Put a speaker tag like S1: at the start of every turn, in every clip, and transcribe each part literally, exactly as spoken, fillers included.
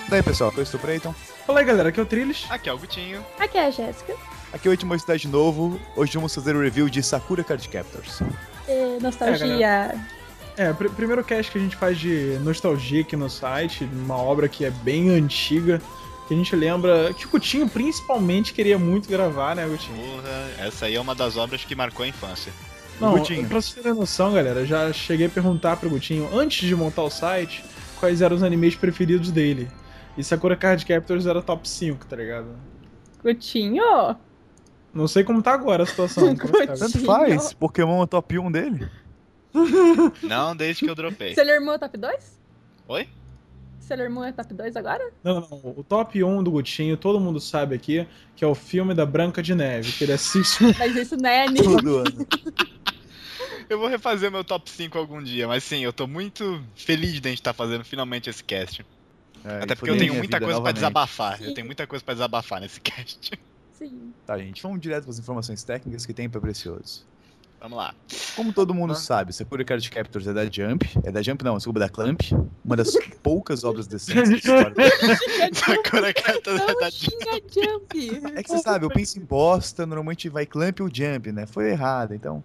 S1: Daí pessoal, eu sou o Preyton.
S2: Fala aí galera, aqui é o Trilhos.
S3: Aqui é o Gutinho.
S4: Aqui é a Jéssica.
S1: Aqui é o Último Cidade de novo. Hoje vamos fazer o review de Sakura Card Captors.
S4: E nostalgia.
S2: É, é pr primeiro cast que a gente faz de nostalgia aqui no site, uma obra que é bem antiga, que a gente lembra que o Gutinho principalmente queria muito gravar, né, Gutinho?
S3: Porra, essa aí é uma das obras que marcou a infância.
S2: Não,
S1: Gutinho.
S2: pra vocês terem noção, galera, já cheguei a perguntar pro Gutinho, antes de montar o site, quais eram os animes preferidos dele. E Sakura Card Captors era top cinco, tá ligado?
S4: Gutinho?
S2: Não sei como tá agora a situação. como tá.
S1: Tanto faz, Pokémon é o top um dele.
S3: Não, desde que eu dropei.
S4: Sailor Moon é top dois?
S3: Oi?
S4: Sailor Moon é top dois agora?
S2: Não, não, não. O top um do Gutinho, todo mundo sabe aqui, que é o filme da Branca de Neve, que ele assiste.
S4: Mas isso não é anime.
S1: Todo ano.
S3: Eu vou refazer meu top cinco algum dia, mas sim, eu tô muito feliz de a gente estar fazendo finalmente esse cast.
S1: É,
S3: Até
S1: e
S3: porque eu
S1: fudeu
S3: tenho
S1: minha
S3: muita
S1: vida
S3: coisa pra
S1: novamente.
S3: desabafar.
S4: Sim.
S3: Eu tenho muita coisa pra desabafar nesse cast.
S4: Sim.
S1: Tá, gente, vamos direto para as informações técnicas que tem pra Precioso.
S3: Vamos lá.
S1: Como todo mundo
S3: Ah.
S1: sabe, Sakura Card Captors é da Jump. É da Jump não, desculpa, da Clamp. Uma das poucas obras decentes da história.
S3: Sakura Captors é da
S4: Não xinga Jump.
S1: É que você sabe, eu penso em bosta, normalmente vai Clamp ou Jump, né? Foi errado, então...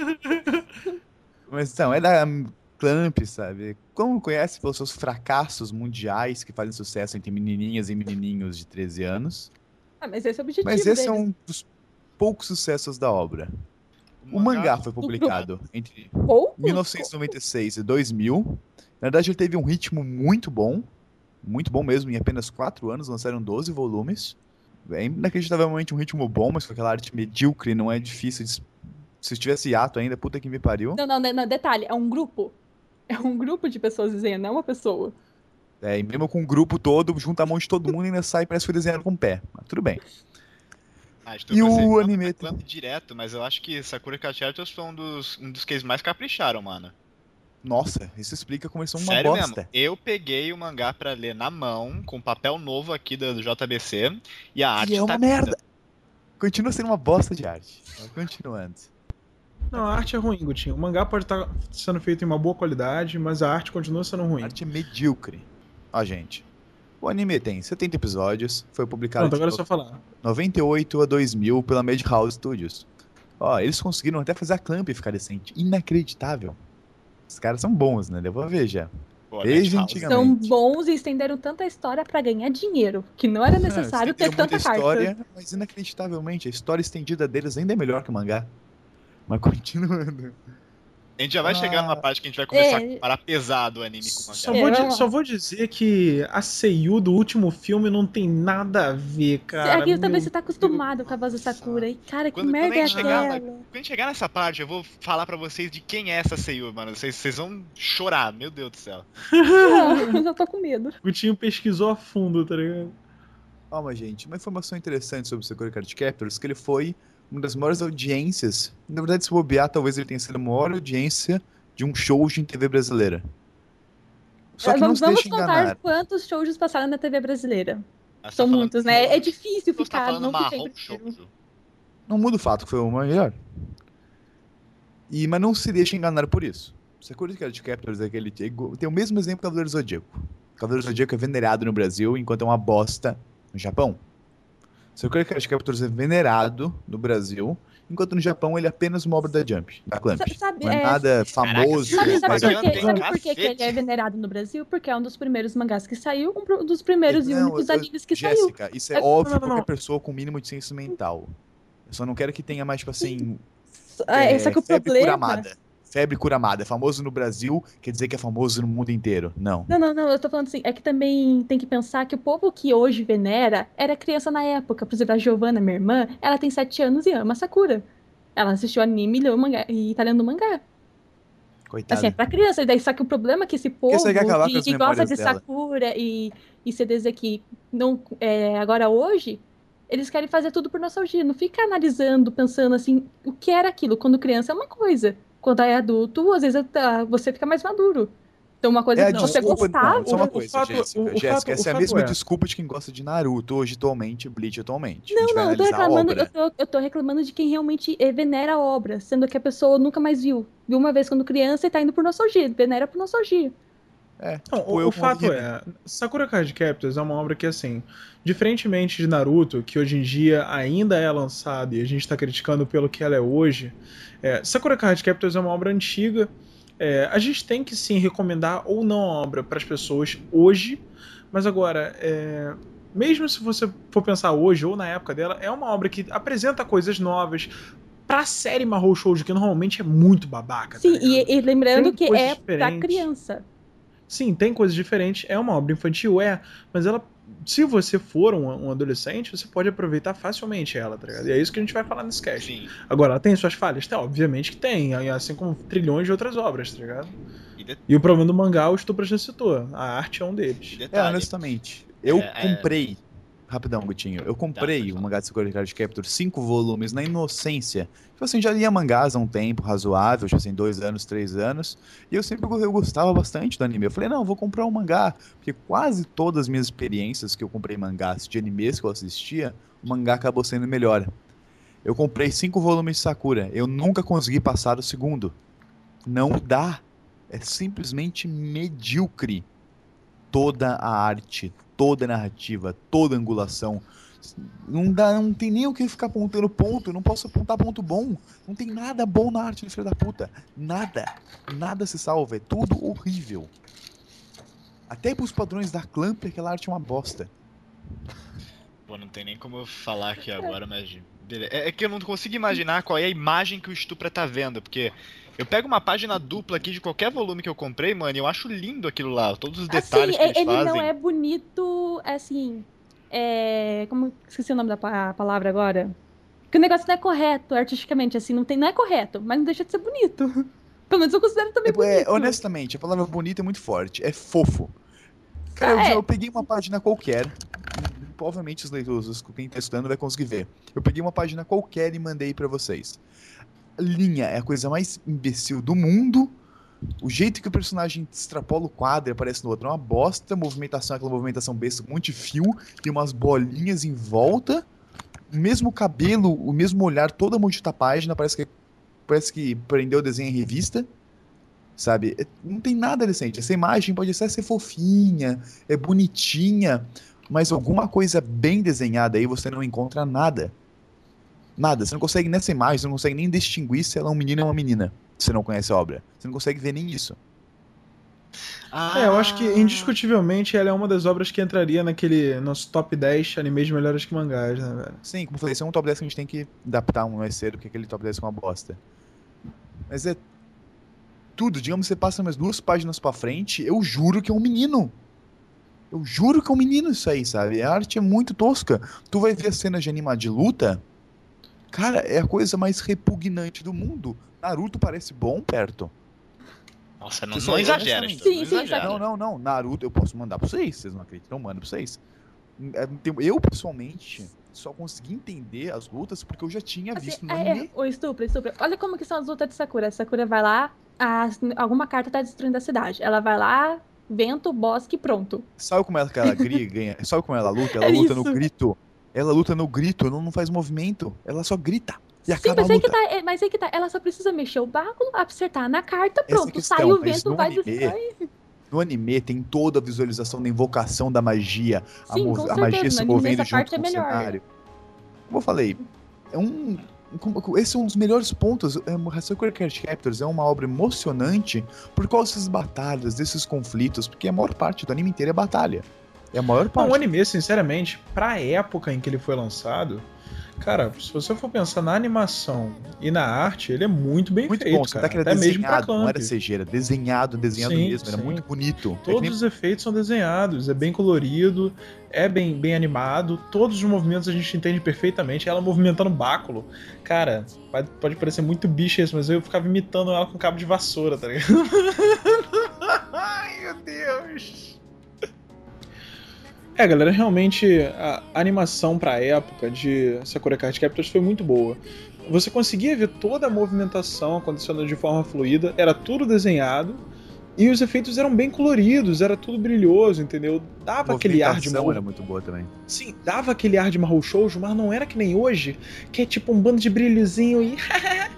S1: Mas então, é da Clamp, sabe? Como conhece pelos seus fracassos mundiais que fazem sucesso entre menininhas e menininhos de treze anos.
S4: Ah, mas esse é o objetivo
S1: Mas esse
S4: deles.
S1: é um dos poucos sucessos da obra. O mangá foi publicado entre
S4: Pouco?
S1: mil novecentos e noventa e seis e dois mil. Na verdade, ele teve um ritmo muito bom. Muito bom mesmo, em apenas quatro anos lançaram doze volumes. É inacreditavelmente um ritmo bom, mas com aquela arte medíocre, não é difícil de... Se tivesse hiato ainda, puta que me pariu.
S4: Não, não, não, não, detalhe, é um grupo. É um grupo de pessoas desenhando, não é uma pessoa.
S1: É, e mesmo com o grupo todo, junta a mão de todo mundo e ainda sai, parece que foi desenhado com o pé. Mas tudo bem.
S3: Ah, estou
S1: E o
S3: pensando em
S1: anime-
S3: Clamp direto, mas eu acho que Sakura Card Captors foi um dos, um dos que eles mais capricharam, mano.
S1: Nossa, isso explica como eles são uma
S3: Sério
S1: bosta.
S3: mesmo, eu peguei o mangá pra ler na mão, com papel novo aqui do J B C, e a arte
S1: E é uma
S3: tá
S1: merda. Continua sendo uma bosta de arte. Mas continuando.
S2: Não, a arte é ruim, Gutinho. O mangá pode estar sendo feito em uma boa qualidade, mas a arte continua sendo ruim.
S1: A arte é medíocre. Ó, gente. O anime tem setenta episódios, foi publicado
S2: Pronto, agora é
S1: de
S2: só falar.
S1: noventa e oito a dois mil pela Madhouse Studios. Ó, eles conseguiram até fazer a Clamp ficar decente. Inacreditável. Os caras são bons, né? Devo ver já.
S3: Pô,
S1: Desde
S3: Madhouse.
S1: antigamente.
S4: São bons e estenderam tanta história pra ganhar dinheiro, que não era necessário
S1: É,
S4: ter
S1: estenderam
S4: tanta
S1: muita
S4: carta.
S1: história, mas inacreditavelmente, a história estendida deles ainda é melhor que o mangá. Mas continuando.
S3: A gente já vai
S1: Ah.
S3: chegar numa parte que a gente vai começar
S4: É.
S3: a comparar pesado o anime com o
S2: Só
S3: mangá.
S4: É,
S2: vou, di-
S4: vamos lá.
S2: só vou dizer que a Seiyu do último filme não tem nada a ver, cara.
S4: Aqui também
S2: Meu
S4: você tá acostumado com a voz da Sakura. E cara, que
S3: Quando, quando
S4: merda
S3: a
S4: é
S3: gente chegar,
S4: aquela?
S3: na- quando a gente chegar nessa parte, eu vou falar pra vocês de quem é essa Seiyu, mano. Vocês, vocês vão chorar, meu Deus do céu.
S4: Não, eu já tô com medo.
S2: O Gutinho pesquisou a fundo, tá ligado?
S1: Calma, gente. Uma informação interessante sobre o Sakura Card Captors, que ele foi uma das maiores audiências. Na verdade, se bobear, talvez ele tenha sido a maior audiência de um show em T V brasileira. Só que
S4: É,
S1: não
S4: vamos
S1: se
S4: vamos
S1: deixe
S4: contar
S1: enganar.
S4: quantos shows passaram na T V brasileira.
S3: Mas tá
S4: São
S3: falando-
S4: muitos, né? É difícil
S3: Você tá
S4: ficar,
S3: falando
S4: não
S3: marrom
S4: fiquei
S3: show.
S4: inteiro.
S1: Não muda o fato que foi o melhor. E, mas não se deixe enganar por isso. Sakura Card Captors é aquele, tem o mesmo exemplo que o Cavaleiro Zodíaco. O Cavaleiro Zodíaco é venerado no Brasil, enquanto é uma bosta no Japão. Sakura Card Captors é venerado no Brasil, enquanto no Japão ele é apenas uma obra da Jump, da Clamp.
S4: Sa- sabe,
S1: Não é
S4: é-
S1: nada famoso.
S4: Sabe,
S3: Sim,
S4: sabe
S3: mas
S4: por
S3: já
S4: quê?
S3: tem
S4: Sabe por quê que
S3: cacete.
S4: ele é venerado no Brasil? Porque é um dos primeiros mangás que saiu, um pro- dos primeiros e
S1: Não,
S4: únicos
S1: eu-
S4: animes que saiu.
S1: Jéssica, isso é
S4: É-
S1: óbvio
S2: não,
S1: pra
S2: não, não.
S1: qualquer pessoa com o mínimo de senso mental. Eu só não quero que tenha mais, tipo assim,
S4: Ah,
S1: é,
S4: só que o
S1: febre
S4: problema...
S1: curamada. Febre curamada. É famoso no Brasil, quer dizer que é famoso no mundo inteiro. Não.
S4: Não, não, não, eu tô falando assim, é que também tem que pensar que o povo que hoje venera era criança na época. Por exemplo, a Giovanna, minha irmã, ela tem sete anos e ama Sakura. Ela assistiu anime e leu mangá, e tá lendo mangá.
S1: Coitada.
S4: Assim, é pra criança. E daí, só que o problema é que esse povo
S1: você quer acabar com
S4: que,
S1: as
S4: que gosta
S1: memórias
S4: de
S1: dela.
S4: Sakura e, e C Ds aqui, não, é, agora hoje, eles querem fazer tudo por nostalgia. Não fica analisando, pensando assim, o que era aquilo. Quando criança é uma coisa. Quando é adulto, às vezes ah, você fica mais maduro. Então, uma coisa
S1: É a
S4: que você
S1: desculpa,
S4: gostava.
S1: não, só uma
S2: o
S1: coisa,
S2: fato-
S1: Jéssica.
S2: o- o
S1: Jéssica,
S2: fato-
S1: essa é
S2: o
S1: a
S2: fato
S1: mesma
S2: é-
S1: desculpa de quem gosta de Naruto hoje, atualmente, Bleach atualmente. a
S4: Não,
S1: gente vai
S4: não, eu tô
S1: analisar a
S4: reclamando,
S1: obra.
S4: eu tô, eu tô reclamando de quem realmente eh, venera a obra, sendo que a pessoa nunca mais viu. Viu uma vez quando criança e tá indo por nostalgia, venera por nostalgia.
S1: É,
S2: Não,
S1: tipo,
S2: o,
S1: eu
S2: o fato
S1: morri,
S2: é, Sakura Card Captors é uma obra que, assim, diferentemente de Naruto, que hoje em dia ainda é lançada e a gente tá criticando pelo que ela é hoje, é, Sakura Card Captors é uma obra antiga. É, a gente tem que sim recomendar ou não a obra para as pessoas hoje, mas agora, é, mesmo se você for pensar hoje ou na época dela, é uma obra que apresenta coisas novas pra série Mahou Shoujo, que normalmente é muito babaca, tá
S4: Sim,
S2: ligado?
S4: e, e lembrando
S2: Tem
S4: que
S2: coisas
S4: é pra
S2: diferentes.
S4: criança.
S2: Sim, tem coisas diferentes. É uma obra infantil, é, mas ela, se você for um, um adolescente, você pode aproveitar facilmente ela, tá ligado? E é isso que a gente vai falar nesse cast.
S3: Sim.
S2: Agora, ela tem suas falhas? Tem, obviamente que tem, assim como trilhões de outras obras, tá ligado?
S3: E, de...
S2: E o problema do mangá, o Stupra já citou. A arte é um
S3: e
S2: deles.
S1: É,
S3: detalhe.
S1: honestamente, eu
S3: É, é-
S1: comprei. Rapidão, Gutinho. Eu comprei
S3: pode
S1: o
S3: falar.
S1: mangá de Sakura Card Captor, cinco volumes, na inocência. Tipo assim, já lia mangás há um tempo razoável, tipo assim, dois anos, três anos. E eu sempre go- eu gostava bastante do anime. Eu falei, não, eu vou comprar um mangá. Porque quase todas as minhas experiências que eu comprei mangás de animes que eu assistia, o mangá acabou sendo melhor. Eu comprei cinco volumes de Sakura. Eu nunca consegui passar o segundo. Não dá. É simplesmente medíocre toda a arte, toda a narrativa, toda a angulação. Não dá, não tem nem o que ficar apontando ponto, eu não posso apontar ponto bom. Não tem nada bom na arte do filho da puta. Nada. Nada se salva, é tudo horrível. Até pros padrões da Clamp, aquela arte é uma bosta.
S3: Pô, não tem nem como eu falar aqui agora, mas. bele- É, é que eu não consigo imaginar qual é a imagem que o Stupra tá vendo, porque eu pego uma página dupla aqui de qualquer volume que eu comprei, mano, e eu acho lindo aquilo lá, todos os detalhes
S4: Assim,
S3: que eles
S4: é- ele
S3: fazem.
S4: não é bonito, assim. É. Como. Esqueci o nome da pa- palavra agora. Que o negócio não é correto artisticamente, assim, não tem, não é correto, mas não deixa de ser bonito. Pelo menos eu considero também
S1: É, é,
S4: bonito.
S1: honestamente, a palavra bonita é muito forte, é fofo. Cara, eu,
S4: Ah,
S1: já,
S4: é.
S1: eu peguei uma página qualquer, provavelmente os leitores, quem tá estudando vai conseguir ver. Eu peguei uma página qualquer e mandei pra vocês. Linha é a coisa mais imbecil do mundo. O jeito que o personagem extrapola o quadro e aparece no outro é uma bosta. A movimentação é aquela movimentação besta com um monte de fio, tem umas bolinhas em volta. O mesmo cabelo, o mesmo olhar, toda a maldita página, parece que, parece que prendeu o desenho em revista. Sabe? É- Não tem nada decente. Essa imagem pode até ser fofinha, é bonitinha, mas alguma coisa bem desenhada aí você não encontra nada. Nada. Você não consegue nessa imagem, você não consegue nem distinguir se ela é um menino ou uma menina. Se você não conhece a obra. Você não consegue ver nem isso.
S3: Ah,
S2: É, eu acho que indiscutivelmente ela é uma das obras que entraria naquele nosso top dez animes melhores que mangás, né, velho?
S1: Sim, como eu falei, esse é um top dez que a gente tem que adaptar um mais cedo, porque aquele top dez é uma bosta. Mas é tudo. Digamos que você passa umas duas páginas pra frente, eu juro que é um menino. Eu juro que é um menino isso aí, sabe? A arte é muito tosca. Tu vai ver as cenas de anime de luta, cara, é a coisa mais repugnante do mundo. Naruto parece bom perto.
S3: Nossa, não,
S1: Isso
S3: não
S1: é
S3: exagera,
S1: honestamente.
S3: Stupra,
S4: Sim,
S3: não
S4: sim,
S3: exagera.
S1: Não, não, não. Naruto eu posso mandar pra vocês. Vocês não acreditam? Eu mando pra vocês. É, tem- Eu, pessoalmente, só consegui entender as lutas porque eu já tinha
S4: Assim,
S1: visto no
S4: é, é,
S1: anime.
S4: ô, estupro, estupro. Olha como que são as lutas de Sakura. A Sakura vai lá, a- alguma carta tá destruindo a cidade. Ela vai lá, vento, bosque, pronto.
S1: Sabe como é que ela gri- ganha? Sabe como ela luta? Ela
S4: É
S1: luta no
S4: isso.
S1: grito. Ela luta no grito, não, não faz movimento. Ela só grita. E
S4: Sim,
S1: acaba a
S4: mas aí que
S1: luta.
S4: tá, é, mas aí que tá. Ela só precisa mexer o báculo, acertar na carta,
S1: Essa é a
S4: pronto.
S1: questão,
S4: Sai o
S1: mas
S4: vento,
S1: no
S4: vai
S1: anime,
S4: destrói.
S1: no anime tem toda a visualização da invocação da magia, a,
S4: Sim,
S1: mov-
S4: com
S1: a magia
S4: certeza.
S1: se
S4: No anime
S1: movendo
S4: essa
S1: junto
S4: parte é
S1: com o
S4: melhor.
S1: cenário. Como eu falei, é um. como- esse é um dos melhores pontos. É, Sakura Card Captors é uma obra emocionante por causa dessas batalhas, desses conflitos, porque a maior parte do anime inteiro é batalha. É a maior
S2: Não,
S1: parte.
S2: o anime, sinceramente, pra época em que ele foi lançado, cara, se você for pensar na animação e na arte, ele é muito bem
S1: Muito
S2: feito,
S1: bom, você
S2: cara.
S1: tá que era
S2: Até mesmo pra
S1: desenhado, não
S2: Clamp.
S1: era C G, era desenhado, desenhado
S2: Sim,
S1: mesmo, era
S2: sim.
S1: muito bonito. É que
S2: Todos
S1: nem-
S2: os efeitos são desenhados, é bem colorido, é bem, bem animado, todos os movimentos a gente entende perfeitamente. Ela movimentando o báculo, cara, pode, pode parecer muito bicho isso, mas eu ficava imitando ela com cabo de vassoura, tá ligado? Ai, meu Deus! É, galera, realmente a animação pra época de Sakura Card Captors foi muito boa. Você conseguia ver toda a movimentação acontecendo de forma fluida, era tudo desenhado, e os efeitos eram bem coloridos, era tudo brilhoso, entendeu? Dava
S1: a
S2: aquele ar de
S1: movimentação
S2: Mahou...
S1: era muito boa também.
S2: Sim, dava aquele ar de Mahou Shoujo, mas não era que nem hoje, que é tipo um bando de brilhozinho e...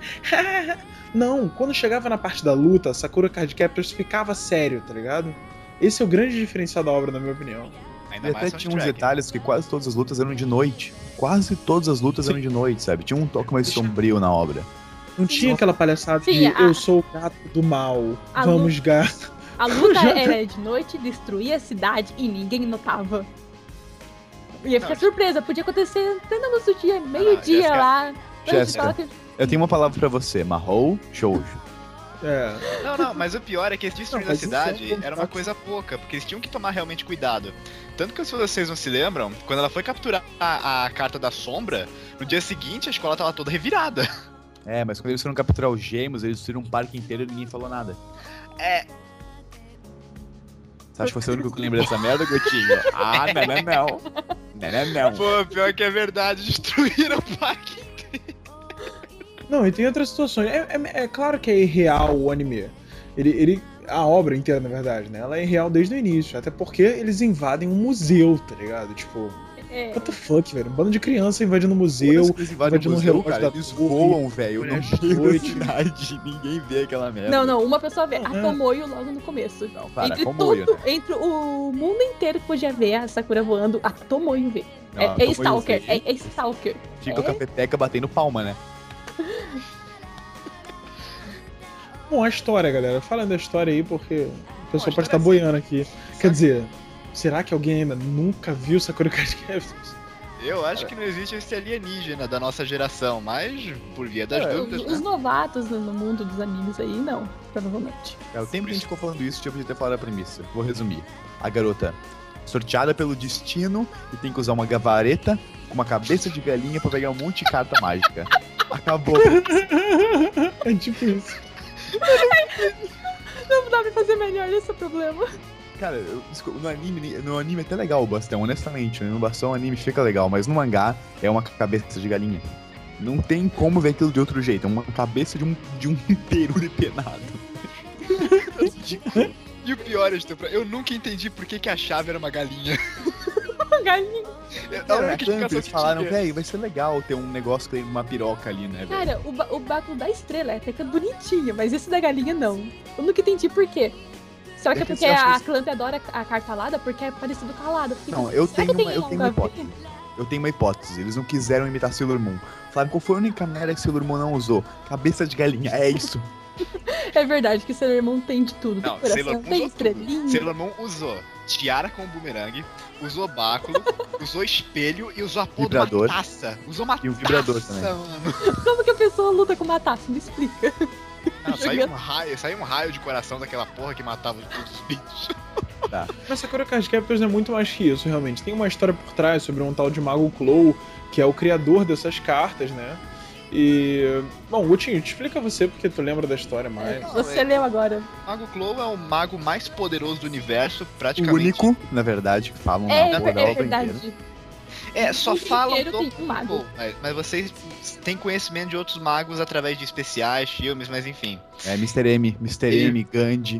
S2: Não, quando chegava na parte da luta, Sakura Card Captors ficava sério, tá ligado? Esse é o grande diferencial da obra, na minha opinião.
S3: Ainda
S1: E
S3: mais
S1: até tinha uns
S3: soundtrack.
S1: detalhes que quase todas as lutas eram de noite. Quase todas as lutas
S2: Sim.
S1: eram de noite, sabe? Tinha um toque mais sombrio na obra.
S2: Não tinha aquela palhaçada
S4: Sim,
S2: de
S4: a-
S2: eu sou o gato do mal,
S4: A
S2: vamos gar...
S4: A luta
S2: Já-
S4: era de noite, destruía a cidade e ninguém notava. Ia ficar
S3: Não,
S4: surpresa, podia acontecer até na luz do dia,
S3: não,
S4: meio-dia
S3: Jéssica-
S4: lá.
S1: Jéssica.
S4: TikTok.
S1: Eu tenho uma palavra pra você, Mahou Shoujo.
S2: É,
S3: Não, não, mas o pior é que esse destruir
S2: Não,
S3: a
S2: mas isso é
S3: cidade
S2: um
S3: era uma
S2: fato.
S3: coisa pouca, porque eles tinham que tomar realmente cuidado. Tanto que se vocês não se lembram, quando ela foi capturar a, a carta da sombra, no dia seguinte a escola tava toda revirada.
S1: É, mas quando eles foram capturar os gêmeos, eles destruíram um parque inteiro e ninguém falou nada.
S3: É,
S1: Você acha que você é o único que lembra dessa merda, Gotinho? Ah, não, não, não. Não, não, não.
S3: pô, pior que é verdade, destruíram o parque.
S2: não, e tem outras situações. É, é- é claro que é irreal o anime. Ele, ele, a obra inteira, na verdade, né? Ela é irreal desde o início. Até porque eles invadem um museu, tá ligado? Tipo,
S4: É,
S2: what the fuck, velho? Um bando de criança invadindo um museu.
S1: Foda-se que eles invadem o
S2: invadindo um
S1: museu,
S2: relógio
S1: cara.
S2: da
S1: Eles
S2: torre.
S1: voam, velho, no
S2: Mulher de
S1: meio da
S2: noite.
S1: cidade. Ninguém vê aquela merda.
S4: não, não, uma pessoa vê. A
S2: Uhum.
S4: Tomoyo logo no começo.
S1: Não, para,
S4: entre
S1: Tomoyo,
S4: tudo,
S1: né?
S4: entre o mundo inteiro que podia ver a Sakura voando, a Tomoyo vê.
S1: Não,
S4: É,
S1: a
S4: é
S1: Tomoyo
S4: Stalker,
S1: vê.
S4: é, é Stalker.
S1: Fica
S4: é.
S1: com a peteca batendo palma, né?
S2: Bom, a história, galera. Falando da história aí, porque o pessoal
S3: a
S2: pode
S3: história
S2: estar
S3: é
S2: boiando aqui.
S3: Sabe?
S2: Quer dizer, será que alguém ainda nunca viu Sakura Card Captors?
S3: Eu acho que não existe esse alienígena da nossa geração, mas por via das
S1: É,
S3: dúvidas,
S4: Os
S3: né?
S4: novatos no no mundo dos animes aí, não, provavelmente.
S1: Cara, o tempo que a gente ficou falando isso, tinha podia ter falado a premissa. Vou resumir. A garota sorteada pelo destino e tem que usar uma gavareta com uma cabeça de galinha pra pegar um monte de carta mágica. Acabou.
S2: É tipo isso.
S4: Não dá pra fazer melhor, esse é o problema.
S1: Cara, eu- desculpa, no anime, no anime é até legal o bastão, honestamente. No bastão o anime fica legal, mas no mangá é uma cabeça de galinha. Não tem como ver aquilo de outro jeito. É uma cabeça de um, de um peru depenado.
S3: E o pior, Estupra, eu nunca entendi por que, que a chave era uma galinha.
S4: Galinha.
S3: É a
S1: Cara,
S3: única
S1: tanto,
S3: explicação
S1: eles
S3: que
S1: falaram,
S3: tinha.
S1: velho, vai ser legal ter um negócio que tem uma piroca ali, né, velho?
S4: Cara, o, ba- o báculo da estrela é até que é bonitinho, mas esse da galinha não. Eu nunca entendi por quê. Será que é
S1: É que
S4: porque
S1: eu acho
S4: a
S1: que-
S4: Clamp adora a carta alada? Porque é parecido com a alada. Fica-
S1: Não, eu
S4: será
S1: tenho
S4: que
S1: uma,
S4: tem
S1: eu
S4: algo
S1: tenho
S4: a
S1: uma
S4: ver?
S1: hipótese. Eu tenho uma hipótese. Eles não quiseram imitar Sailor Moon. Falaram qual foi a única merda que Sailor Moon não usou? Cabeça de galinha, é isso.
S4: É verdade que Sailor Moon tem de tudo.
S3: Não,
S4: Tem
S3: Sailor
S4: coração,
S3: Moon
S4: tem
S3: usou tudo.
S4: estrelinha.
S3: Sailor Moon usou tiara com bumerangue, usou báculo, usou espelho e usou a porra de
S1: Vibrador.
S3: uma taça. Usou uma
S1: E um vibrador
S3: taça,
S1: também.
S3: mano.
S4: Como que a pessoa luta com uma taça? Me explica.
S3: Ah, saiu um raio, saiu um raio de coração daquela porra que matava todos os bichos.
S2: Mas Sakura Card Captors é muito mais que isso, realmente. Tem uma história por trás sobre um tal de Mago Clow, que é o criador dessas cartas, né? E. Bom, Gutinho, te explica você porque tu lembra da história mais.
S3: Não,
S4: Você
S3: é-
S4: leu agora.
S3: Mago Clow é o mago mais poderoso do universo,
S1: O
S3: praticamente.
S1: único, na verdade, que falam
S4: É,
S1: na
S4: é,
S1: porra da
S4: é
S1: obra inteira.
S4: verdade.
S3: É, só
S4: O
S3: falam
S4: inteiro
S3: do
S4: tem um mago.
S3: Clow, mas, mas vocês têm conhecimento de outros magos através de especiais, filmes, mas enfim.
S1: É, mister M, mister
S3: E-
S1: M, Gandhi.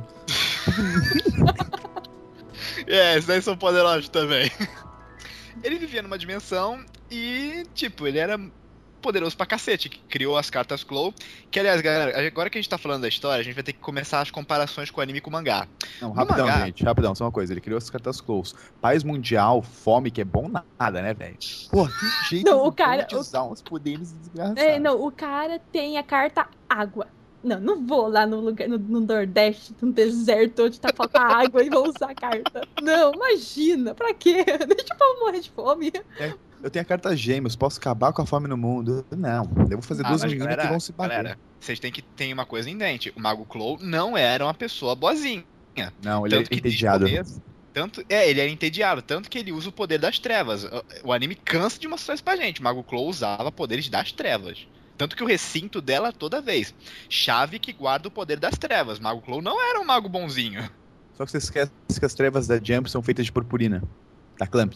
S3: É, esses daí são poderosos também. Ele vivia numa dimensão e, tipo, ele era poderoso pra cacete, que criou as cartas Clow. Que, aliás, galera, agora que a gente tá falando da história, a gente vai ter que começar as comparações com o anime e com o mangá.
S1: Não,
S3: No
S1: rapidão,
S3: mangá-
S1: gente, rapidão, só uma coisa. Ele criou as cartas close. Paz mundial, fome, que é bom nada, né, velho? Pô, que jeito
S4: Não, o
S1: bom
S4: cara-
S1: de usar uns poderes desgraçados.
S4: É, não, o cara tem a carta água. Não, não vou lá no lugar, no, no Nordeste, no deserto, onde tá falta água e vou usar a carta. Não, imagina, pra quê? Deixa o povo morrer de fome.
S1: Eu tenho a carta gêmeos, posso acabar com a fome no mundo? Não, eu vou fazer
S3: Ah,
S1: duas
S3: mas
S1: meninas
S3: galera,
S1: que vão se bater.
S3: Galera, vocês têm que ter uma coisa em mente. O Mago Clow não era uma pessoa boazinha.
S1: Não, ele é
S3: Tanto que desde o
S1: entediado.
S3: começo- Tanto, é, ele era entediado, tanto que ele usa o poder das trevas. O, o anime cansa de mostrar isso pra gente. O Mago Clow usava poderes das trevas. Tanto que o recinto dela toda vez. Chave que guarda o poder das trevas. Mago Clow não era um mago bonzinho.
S1: Só que você esquece que as trevas da Jump são feitas de purpurina. Da Clamp.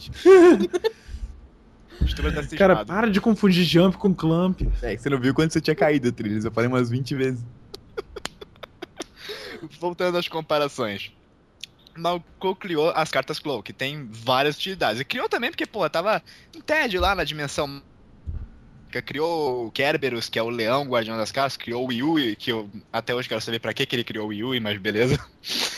S3: Estou tá
S2: Cara,
S3: cismado.
S2: para de confundir Jump com Clamp.
S1: É, que você não viu quando você tinha caído, Trilhos. Eu falei umas vinte vezes.
S3: Voltando às comparações. Mago Clow criou as cartas Clow, que tem várias utilidades. E criou também porque, pô, tava em tédio lá na dimensão. Criou o Kerberos, que é o leão guardião das cartas. Criou o Yui, que eu até hoje quero saber pra que que ele criou o Yui, mas beleza.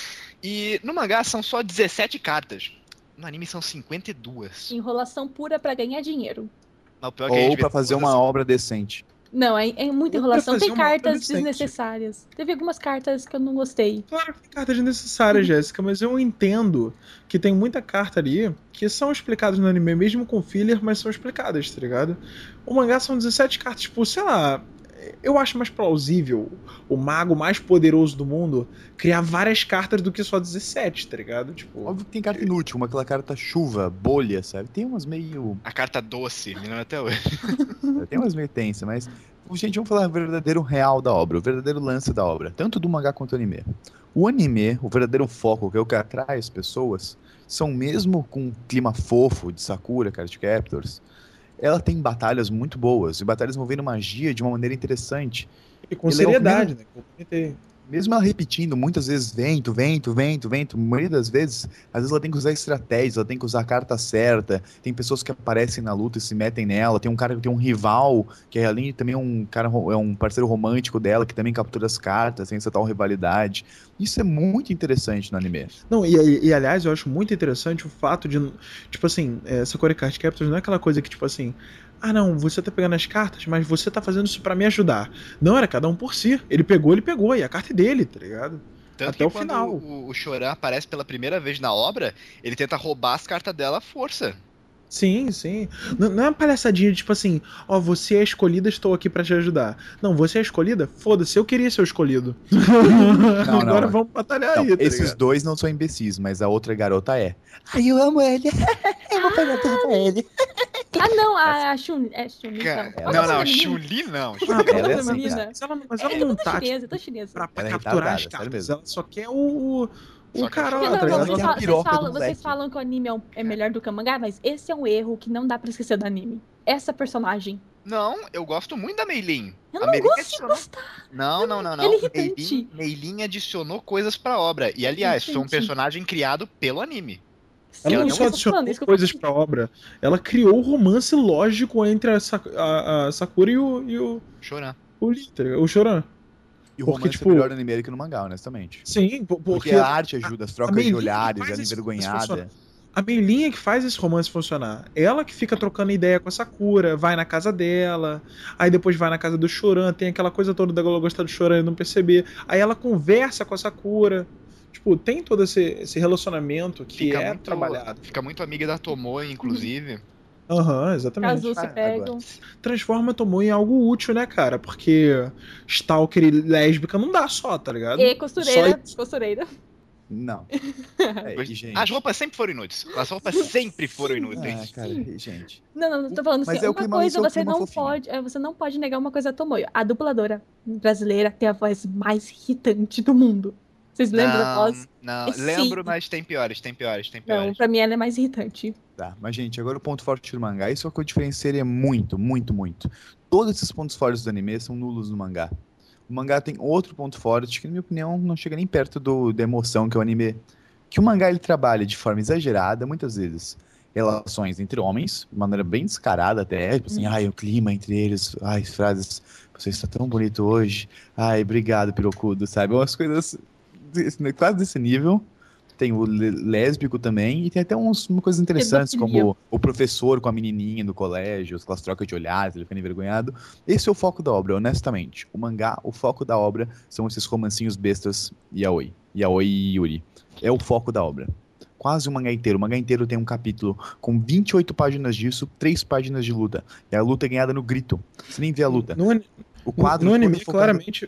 S3: E no mangá são só dezessete cartas. No anime são cinquenta e duas.
S4: Enrolação pura pra ganhar dinheiro.
S3: Mas o pior é que a gente
S1: Ou
S3: vê
S1: pra fazer
S3: todas
S1: uma
S3: assim.
S1: obra decente.
S4: Não, é, é muita
S2: Eu
S4: enrolação.
S2: ia fazer
S4: Tem
S2: uma
S4: cartas
S2: obra decente.
S4: desnecessárias. Teve algumas cartas que eu não gostei.
S2: Claro que tem carta desnecessária, Jéssica, mas eu entendo que tem muita carta ali que são explicadas no anime, mesmo com filler, mas são explicadas, tá ligado? O mangá são dezessete cartas, tipo, sei lá. Eu acho mais plausível o mago mais poderoso do mundo criar várias cartas do que só dezessete, tá ligado? Tipo,
S1: Óbvio que tem carta inútil, uma aquela carta chuva, bolha, sabe? Tem umas meio.
S3: A carta doce, me lembro até hoje.
S1: Tem umas meio tensas, mas. Gente, vamos falar o verdadeiro real da obra, o verdadeiro lance da obra, tanto do mangá quanto do anime. O anime, o verdadeiro foco, que é o que atrai as pessoas, são mesmo com um clima fofo de Sakura, Card Captors, ela tem batalhas muito boas, e batalhas envolvendo magia de uma maneira interessante.
S2: e com
S1: ele é o
S2: seriedade, né? Eu comentei.
S1: Mesmo ela repetindo muitas vezes vento, vento, vento, vento, a maioria das vezes, às vezes ela tem que usar estratégias, ela tem que usar a carta certa, tem pessoas que aparecem na luta e se metem nela, tem um cara que tem um rival, que é além de também um cara, é um parceiro romântico dela, que também captura as cartas, tem essa tal rivalidade. Isso é muito interessante no anime.
S2: Não, e, e, e, aliás, eu acho muito interessante o fato de, tipo assim, é, Sakura Card Captors não é aquela coisa que, tipo assim, ah não, você tá pegando as cartas, mas você tá fazendo isso pra me ajudar. Não, era cada um por si. Ele pegou, ele pegou, e a carta é dele, tá ligado?
S3: Tanto
S2: Até
S3: que
S2: o
S3: quando
S2: final.
S3: o, o Choran aparece pela primeira vez na obra, ele tenta roubar as cartas dela à força.
S2: Sim, sim. Não, não é uma palhaçadinha de tipo assim, ó, você é escolhida, estou aqui pra te ajudar. Não, você é escolhida? Foda-se, eu queria ser o escolhido.
S1: Não,
S2: Agora
S1: não.
S2: vamos batalhar
S1: Não,
S2: aí, tá
S1: esses
S2: ligado?
S1: dois não são imbecis, mas a outra garota é. Ai, eu amo ele. Eu vou pegar tudo pra ele.
S4: Ah, não, a, a Chun... É Chun-Li,
S3: Cara,
S4: não.
S1: Ela-
S4: Qual
S3: não,
S4: é o
S3: não,
S4: nome da menina?
S3: Chun-Li não.
S2: Ah,
S1: Ela é
S2: ela
S1: assim,
S4: menina.
S1: cara.
S2: mas ela, mas ela
S4: É, eu
S2: não
S4: tô
S2: tá
S4: chinesa,
S2: tipo,
S4: eu tô chinesa.
S2: pra, pra
S1: Ela é
S2: capturar
S1: retardada,
S2: as
S1: sério
S2: cartas.
S1: mesmo.
S2: Ela só quer o, o,
S3: Só
S2: o
S3: quer
S2: cara
S3: o
S2: lá,
S4: Não,
S2: tá
S4: não,
S2: ligado?
S1: Ela
S4: vocês,
S1: tem a
S4: falam, vocês,
S1: piroca do
S4: falam, vocês
S1: moleque.
S4: falam que o anime é, um- é melhor do que o mangá, mas esse é um erro que não dá pra esquecer do anime. Essa personagem.
S3: Não, eu gosto muito da Meilin.
S4: Eu
S3: A
S4: não
S3: Meilin
S4: gosto de
S3: adicionou...
S4: gostar.
S3: Não, não, não, não.
S4: Ele é irritante.
S3: Meilin, Meilin adicionou coisas pra obra. E, aliás, foi um
S4: Irritante.
S3: personagem criado pelo anime.
S2: Ela
S4: Sim,
S2: não
S3: Ela
S2: só
S4: isso que eu tô falando,
S2: adicionou
S4: isso que eu
S2: coisas
S4: falei.
S2: pra obra, ela criou o romance lógico entre a, Sak- a- a Sakura e o, e o,
S3: Choran.
S2: o Lee, tá ligado? O Choran.
S1: E o
S2: Porque,
S1: romance
S2: tipo-
S1: é melhor no anime do que no mangá, honestamente.
S2: Sim, po-
S1: Porque,
S2: porque
S1: a arte ajuda, as trocas de
S2: Meilin
S1: olhares,
S2: faz
S1: ela
S2: esse
S1: envergonhada.
S2: romance a Meilin é que faz esse romance funcionar. Ela que fica trocando ideia com a Sakura, vai na casa dela, aí depois vai na casa do Choran, tem aquela coisa toda da ela gostar do Choran e não perceber. Aí ela conversa com a Sakura. Tipo, tem todo esse, esse relacionamento que
S3: Fica
S2: é
S3: muito,
S2: trabalhado.
S3: Fica muito amiga da Tomoe, inclusive.
S2: Aham, exatamente.
S4: Casu se
S1: Ah,
S4: pegam.
S2: Transforma a Tomoe em algo útil, né, cara? Porque Stalker e lésbica não dá só, tá ligado?
S4: E costureira,
S2: Só-
S4: costureira.
S1: Não. É, e, gente.
S3: As roupas sempre foram inúteis. As roupas sempre foram inúteis.
S1: Ah, cara, e, gente.
S4: Não, não, não tô falando
S1: Mas
S4: assim,
S1: é o
S4: uma
S1: clima-
S4: coisa
S1: esse é o
S4: você
S1: clima
S4: não
S1: fofinho.
S4: pode, é, você não pode negar uma coisa a Tomoyo. A dubladora brasileira tem a voz mais irritante do mundo. Vocês lembram da voz?
S3: Não,
S4: Sim.
S3: lembro, mas tem piores, tem piores, tem
S4: Não,
S3: piores.
S4: pra mim ela é mais irritante.
S1: Tá, mas gente, agora o ponto forte do mangá. Isso é o que eu diferenciaria muito, muito, muito. Todos esses pontos fortes do anime são nulos no mangá. O mangá tem outro ponto forte que, na minha opinião, não chega nem perto do, da emoção que é o anime. Que o mangá ele trabalha de forma exagerada, muitas vezes, relações entre homens, de maneira bem descarada até. Tipo assim,
S4: Hum.
S1: ai, o clima entre eles, ai, frases, você está tão bonito hoje, ai, obrigado, pirocudo, sabe? Umas coisas desse- quase desse nível. Tem o lé- lésbico também, e tem até uns, umas coisas interessantes,
S4: Pedofilia.
S1: como o professor com a menininha no colégio, aquelas trocas de olhares, ele fica envergonhado. Esse é o foco da obra, honestamente. O mangá, o foco da obra são esses romancinhos bestas yaoi. Yaoi e Yuri. É o foco da obra. Quase o mangá inteiro. O mangá inteiro tem um capítulo com vinte e oito páginas disso, três páginas de luta. E a luta é ganhada no grito. Você nem vê a luta.
S2: No, ani-
S1: O quadro
S2: no
S1: todo
S2: anime,
S1: é focado-
S2: claramente.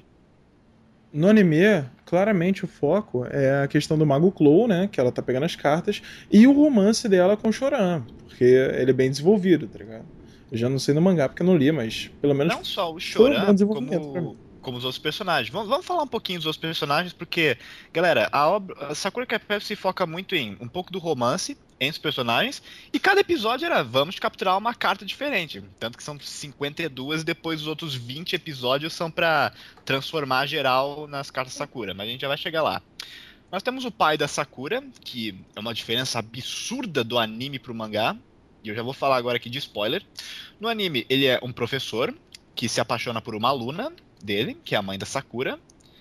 S2: No anime, claramente o foco é a questão do Mago Clow, né? Que ela tá pegando as cartas, e o romance dela com o Choran, porque ele é bem desenvolvido, tá ligado? Eu já não sei no mangá porque eu não li, mas pelo menos.
S3: Não só o
S2: foi um bom
S3: Choran,
S2: desenvolvimento pra
S3: como,
S2: mim.
S3: como os outros personagens. Vamos, vamos falar um pouquinho dos outros personagens, porque, galera, a, obra, a Sakura Card Captors se foca muito em um pouco do romance entre os personagens, e cada episódio era vamos capturar uma carta diferente. Tanto que são cinquenta e duas, e depois os outros vinte episódios são pra transformar geral nas cartas Sakura, mas a gente já vai chegar lá. Nós temos o pai da Sakura, que é uma diferença absurda do anime pro mangá, e eu já vou falar agora aqui de spoiler. No anime, ele é um professor que se apaixona por uma aluna dele, que é a mãe da Sakura.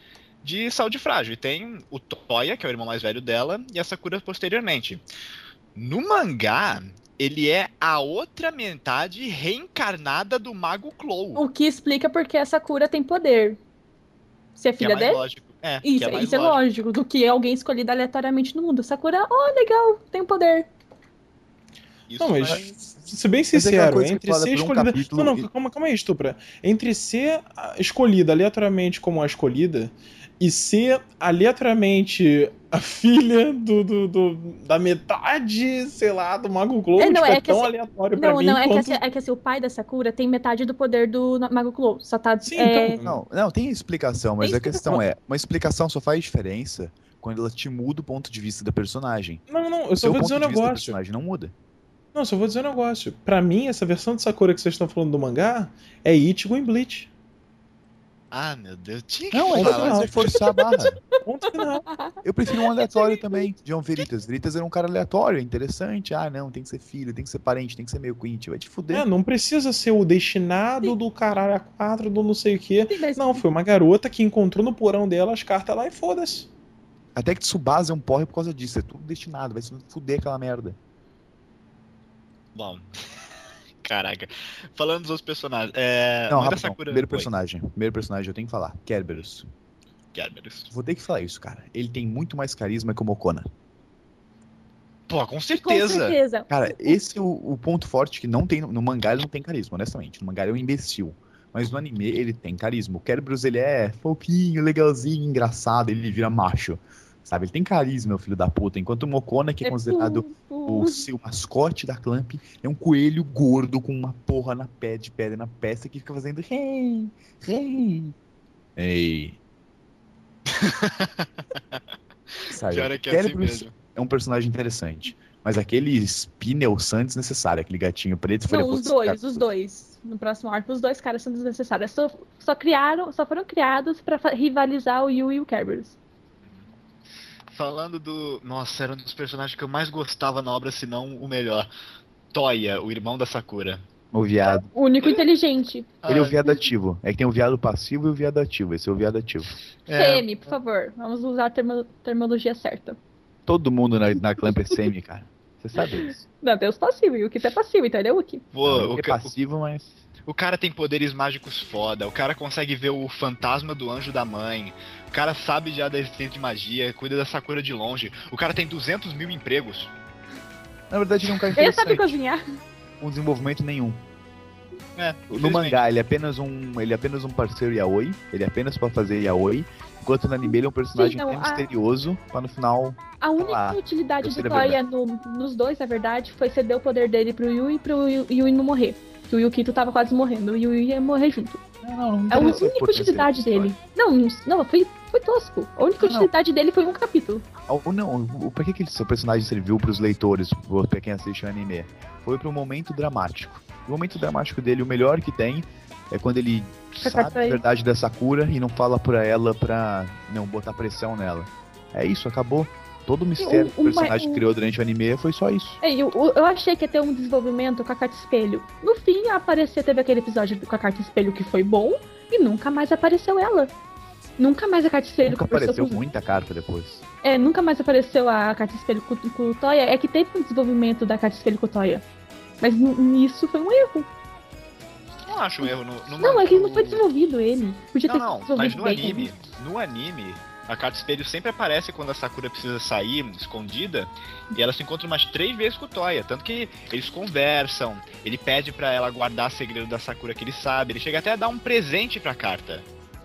S3: de saúde frágil. E tem o Toya, que é o irmão mais velho dela, e a Sakura posteriormente. No mangá, ele é a outra metade reencarnada do Mago Clow.
S4: O que explica porque a Sakura tem poder. Se é
S3: Que é
S4: filha
S3: mais
S4: dele?
S3: lógico. É,
S4: Isso,
S3: que é mais
S4: isso é
S3: lógico.
S4: lógico, do que alguém escolhido aleatoriamente no mundo. Sakura, oh, legal, tem poder.
S3: Isso
S2: Não, mas,
S3: vai-
S2: ser bem
S1: Mas é aquela
S2: sincero,
S1: coisa que
S2: entre
S1: fala
S2: ser
S1: por um
S2: escolhida.
S1: capítulo
S2: Não, não,
S1: e-
S2: calma, calma aí, Estupra. Entre ser ah, escolhida aleatoriamente como a escolhida e ser aleatoriamente a filha do, do, do- da metade, sei lá, do Mago Clow,
S4: É, não,
S2: tipo,
S4: é
S2: é
S4: que
S2: tão
S4: assim-
S2: aleatório pra
S4: Não,
S2: mim
S4: não, é que,
S2: quanto...
S4: assim, é que assim, o pai da Sakura tem metade do poder do Mago Clow. Só tá.
S2: Sim,
S4: é,
S2: então...
S1: Não, não, tem explicação, mas
S4: Tem
S1: a questão é, uma explicação só faz diferença quando ela te muda o ponto de vista da personagem.
S2: Não, não, eu
S1: O
S2: só
S1: seu
S2: vou
S1: ponto
S2: dizer um
S1: de vista da
S2: negócio.
S1: personagem não muda.
S2: Não, só vou dizer um negócio. Pra mim, essa versão de Sakura que vocês estão falando do mangá é Ichigo em Bleach.
S3: Ah, meu Deus. Tinha que
S1: Não, é
S3: falar.
S1: só você forçar a barra.
S2: Ponto final.
S1: Eu prefiro um aleatório também, John Veritas. Veritas era um cara aleatório, interessante. Ah, não, tem que ser filho, tem que ser parente, tem que ser meio quinte. Vai te fuder.
S2: É, não precisa ser o destinado do caralho a quatro, do não sei o quê.
S4: Sim, mas-
S2: Não, foi uma garota que encontrou no porão dela as cartas lá e foda-se.
S1: Até que Tsubasa é um porre por causa disso. É tudo destinado, vai se fuder aquela merda.
S3: Bom. Caraca. Falando dos outros personagens. É...
S1: Não,
S3: mãe da
S1: rapidão.
S3: Sakura-
S1: Primeiro
S3: Oi,
S1: personagem. Primeiro personagem eu tenho que falar. Kerberos.
S3: Kerberos.
S1: Vou ter que falar isso, cara. Ele tem muito mais carisma que o Mokona.
S3: Pô, com
S4: Com
S3: certeza.
S4: certeza.
S1: Cara, esse é o, o ponto forte que não tem no, no mangá, ele não tem carisma, honestamente. No mangá ele é um imbecil. Mas no anime ele tem carisma. O Kerberos, ele é fofinho, legalzinho, engraçado, ele vira macho. Sabe, ele tem carisma, o filho da puta. Enquanto o Mokona, que é considerado
S4: fu-
S1: o
S4: fu-
S1: seu mascote da Clamp, é um coelho gordo com uma porra na pé de pedra na peça que fica fazendo hey, hey. Ei. Sabe,
S3: Pior é que é assim
S1: Kerberos
S3: mesmo.
S1: é um personagem interessante. Mas aquele Spinel Sun desnecessário, aquele gatinho preto foi
S4: Não,
S1: depois
S4: os
S1: dos
S4: dois,
S1: caras.
S4: os dois. No próximo arco, os dois caras são desnecessários. Só, só criaram, só foram criados pra fa- rivalizar o Yu e o Kerberos.
S3: Falando do... Nossa, era um dos personagens que eu mais gostava na obra, se não o melhor. Toya, o irmão da Sakura.
S1: O viado.
S4: O único inteligente.
S1: Ele é o
S3: Ah,
S1: viado ativo. É que tem o viado passivo e o viado ativo. Esse é o viado ativo.
S3: é,
S4: C M, por favor. Vamos usar a termo- terminologia certa.
S1: Todo mundo na, na Clamp é semi, cara. Você sabe disso.
S4: Não, tem os passivos. E o Kito é passivo, entendeu, Uki?
S3: Pô,
S1: Não,
S3: o,
S1: ele é
S3: ca-
S1: passivo, mas...
S3: o cara tem poderes mágicos foda, o cara consegue ver o fantasma do anjo da mãe, o cara sabe já da existência de magia, cuida da Sakura de longe, o cara tem duzentos mil empregos.
S1: Na verdade, ele é um cara
S4: Ele sabe
S1: interessante.
S4: cozinhar.
S1: Com desenvolvimento nenhum.
S3: É,
S1: No
S3: infelizmente.
S1: mangá, ele é apenas um, ele é apenas um parceiro yaoi. Ele é apenas pra fazer yaoi. Enquanto no anime, ele é um personagem
S4: Sim, não,
S1: bem
S4: a-
S1: misterioso. Pra no final...
S4: A única
S1: lá,
S4: utilidade
S1: eu sei
S4: do
S1: da
S4: Toya no- nos dois, na verdade, foi ceder o poder dele pro Yui e pro Yu- Yui não morrer. Que o Yukito tava quase morrendo. E o Yui ia morrer junto.
S1: Não, não, não
S4: É a
S1: interessa
S4: única
S1: importância
S4: utilidade
S1: dele.
S4: dele. Não, não, foi, foi tosco. A única
S1: Não, não.
S4: utilidade dele foi um capítulo.
S1: Ou não, o- pra que, que esse personagem serviu pros leitores, ou pra quem assiste o anime? Foi pro momento dramático. O momento dramático dele, o melhor que tem, é quando ele
S4: Sakura
S1: sabe a verdade da Sakura e não fala pra ela pra não botar pressão nela. É isso, acabou. Todo o mistério que
S4: o-
S1: o
S4: o
S1: personagem
S4: ma- o-
S1: criou durante o anime foi só isso.
S4: É, eu, eu achei que ia ter um desenvolvimento com a carta espelho. No fim, apareceu, teve aquele episódio com a carta espelho que foi bom, e nunca mais apareceu ela. Nunca mais a carta espelho
S1: Nunca
S4: conversou
S1: apareceu
S4: com-
S1: muita carta depois.
S4: É, nunca mais apareceu a carta espelho com, com o Toya. É que teve um desenvolvimento da carta espelho com o Toya. Mas n- nisso foi um erro.
S3: Não acho um erro no, no
S4: Não, é que não
S3: no-
S4: foi desenvolvido ele. Podia
S3: Não,
S4: ter
S3: não,
S4: desenvolvido
S3: mas no
S4: bem.
S3: anime, no anime, a carta espelho sempre aparece quando a Sakura precisa sair escondida e ela se encontra umas três vezes com o Toya, tanto que eles conversam, ele pede pra ela guardar segredo da Sakura que ele sabe, ele chega até a dar um presente pra carta.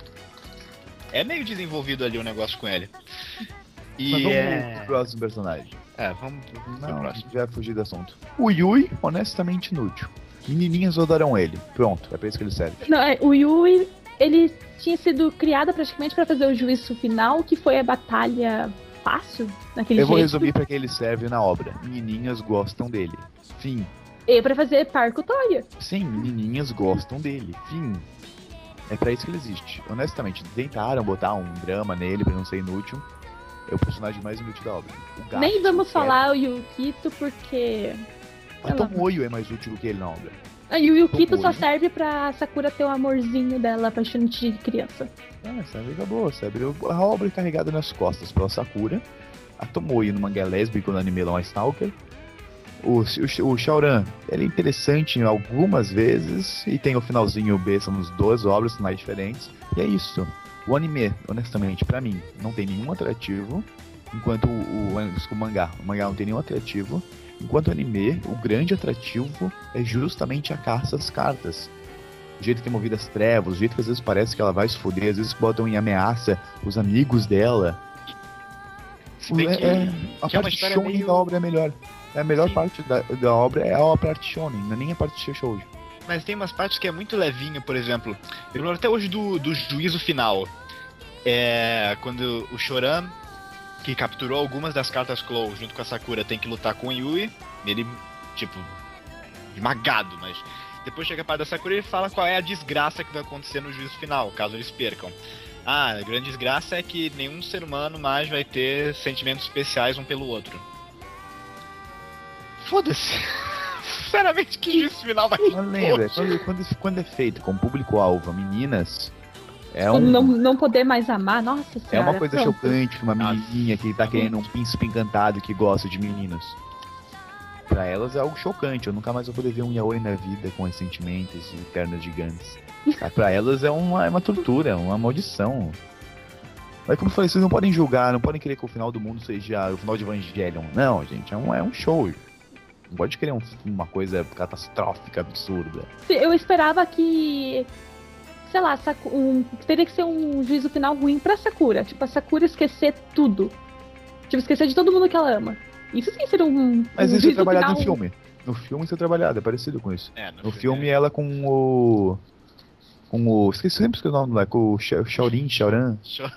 S3: É meio desenvolvido ali o negócio com ele. E
S1: Mas vamos
S3: é...
S1: pro próximo personagem.
S3: É, vamos pro pro
S1: Não, a
S3: próximo.
S1: gente vai fugir do assunto. O Yui, honestamente inútil. Menininhas odarão ele. Pronto, é pra isso que ele serve.
S4: Não, é, o Yui, ele tinha sido criado praticamente pra fazer o juízo final, que foi a batalha fácil, naquele
S1: Eu vou
S4: jeito.
S1: resumir pra que ele serve na obra. Menininhas gostam dele. Fim.
S4: E pra fazer par com o Toya.
S1: Sim, menininhas gostam dele. Fim. É pra isso que ele existe. Honestamente, tentaram botar um drama nele pra não ser inútil. É o personagem mais inútil da obra. O
S4: Nem
S1: gato,
S4: vamos
S1: o
S4: falar o Yukito, porque...
S1: Até o Moio é mais útil do que ele na obra.
S4: Ah, e o Yukito só
S1: Tomoe.
S4: serve pra Sakura ter o amorzinho dela apaixonante de criança.
S1: É, sabe, acabou, sabe? A obra é carregada nas costas pela Sakura, a Tomoe no mangá é lésbico, no anime ela é uma Stalker. O, o, o Shaoran, ele é interessante em algumas vezes, e tem o finalzinho B, são as duas obras, finais diferentes, e é isso. O anime, honestamente, pra mim, não tem nenhum atrativo, enquanto o, o, o mangá, o mangá não tem nenhum atrativo, enquanto o anime, o grande atrativo é justamente a caça às cartas. O jeito que é movida as trevas, o jeito que às vezes parece que ela vai se foder, às vezes botam em ameaça os amigos dela.
S3: Se bem que,
S1: É, a
S3: que é uma
S1: parte
S3: história
S1: shonen
S3: meio...
S1: da obra é melhor. É a melhor
S3: Sim.
S1: parte da, da obra é a parte shonen, não é nem a parte de shoujo.
S3: Mas tem umas partes que é muito levinho, por exemplo. Eu lembro até hoje do, do juízo final. É quando o Choran, que capturou algumas das cartas Claw junto com a Sakura, tem que lutar com o Yui. Ele, tipo, esmagado, mas depois chega a parte da Sakura e ele fala qual é a desgraça que vai acontecer no juízo final, caso eles percam. Ah, a grande desgraça é que nenhum ser humano mais vai ter sentimentos especiais um pelo outro. Foda-se. Sinceramente, que juízo final vai
S1: Mas lembra, quando, quando, quando é feito com público-alvo, meninas, é,
S4: Tipo,
S1: um,
S4: não, não poder mais amar, nossa
S1: é
S4: senhora.
S1: uma coisa
S4: pronto.
S1: chocante pra uma
S3: Nossa.
S1: menininha que tá querendo um príncipe encantado que gosta de meninos. Pra elas é algo chocante, eu nunca mais vou poder ver um yaoi na vida com ressentimentos e pernas gigantes. Ah, pra elas é uma, é uma tortura, uma maldição. Mas como eu falei, vocês não podem julgar, não podem querer que o final do mundo seja o final de Evangelion. Não, gente, é um, é um show. Não pode querer um- uma coisa catastrófica, absurda.
S4: Eu esperava que, sei lá, Saku- um- teria que ser um juízo final ruim pra Sakura. Tipo, a Sakura esquecer tudo. Tipo, esquecer de todo mundo que ela ama. Isso sim seria um,
S1: Mas
S4: um
S1: isso é
S4: juízo
S1: trabalhado
S4: final...
S1: no filme. No filme isso é trabalhado, é parecido com isso.
S3: É,
S1: No filme ela com o... Com o... Esqueci sempre esqueci o nome lá, com o Sha- Shaorin, Shaoran.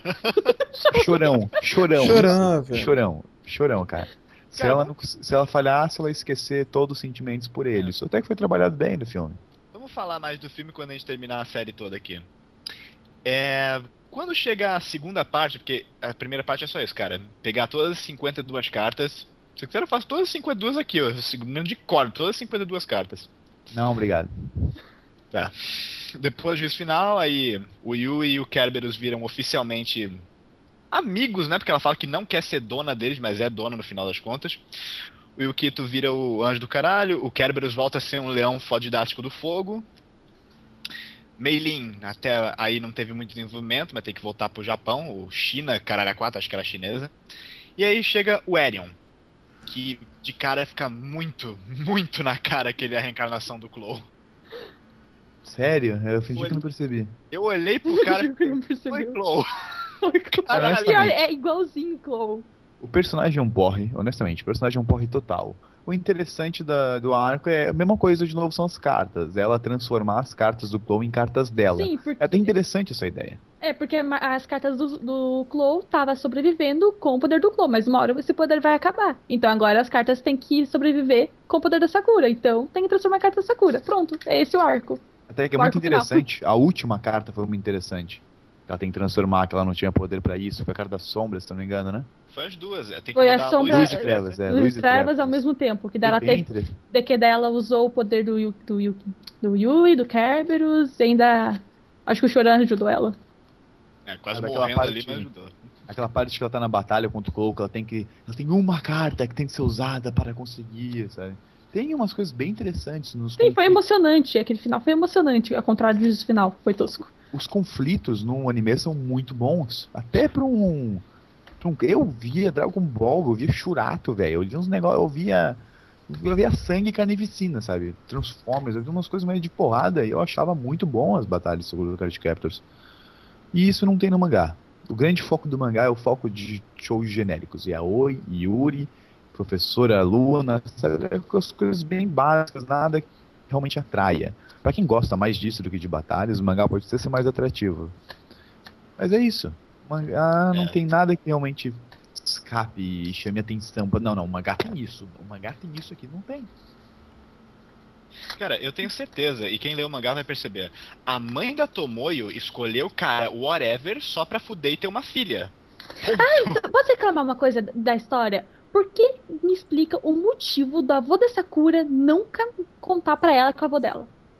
S1: Chorão, chorão.
S2: Chorão, velho.
S1: Chorão, chorão, cara. Se
S3: Cara,
S1: ela, não, se ela falhasse, ela ia esquecer todos os sentimentos por ele. Isso até que foi trabalhado bem no filme.
S3: Vamos falar mais do filme quando a gente terminar a série toda aqui. É, quando chega a segunda parte, porque a primeira parte é só isso, cara. Pegar todas as cinquenta e duas cartas. Se quiser, eu faço todas as cinquenta e duas aqui, ó. Segundo de cor, todas as cinquenta e duas cartas.
S1: Não, obrigado.
S3: Tá. Depois do juízo final, aí o Yui e o Kerberos viram oficialmente amigos, né? Porque ela fala que não quer ser dona deles, mas é dona no final das contas. O Yukito vira o anjo do caralho, o Kerberos volta a ser um leão fodidástico do fogo. Meilin, até aí não teve muito desenvolvimento, mas tem que voltar pro Japão, o China, caralho a quatro, acho que era chinesa. E aí chega o Erion, que de cara fica muito, muito na cara que ele é a reencarnação do Claw.
S1: Sério? Eu fingi
S3: Foi-
S1: que não percebi.
S3: Eu olhei pro cara e
S4: Eu não
S3: falei, foi
S4: percebi.
S3: Claw.
S1: Caralho.
S4: E olha, é igualzinho, Chloe.
S1: O personagem é um porre, honestamente, o personagem é um porre total. O interessante da- do arco é a mesma coisa, de novo, são as cartas. Ela transformar as cartas do Chloe em cartas dela.
S4: Sim, porque,
S1: É até interessante essa ideia.
S4: é porque ma- as cartas do, do Chloe estavam sobrevivendo com o poder do Chloe, mas uma hora esse poder vai acabar. Então agora as cartas têm que sobreviver com o poder da Sakura. Então tem que transformar a carta da Sakura. Pronto, é esse o arco.
S1: Até que é
S4: O
S1: muito
S4: arco final.
S1: interessante. A última carta foi muito interessante. Ela tem que transformar, que ela não tinha poder pra isso. Foi a carta das sombras, se não me engano, né?
S3: Foi as duas, é, tem que
S4: Foi a
S3: mudar
S4: sombra-
S1: Luz
S3: luz
S1: e trevas, é.
S4: Luz
S1: Luz
S4: e trevas ao mesmo tempo. Que daí ela
S1: Foi
S4: teve
S1: bem interessante.
S4: de que daí ela usou o poder do, Yu- do, Yu- do Yui, do Kerberos, e ainda. Acho que o Choran ajudou ela.
S3: É, quase
S1: Ah, daquela
S3: morrendo ali,
S1: parte-
S3: mas ajudou.
S1: Aquela parte que ela tá na batalha contra o Cloak, ela tem que. Ela tem uma carta que tem que ser usada para conseguir, sabe? Tem umas coisas bem interessantes nos
S4: Sim, foi
S1: conflitos.
S4: emocionante. Aquele final foi emocionante, ao contrário do juízo final. Foi tosco.
S1: Os conflitos no anime são muito bons. Até pra um. pra um- Eu via Dragon Ball, eu via Shurato, velho. Eu via uns negócios, eu via. Eu via sangue e carnificina, sabe? Transformers, eu via umas coisas meio de porrada e eu achava muito bom as batalhas sobre os Cardcaptors. E isso não tem no mangá. O grande foco do mangá é o foco de shows genéricos. Yaoi, Yuri, Professora Luna, sabe? As coisas bem básicas, nada que realmente atraia. Pra quem gosta mais disso do que de batalhas, o mangá pode ser mais atrativo. Mas é isso. O mangá não
S3: É.
S1: tem nada que realmente escape e chame atenção. Não, não, o mangá tem isso. O mangá tem isso aqui, não tem.
S3: Cara, eu tenho certeza, e quem lê o mangá vai perceber. A mãe da Tomoyo escolheu o cara, whatever, só pra fuder e ter uma filha.
S4: Posso reclamar uma coisa da história? Por que me explica o motivo do avô da Sakura nunca contar pra ela que é o avô dela?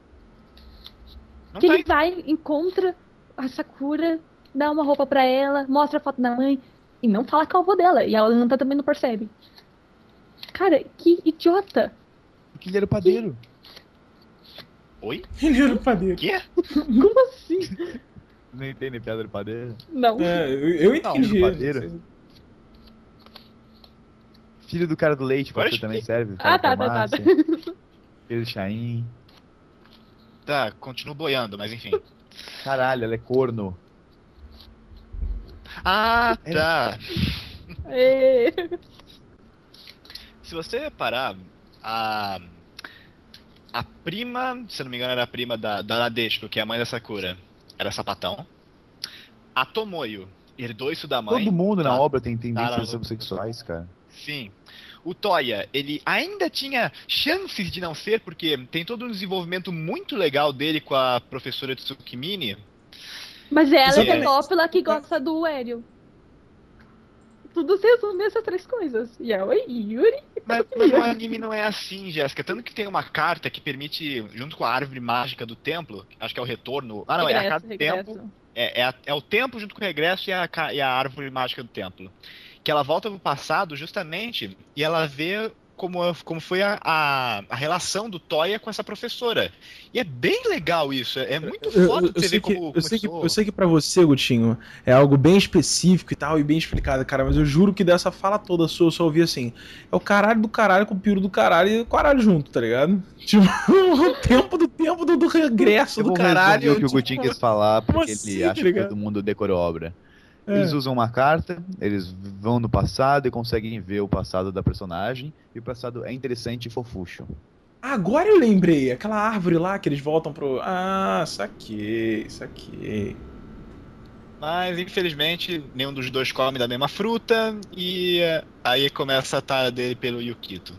S3: Não
S4: que
S3: tá
S4: ele vai, encontra a Sakura, dá uma roupa pra ela, mostra a foto da mãe e não fala com a avó dela. E a Alanta também não percebe. Cara, que idiota.
S1: Porque ele era o padeiro.
S3: Oi?
S2: Ele era o padeiro.
S3: Quê?
S4: Como assim?
S1: Não entende piada do padeiro?
S4: Não.
S2: É, eu, eu
S1: Não,
S2: entendi.
S1: do padeiro. Filho do cara do leite,
S3: Agora
S1: pode ser também serve.
S4: Ah,
S1: cara
S4: tá,
S1: da
S4: tá, tá.
S1: farmácia. Filho do Chain.
S3: Tá, continuo boiando, mas enfim.
S1: Caralho, ela é corno.
S3: Ah,
S1: É.
S3: tá.
S4: É.
S3: Se você reparar, a. A prima, se eu não me engano, era a prima da, da Nadeshiko, que é a mãe da Sakura, era sapatão. A Tomoyo herdou isso da mãe.
S1: Todo mundo na
S3: Tá.
S1: obra tem
S3: Tá,
S1: tendências
S3: tá.
S1: homossexuais, cara.
S3: Sim. O Toya, ele ainda tinha chances de não ser, porque tem todo um desenvolvimento muito legal dele com a professora Tsukimine.
S4: Mas ela é
S3: Exatamente.
S4: pedófila que gosta do Hélio. Tudo se resume essas três coisas. Yaoi, Yuri.
S3: Mas, mas o anime não é assim, Jéssica. Tanto que tem uma carta que permite, junto com a árvore mágica do templo, acho que é o retorno. Ah, não, é a carta do tempo. É, é, a- é o tempo junto com o regresso e a, ca- e a árvore mágica do templo. Que ela volta pro passado justamente e ela vê como, a- como foi a, a, a relação do Toya com essa professora. E é bem legal isso. É, é muito
S2: Eu,
S3: foda
S2: eu,
S3: de você
S2: sei
S3: ver
S2: que,
S3: como
S2: eu, sei que,
S3: começou.
S2: eu sei que pra você, Gutinho, é algo bem específico e tal, e bem explicado, cara, mas eu juro que dessa fala toda sua eu só ouvi assim, é o caralho do caralho com o piro do caralho e o caralho junto, tá ligado? Tipo, o tempo do tempo do, do regresso
S1: Eu
S2: do
S1: vou
S2: caralho.
S1: resumir o que o
S2: tipo,
S1: Gutinho quis falar,
S2: como
S1: porque
S2: assim,
S1: ele
S2: tá
S1: acha que
S2: ligado?
S1: todo mundo decorou a obra.
S2: é.
S1: Eles usam uma carta, eles vão no passado e conseguem ver o passado da personagem, e o passado é interessante e fofucho.
S2: Agora eu lembrei, aquela árvore lá que eles voltam pro... Ah, saquei, saquei.
S3: Mas, infelizmente, nenhum dos dois come da mesma fruta e eh, aí começa a tara dele pelo Yukito.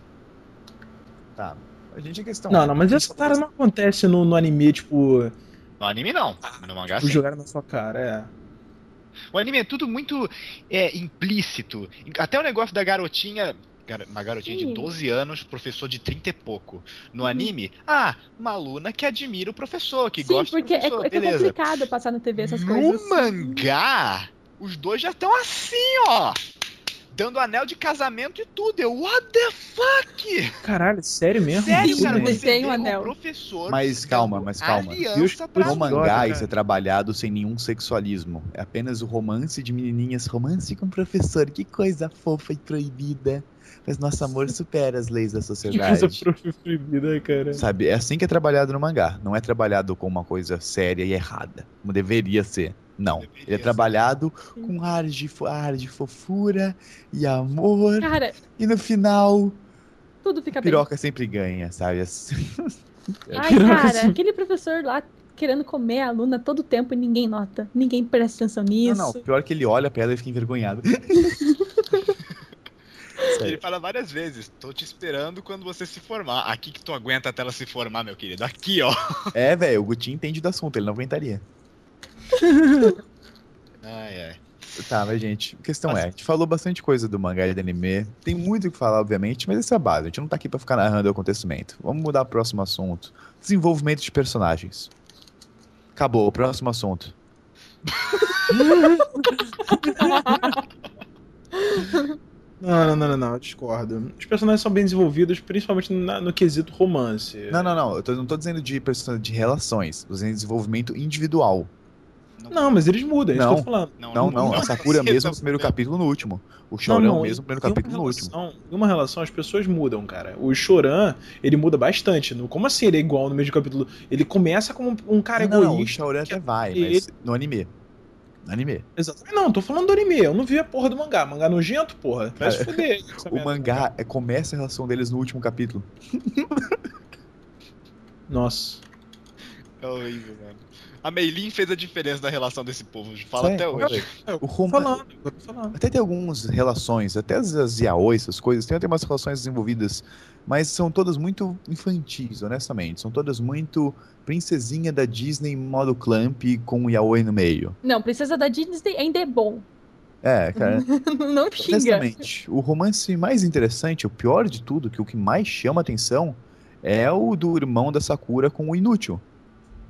S1: Tá, a gente é questão...
S2: Não, não, mas essa tara não acontece no, no anime, tipo,
S3: No anime não, no mangá
S2: tipo
S3: sim.
S2: jogar na sua cara, é.
S3: O anime é tudo muito é, implícito. Até o negócio da garotinha. gar- Uma garotinha
S4: Sim.
S3: de doze anos, professor de trinta e pouco. No
S4: Uhum.
S3: anime, ah, uma aluna que admira o professor, que
S4: Sim,
S3: gosta
S4: porque
S3: do
S4: é,
S3: professor.
S4: é que é
S3: Beleza.
S4: complicado passar na T V essas
S3: No
S4: coisas.
S3: mangá, os dois já estão assim, ó. Dando anel de casamento e tudo. Eu, what the fuck?
S2: Caralho, sério mesmo?
S3: Sério,
S4: Sim,
S3: cara,
S4: eles
S3: você
S4: têm
S3: vê
S4: um
S3: o
S4: anel.
S3: professor
S1: Mas calma,
S3: dando
S1: mas calma.
S3: aliança pra
S2: Deus-
S1: No
S2: Idiota,
S1: mangá
S2: cara.
S1: isso é trabalhado sem nenhum sexualismo. É apenas o romance de menininhas, romance com o professor. Que coisa fofa e proibida. Mas nosso amor supera as leis da
S2: Que coisa
S1: sociedade.
S2: proibida, cara.
S1: Sabe, é assim que é trabalhado no mangá. Não é trabalhado com uma coisa séria e errada. Como deveria ser. Não.
S3: Deveria
S1: Ele é
S3: ser.
S1: trabalhado com ar de, fo- ar de fofura e amor.
S4: Cara,
S1: E no final,
S4: tudo fica
S1: a
S4: bem.
S1: piroca sempre ganha, sabe? Assim.
S4: Ai,
S2: Piroca
S4: cara,
S2: sempre-
S4: aquele professor lá querendo comer a aluna todo tempo e ninguém nota. Ninguém presta atenção
S1: Não,
S4: nisso.
S1: não. Pior que ele olha pra ela e fica envergonhado.
S3: E ele fala várias vezes, tô te esperando quando você se formar. Aqui que tu aguenta até ela se formar, meu querido. Aqui, ó.
S1: É, velho, o Gutinho entende do assunto, ele não aguentaria.
S3: Ai, ai.
S1: Tá, mas gente, a questão é, a gente falou bastante coisa do mangá e do anime. Tem muito o que falar, obviamente, mas essa é a base. A gente não tá aqui pra ficar narrando o acontecimento. Vamos mudar pro próximo assunto. Desenvolvimento de personagens. Acabou, próximo assunto.
S2: Não, não, não, não, não, eu discordo. Os personagens são bem desenvolvidos, principalmente na- no quesito romance.
S1: Não, não, não. Eu tô- não tô dizendo de, person- de relações. Tô dizendo de desenvolvimento individual.
S2: Não, mas eles mudam, é isso que eu
S1: Não.
S2: tô falando.
S1: Não, não. A Sakura
S3: Você
S1: mesmo
S3: tá
S1: no primeiro
S3: fudendo.
S1: capítulo no último. O Chorão mesmo no primeiro
S2: em uma
S1: capítulo no último.
S2: relação- Em uma relação, as pessoas mudam, cara. O Choran, ele muda bastante. No- Como assim ele é igual no meio do capítulo? Ele começa como um cara
S1: não, não, não, o
S2: egoísta.
S1: Chorão até vai,
S2: ele-
S1: mas no anime. No anime.
S2: Exatamente. Não, tô falando do anime. Eu não vi a porra do mangá. Mangá nojento, porra. Vai se
S1: Cara,
S2: fuder. essa
S1: O
S2: merda.
S1: mangá é, começa a relação deles no último capítulo.
S2: Nossa.
S3: É horrível, mano. A Meilin fez a diferença na relação desse povo. Fala
S1: Sério?
S3: até hoje.
S2: Eu
S1: O
S2: tô
S1: rom-
S2: falando, eu tô falando.
S1: Até tem algumas relações, até as, as yaoi, essas coisas, tem até umas relações desenvolvidas, mas são todas muito infantis, honestamente. São todas muito princesinha da Disney modo Clamp com yaoi no meio.
S4: Não, Princesa da Disney ainda é bom.
S1: É, cara,
S4: Não xinga.
S1: honestamente, o romance mais interessante, o pior de tudo, que o que mais chama atenção, é o do irmão da Sakura com o Inútil.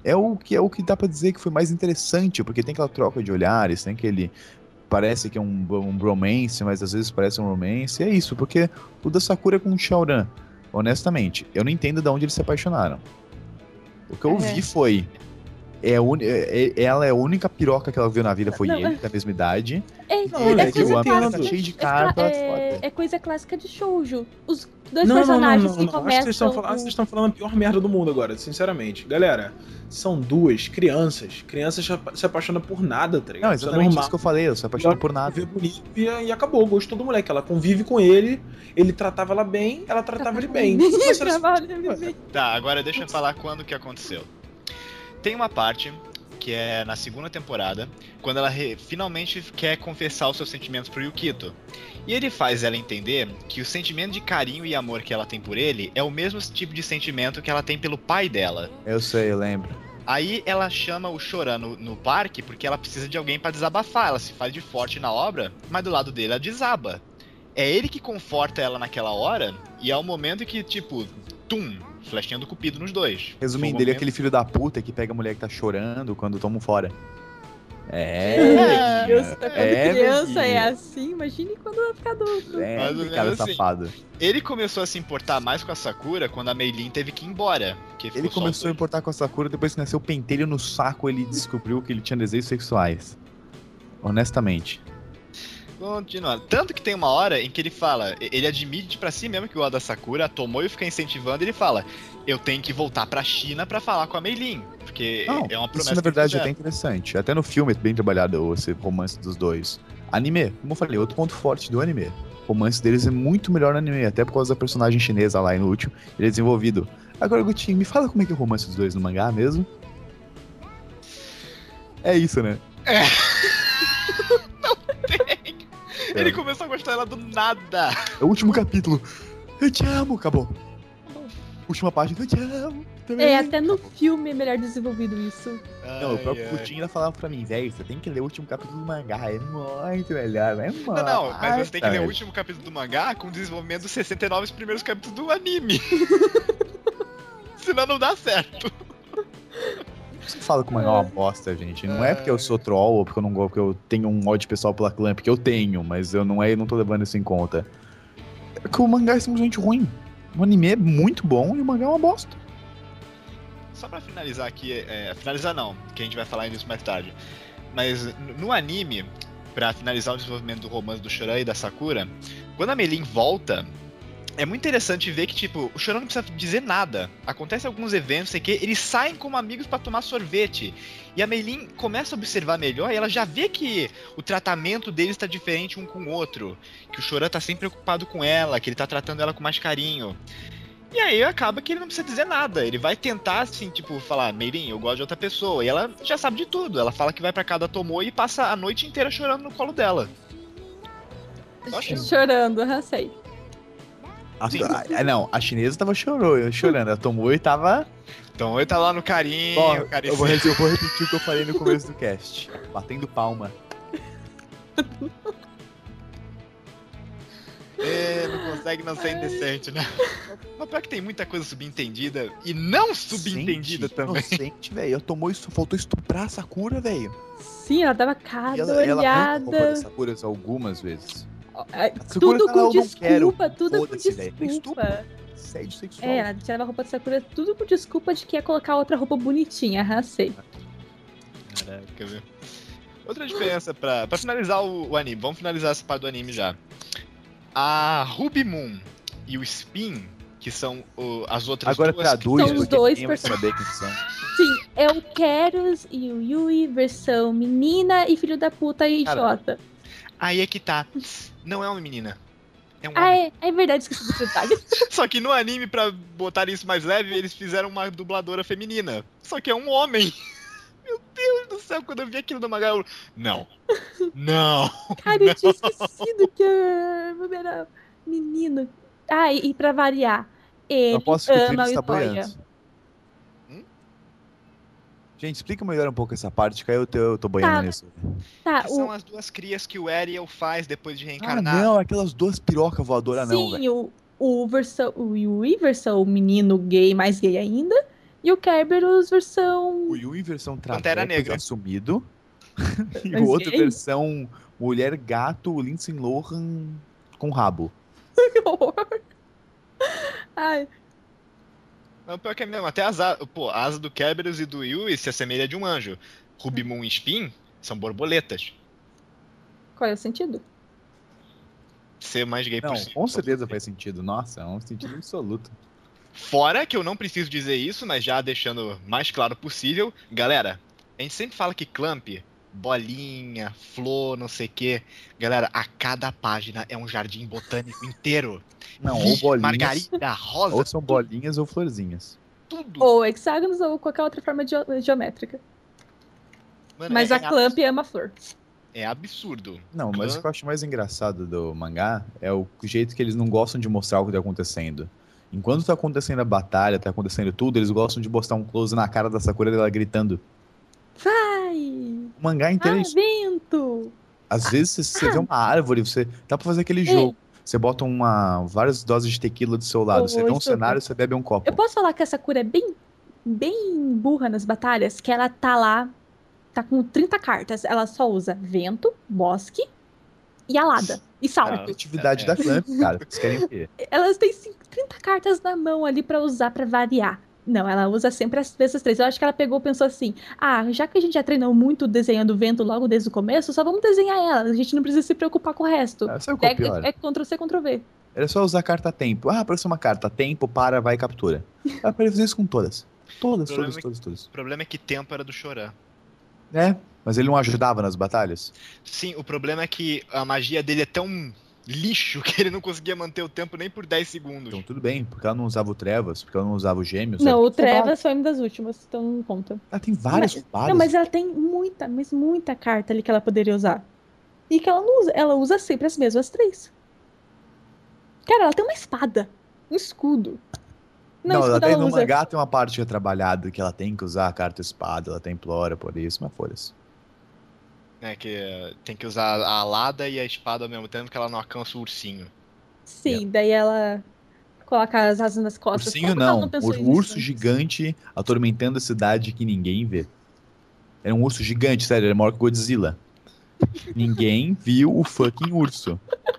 S1: é o que é o que dá pra dizer que foi mais interessante, porque tem aquela troca de olhares, tem aquele parece que é um, um bromance, mas às vezes parece um romance. E é isso, porque o da Sakura com o Shaoran, honestamente, eu não entendo de onde eles se apaixonaram. O que eu
S4: É.
S1: vi foi é a uni- é- é- ela é a única piroca que ela viu na vida, foi
S4: Não,
S1: ele,
S4: é-
S1: da mesma idade.
S4: É,
S2: Não,
S4: é
S2: moleque,
S1: que o
S4: coisa
S2: eu
S1: homem tá
S2: entendo.
S4: clássica.
S1: cheio de
S4: É,
S1: carta,
S4: cla-
S1: foda.
S4: é, é coisa clássica de shoujo. Os dois
S2: Não, não, não,
S4: personagens
S2: não,
S4: que
S2: não. Acho que
S4: começam.
S2: vocês estão falando, acho que vocês estão falando a pior merda do mundo agora, sinceramente. Galera, são duas crianças. Crianças se apa- se apaixonam por nada, tá ligado?
S1: Não,
S2: Isso é
S1: exatamente
S2: normal.
S1: isso que eu falei, eu sou apaixonado por nada.
S2: Vê bonito e, e acabou, gostou do moleque. Ela convive com ele, ele tratava ela bem, ela tratava ele bem. Mas era-
S4: Trabalha bem.
S3: Tá, agora deixa eu falar quando que aconteceu. Tem uma parte que é na segunda temporada, quando ela re- finalmente quer confessar os seus sentimentos pro Yukito. E ele faz ela entender que o sentimento de carinho e amor que ela tem por ele é o mesmo tipo de sentimento que ela tem pelo pai dela.
S1: Eu sei, eu lembro.
S3: Aí ela chama o Choran no, no parque porque ela precisa de alguém pra desabafar. Ela se faz de forte na obra, mas do lado dele ela desaba. É ele que conforta ela naquela hora, e é o momento que, tipo, tum, flechinha do cupido nos dois.
S1: Resumindo,
S3: Foi o
S1: ele é
S3: momento-
S1: aquele filho da puta que pega a mulher que tá chorando quando toma um fora. É,
S3: É,
S4: Deus, tá quando
S1: é,
S4: criança
S1: neguinho.
S4: é assim, imagine quando vai ficar adulto.
S1: é,
S3: Mais ou
S1: cara
S3: menos assim.
S1: safado.
S3: Ele começou a se importar mais com a Sakura quando a Meilin teve que ir embora. Que ficou
S1: Ele
S3: só
S1: começou a
S3: os dois.
S1: importar com a Sakura depois que nasceu o pentelho no saco, ele descobriu que ele tinha desejos sexuais. Honestamente.
S3: Continuando. Tanto que tem uma hora em que ele fala, ele admite pra si mesmo que gosta da Sakura, a Tomoe fica incentivando, e ele fala: eu tenho que voltar pra China pra falar com a Meilin, porque
S1: Não,
S3: é uma promessa.
S1: isso na verdade
S3: que
S1: é até
S3: fizeram.
S1: interessante. Até no filme é bem trabalhado esse romance dos dois. Anime, como eu falei, outro ponto forte do anime. O romance deles é muito melhor no anime, até por causa da personagem chinesa lá inútil, ele é desenvolvido. Agora, Gutinho, me fala como é que é o romance dos dois no mangá mesmo? É isso, né?
S3: Ele começou a gostar dela do nada.
S1: É o último capítulo. Eu te amo, acabou. Última página, eu te amo. Também.
S4: É, até no filme é melhor desenvolvido isso.
S1: Não, o próprio
S3: Ai, ai.
S1: Gutinho ainda falava pra mim, velho, você tem que ler o último capítulo do mangá, é muito melhor, é muito.
S3: Não, não, mas você tem que ler o
S1: velho.
S3: último capítulo do mangá com o desenvolvimento dos sessenta e nove primeiros capítulos do anime. Senão não dá certo.
S1: Você fala que o mangá é uma bosta, gente. Não é porque eu sou troll ou porque eu não gosto, porque eu tenho um ódio pessoal pela clã, porque eu tenho, mas eu não é, não tô levando isso em conta. É que o mangá é simplesmente ruim. O anime é muito bom e o mangá é uma bosta.
S3: Só pra finalizar aqui, é, finalizar não, que a gente vai falar disso mais tarde. Mas n- no anime, pra finalizar o desenvolvimento do romance do Choran e da Sakura, quando a Meilin volta, é muito interessante ver que, tipo, o Choran não precisa dizer nada. Acontece alguns eventos, sei que, eles saem como amigos pra tomar sorvete. E a Meilin começa a observar melhor e ela já vê que o tratamento deles tá diferente um com o outro. Que o Choran tá sempre preocupado com ela, que ele tá tratando ela com mais carinho. E aí acaba que ele não precisa dizer nada. Ele vai tentar, assim, tipo, falar, Meilin, eu gosto de outra pessoa. E ela já sabe de tudo. Ela fala que vai pra casa da Tomoe e passa a noite inteira chorando no colo dela. Só chorando.
S4: Chorando, aham, sei.
S1: A,
S3: Sim.
S1: a- não, a chinesa tava chorou, chorando, a Tomoe tava...
S3: Então ele tá lá no carinho,
S1: Ó, eu,
S3: carinho.
S1: vou, re- eu vou repetir o que eu falei no começo do cast. Batendo palma.
S3: É, não consegue não ser indecente, né? Mas pior que tem muita coisa subentendida e não subentendida
S1: Sente,
S3: também.
S1: Inocente, velho. A Tomoe só faltou estuprar a Sakura, velho.
S4: Sim, ela dava
S1: E
S4: cada
S1: ela, ela arranca a roupa da
S4: olhada.
S1: Sakura algumas vezes.
S4: É,
S1: A Sakura
S4: tudo
S1: tá lá,
S4: com
S1: eu não quero.
S4: desculpa, tudo com
S1: Foda-se, velho. É
S4: desculpa.
S1: Assédio sexual.
S4: É, ela tirava a roupa de Sakura tudo com desculpa de que ia colocar outra roupa bonitinha, arrasei.
S3: Caraca, viu? Outra diferença pra, pra finalizar o, o anime, vamos finalizar essa parte do anime já. A Ruby Moon e o Spin, que são o- as outras
S1: Agora
S3: duas...
S1: traduz,
S4: São os
S1: porque
S4: dois
S1: ninguém vai
S4: person-
S1: saber quem são.
S4: Sim, é o Keros e o Yui, versão menina e filho da puta e
S1: Cara.
S4: idiota.
S3: Aí é que tá. Não é uma menina. É um
S4: Ah,
S3: homem.
S4: é, é verdade, esqueci desse detalhe.
S3: Só que no anime, pra botar isso mais leve, eles fizeram uma dubladora feminina. Só que é um homem. Meu Deus do céu, quando eu vi aquilo no mangá, eu... Não. Não.
S4: Cara, eu tinha esquecido que a Ruby era menino. Ah, e, e pra variar, ele
S1: Eu posso que o
S4: ama
S1: Felipe
S4: o
S1: está
S4: Itoya.
S1: boiando.
S3: Hum?
S1: Gente, explica melhor um pouco essa parte, que aí eu tô, eu tô boiando
S4: Tá.
S1: nisso.
S4: Tá,
S3: Que são
S4: o,
S3: as duas crias que o Ariel faz depois de
S1: Ah,
S3: reencarnar.
S1: não, aquelas duas pirocas voadoras não, velho.
S4: sim, o, o versão, o Yui, versão menino gay, mais gay ainda, E o Kerberos versão.
S1: O Yui versão
S3: Pantera
S1: Traveco
S3: Negra.
S1: assumido. E
S4: Mas
S1: o outro
S4: e aí?
S1: versão Mulher Gato Lindsay Lohan com rabo.
S4: Que horror. Ai,
S3: Não, pior que é mesmo, até as asas, pô, a asa do Kerberos e do Yui se assemelha de um anjo. Ruby Moon e Spin são borboletas.
S4: qual é o sentido?
S3: Ser mais gay
S1: Não,
S3: possível.
S1: com certeza faz sentido. Nossa, é um sentido absoluto.
S3: Fora que eu não preciso dizer isso, mas já deixando mais claro possível, galera, a gente sempre fala que Clamp, bolinha, flor, não sei o quê. Galera, a cada página é um jardim botânico inteiro.
S1: Não, ou
S3: Lírio,
S1: bolinhas,
S3: margarida, rosa,
S1: ou são bolinhas ou florzinhas.
S3: tudo.
S4: Ou hexágonos ou qualquer outra forma geo- geométrica.
S3: Mano,
S4: Mas
S3: é,
S4: a
S3: é
S4: Clamp ama a flor.
S3: É absurdo.
S1: Não, mas o
S3: Clamp-
S1: que eu acho mais engraçado do mangá é o jeito que eles não gostam de mostrar o que tá acontecendo. Enquanto tá acontecendo a batalha, tá acontecendo tudo, eles gostam de mostrar um close na cara da Sakura dela gritando.
S4: Vai!
S1: O mangá inteiro é
S4: Ah,
S1: isso.
S4: vento!
S1: Às vezes você, você vê uma árvore, você dá pra fazer aquele jogo. Você bota uma, várias doses de tequila do seu lado,
S4: Ô,
S1: você vê um
S4: Estupra.
S1: cenário, você bebe um copo.
S4: Eu posso falar que a Sakura é bem, bem burra nas batalhas? Que ela tá lá, tá com trinta cartas. Ela só usa vento, bosque e alada. E salto.
S1: Atividade
S3: É,
S1: da
S3: é.
S1: Clamp, cara. Vocês querem o quê?
S4: Elas têm cinco- trinta cartas na mão ali pra usar pra variar. Não, ela usa sempre as vezes três. Eu acho que ela pegou e pensou assim: ah, já que a gente já treinou muito desenhando vento logo desde o começo, só vamos desenhar ela. A gente não precisa se preocupar com o resto.
S1: Ah, sabe qual é o
S4: É,
S1: pior?
S4: é Ctrl-C, Ctrl-V.
S1: Era só usar carta tempo. Ah, apareceu uma carta. Tempo, para, vai, captura. Ela poderia fazer isso com todas. Todas,
S3: O problema
S1: todas,
S3: é que-
S1: todas, todas.
S3: O problema é que tempo era do Choran.
S1: É, mas ele não ajudava nas batalhas?
S3: Sim, o problema é que a magia dele é tão lixo que ele não conseguia manter o tempo nem por dez segundos.
S1: Então tudo bem, porque ela não usava o Trevas, porque ela não usava o Gêmeos.
S4: Não,
S1: ela
S4: o
S1: tem roubado.
S4: Trevas foi uma das últimas, então não conta.
S1: Ela tem várias
S4: Mas-
S1: roubadas.
S4: Não, mas ela tem muita, mas muita carta ali que ela poderia usar. E que ela não usa. Ela usa sempre as mesmas três. Cara, ela tem uma espada. Um escudo. Não,
S1: Não, ela
S4: escudo
S1: tem,
S4: ela
S1: no
S4: usa.
S1: mangá tem uma parte que é trabalhada que ela tem que usar a carta espada, ela tem implora por isso, mas foda-se.
S3: Né, que eh, tem que usar a alada e a espada ao mesmo tempo que ela não alcança o ursinho.
S4: Sim, daí ela coloca as asas nas costas.
S1: Ursinho
S4: Como que ela
S1: não,
S4: pensou
S1: o
S4: nisso
S1: urso
S4: antes?
S1: gigante atormentando a cidade que ninguém vê. Era um urso gigante, sério, era maior que Godzilla. Ninguém viu o fucking urso.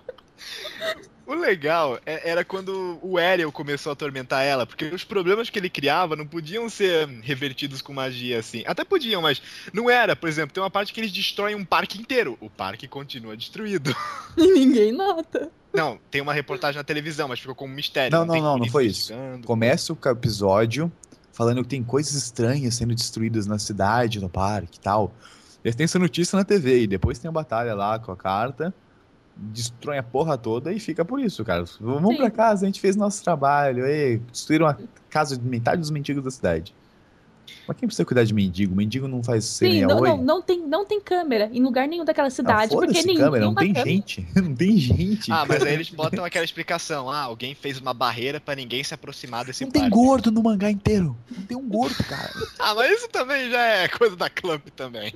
S3: O legal é- era quando o Ariel começou a atormentar ela, porque os problemas que ele criava não podiam ser revertidos com magia assim. Até podiam, mas não era. Por exemplo, tem uma parte que eles destroem um parque inteiro. O parque continua destruído.
S4: E ninguém nota.
S3: Não, tem uma reportagem na televisão, mas ficou como um mistério.
S1: Não, não,
S3: tem
S1: não, não
S3: ninguém
S1: foi isso.
S3: investigando.
S1: Começa o episódio falando que tem coisas estranhas sendo destruídas na cidade, no parque e tal. Eles têm essa notícia na T V e depois tem a batalha lá com a carta, destrói a porra toda e fica por isso, cara. Vamos
S4: Sim.
S1: pra casa, a gente fez nosso trabalho, ei, destruíram a casa de metade dos mendigos da cidade. Mas quem precisa cuidar de mendigo? Mendigo não faz
S4: Sim,
S1: serenha
S4: não,
S1: oi?
S4: não, não, tem, não tem câmera em lugar nenhum daquela
S1: Ah,
S4: cidade. porque
S1: foda-se
S4: nenhum,
S1: câmera, não tem
S4: câmera.
S1: gente. Não tem gente.
S3: Ah, mas
S1: cara.
S3: aí eles botam aquela explicação. Ah, alguém fez uma barreira pra ninguém se aproximar desse
S1: Não tem
S3: parque.
S1: gordo no mangá inteiro. Não tem um gordo, cara.
S3: Ah, mas isso também já é coisa da Clamp também.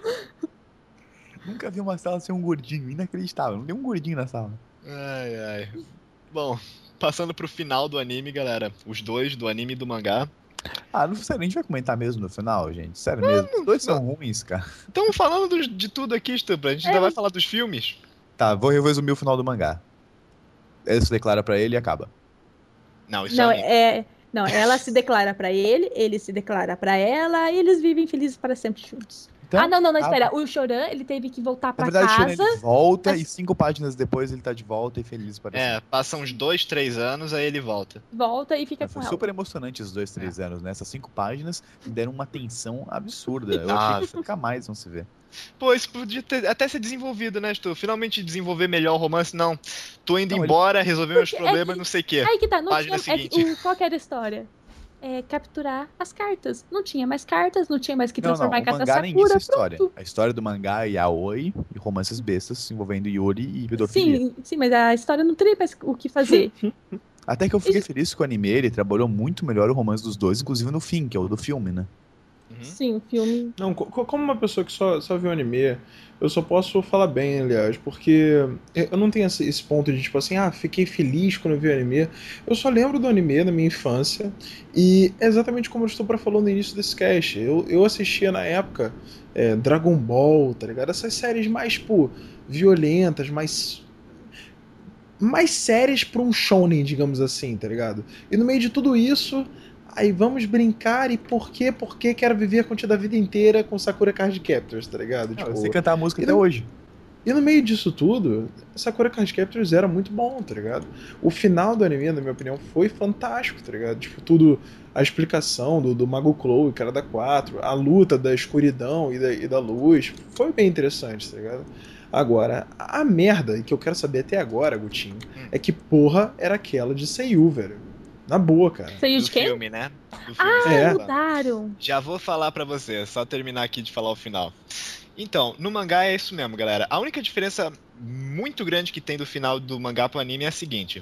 S1: Nunca vi uma sala sem um gordinho. Inacreditável. Não tem um gordinho na sala.
S3: Ai, ai. Bom, passando pro final do anime, galera. Os dois, do anime e do mangá.
S1: Ah, não, sério, a gente vai comentar mesmo no final, gente. Sério mesmo. Os dois são ruins, cara.
S3: Estamos falando dos- de tudo aqui, Stupra. A gente
S4: É.
S3: ainda vai falar dos filmes.
S1: Tá, vou resumir o final do mangá. Ele se declara pra ele e acaba.
S3: Não, isso
S4: Não,
S3: é anime.
S4: é, não, ela se declara pra ele, ele se declara pra ela, e eles vivem felizes para sempre juntos.
S1: Então,
S4: ah, não, não, não,
S1: acaba.
S4: espera. O Choran, ele teve que voltar
S1: Na
S4: pra
S1: verdade, Shonen,
S4: casa.
S1: ele volta
S4: mas-
S1: e cinco páginas depois ele tá de volta e feliz para
S3: É, passam uns dois, três anos, aí ele volta.
S4: Volta e fica
S1: É,
S4: com
S1: foi
S4: ela.
S1: super emocionante esses dois, três anos, né? Essas cinco páginas me deram uma tensão absurda. Eu
S3: Nossa.
S1: achei que nunca mais vão se ver.
S3: Pô, isso podia ter, até ser desenvolvido, né, Stu? Finalmente desenvolver melhor o romance. Não, tô indo
S1: Não, ele-
S3: embora, resolver meus
S4: Porque é
S3: problemas,
S4: que-
S3: não sei o quê.
S4: Aí que tá, não
S3: Página
S4: tinha. É que,
S3: seguinte.
S4: o, qual que era a história? É capturar as cartas. Não tinha mais cartas, não tinha mais que
S1: Não, não,
S4: transformar em
S1: o
S4: carta
S1: mangá nem isso é
S4: Sakura.
S1: história.
S4: Pronto.
S1: A história do mangá é Yaoi e romances bestas envolvendo Yuri e pedofilia.
S4: Sim, sim, mas a história não teria mais o que fazer.
S1: Até que eu fiquei feliz com o anime, ele trabalhou muito melhor o romance dos dois, inclusive no fim, que é o do filme, né?
S3: Uhum.
S4: Sim, o filme.
S2: Não, co- como uma pessoa que só, só viu anime, eu só posso falar bem, aliás, porque eu não tenho esse, esse ponto de tipo assim, ah, fiquei feliz quando eu vi anime. Eu só lembro do anime da minha infância, e é exatamente como eu estou para falando no início desse cast. Eu, eu assistia na época é, Dragon Ball, tá ligado? Essas séries mais, pô, violentas, mais mais sérias pra um shonen, digamos assim, tá ligado? E no meio de tudo isso, aí vamos brincar e por quê? Porque quero viver a contigo da vida inteira com Sakura Card Captors, tá ligado?
S1: Não, eu
S2: Tipo,
S1: sei cantar a música
S2: e
S1: até
S2: no,
S1: hoje.
S2: e no meio disso tudo, Sakura Card Captors era muito bom, tá ligado? O final do anime, na minha opinião, foi fantástico, tá ligado? Tipo, tudo, a explicação do, do Mago Chloe, que era da quatro, a luta da escuridão e da, e da luz, foi bem interessante, tá ligado? Agora, a merda que eu quero saber até agora, Gutinho,
S3: Hum.
S2: é que porra era aquela de Seiyu, velho. Na boa, cara.
S4: Saiu
S3: Do
S4: de quem?
S3: filme, né? Do filme.
S4: Ah,
S3: você tá
S2: É.
S3: falando.
S4: mudaram.
S3: Já vou falar pra você, só terminar aqui de falar o final. Então, no mangá é isso mesmo, galera. A única diferença muito grande que tem do final do mangá pro anime é a seguinte.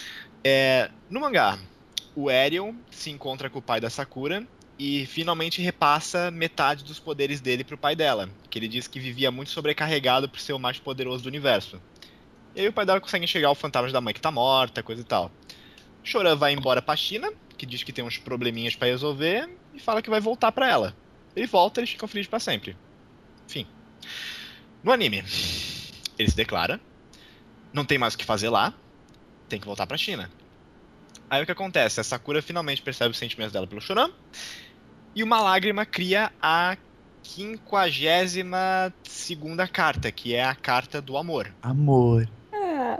S3: É, no mangá, o Aerion se encontra com o pai da Sakura e finalmente repassa metade dos poderes dele pro pai dela, que ele diz que vivia muito sobrecarregado por ser o mais poderoso do universo. E aí o pai dela consegue enxergar o fantasma da mãe que tá morta, coisa e tal. Choran vai embora pra China, que diz que tem uns probleminhas pra resolver, e fala que vai voltar pra ela. Ele volta e eles ficam felizes pra sempre. Enfim. No anime, ele se declara, não tem mais o que fazer lá, tem que voltar pra China. Aí o que acontece? A Sakura finalmente percebe os sentimentos dela pelo Choran, e uma lágrima cria a quinquagésima segunda carta, que é a carta do amor.
S1: Amor,
S4: É.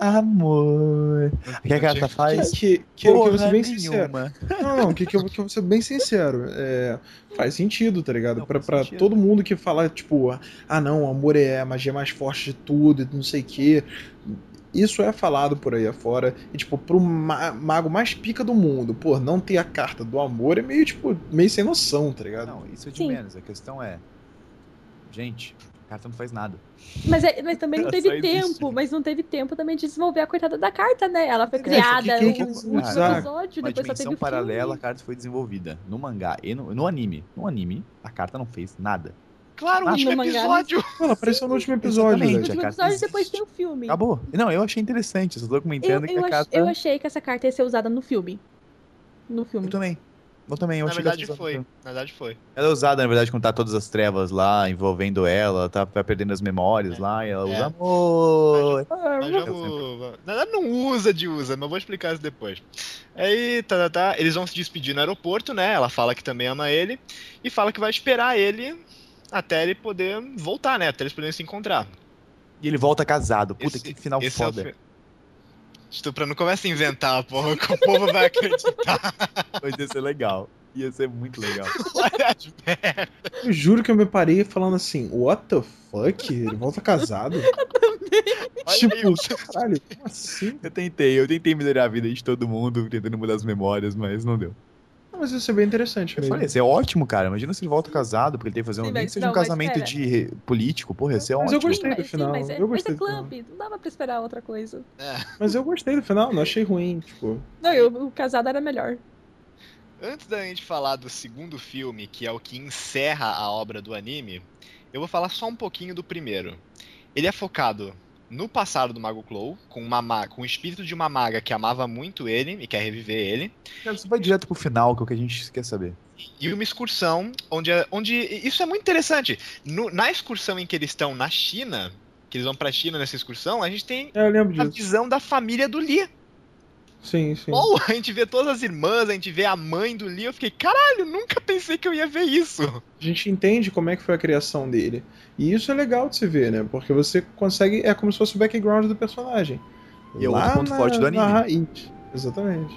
S1: amor. O que a carta
S2: Que,
S1: faz?
S2: que, que, que eu vou ser
S1: Porra
S2: bem sincero.
S1: nenhuma.
S2: Não, não, que, que, eu, que eu vou ser bem sincero. É, faz sentido, tá ligado?
S1: Não,
S2: Pra,
S1: faz
S2: pra
S1: sentido.
S2: todo mundo que fala, tipo, ah não, o amor é a magia mais forte de tudo e não sei o quê. Isso é falado por aí afora. E, tipo, pro ma mago mais pica do mundo, pô, não ter a carta do amor é meio, tipo, meio sem noção, tá ligado?
S1: Não, isso é de
S4: Sim.
S1: menos. A questão é. Gente, a carta não faz nada.
S4: Mas, é- mas também não
S1: Ela
S4: teve
S1: só existe.
S4: tempo, mas não teve tempo também de desenvolver a coitada da carta, né? Ela foi
S2: É,
S4: criada
S2: que- que- que
S4: o,
S2: eles
S4: o último
S2: usaram?
S4: episódio,
S1: Uma
S4: depois só teve
S1: dimensão
S4: o
S1: paralela, a
S4: filme.
S1: carta foi desenvolvida. No mangá e no, no anime. No anime, a carta não fez nada.
S3: Claro, o
S1: Ah,
S3: último
S4: no mangá,
S3: episódio!
S2: Ela apareceu no último episódio,
S1: exatamente.
S4: O
S2: velho.
S4: último
S1: a carta
S4: episódio depois
S1: existe.
S4: tem o filme.
S1: Acabou. Não, eu achei interessante. Eu só tô
S4: Eu,
S1: comentando que
S4: eu,
S1: a
S4: ach-
S1: carta.
S4: eu achei que essa carta ia ser usada no filme. No
S1: Eu
S4: filme.
S1: também. Eu também, eu
S3: Na
S1: achei
S3: verdade
S1: que ela
S3: foi, na verdade foi.
S1: Ela é usada, na verdade, quando tá todas as trevas lá, envolvendo ela, tá, vai perdendo as memórias
S3: É.
S1: lá, e ela
S3: É.
S1: usa amor.
S3: Mas vamos. Na verdade não usa de usa, mas eu vou explicar isso depois. Aí, tá, tá, tá. Eles vão se despedir no aeroporto, né? Ela fala que também ama ele. E fala que vai esperar ele até ele poder voltar, né? Até eles poderem se encontrar.
S1: E ele volta casado. Puta,
S3: Esse-
S1: que final
S3: esse é o
S1: foda.
S3: fi- Estupra, não começa a inventar, porra, que o povo vai acreditar.
S1: Mas ia ser legal. Ia ser muito legal.
S3: Olha as merda.
S2: Eu juro que eu me parei falando assim, what the fuck? Ele volta casado?
S3: Olha
S2: Tipo,
S3: isso.
S2: caralho, como assim?
S1: Eu tentei, eu tentei melhorar a vida de todo mundo, tentando mudar as memórias, mas não deu.
S2: Não, mas isso é bem interessante
S1: Eu
S2: mesmo.
S1: falei, isso é ótimo, cara. Imagina se ele volta casado, porque ele tem que fazer um.
S4: Sim,
S1: Nem
S4: mas
S1: que seja
S4: não,
S1: um
S4: mas
S1: casamento
S4: pera.
S1: de re- político, porra, ia ser
S2: Mas eu
S1: ótimo.
S2: gostei. do
S4: mas,
S2: final,
S4: mas é,
S2: eu
S4: mas
S2: gostei
S4: é
S2: do final.
S4: Clamp, não dava pra esperar outra coisa.
S3: É.
S2: Mas eu gostei do final, não achei ruim, tipo.
S4: Não, eu, o casado era melhor.
S3: Antes da gente falar do segundo filme, que é o que encerra a obra do anime, eu vou falar só um pouquinho do primeiro. Ele é focado no passado do Mago Chloe, com, uma ma- com o espírito de uma maga que amava muito ele e quer reviver ele,
S1: Cara, você vai direto pro final, que é o que a gente quer saber.
S3: e uma excursão onde, onde isso é muito interessante. No- na excursão em que eles estão na China, que eles vão pra China nessa excursão, a gente tem
S2: É, eu lembro
S3: a
S2: disso.
S3: visão da família do Lee.
S2: Sim, sim.
S3: Ou a gente vê todas as irmãs, a gente vê a mãe do Lee, eu fiquei, caralho, nunca pensei que eu ia ver isso.
S2: A gente entende como é que foi a criação dele. E isso é legal de se ver, né? Porque você consegue. É como se fosse o background do personagem.
S1: E é outro ponto forte do anime.
S2: Na raiz. Exatamente.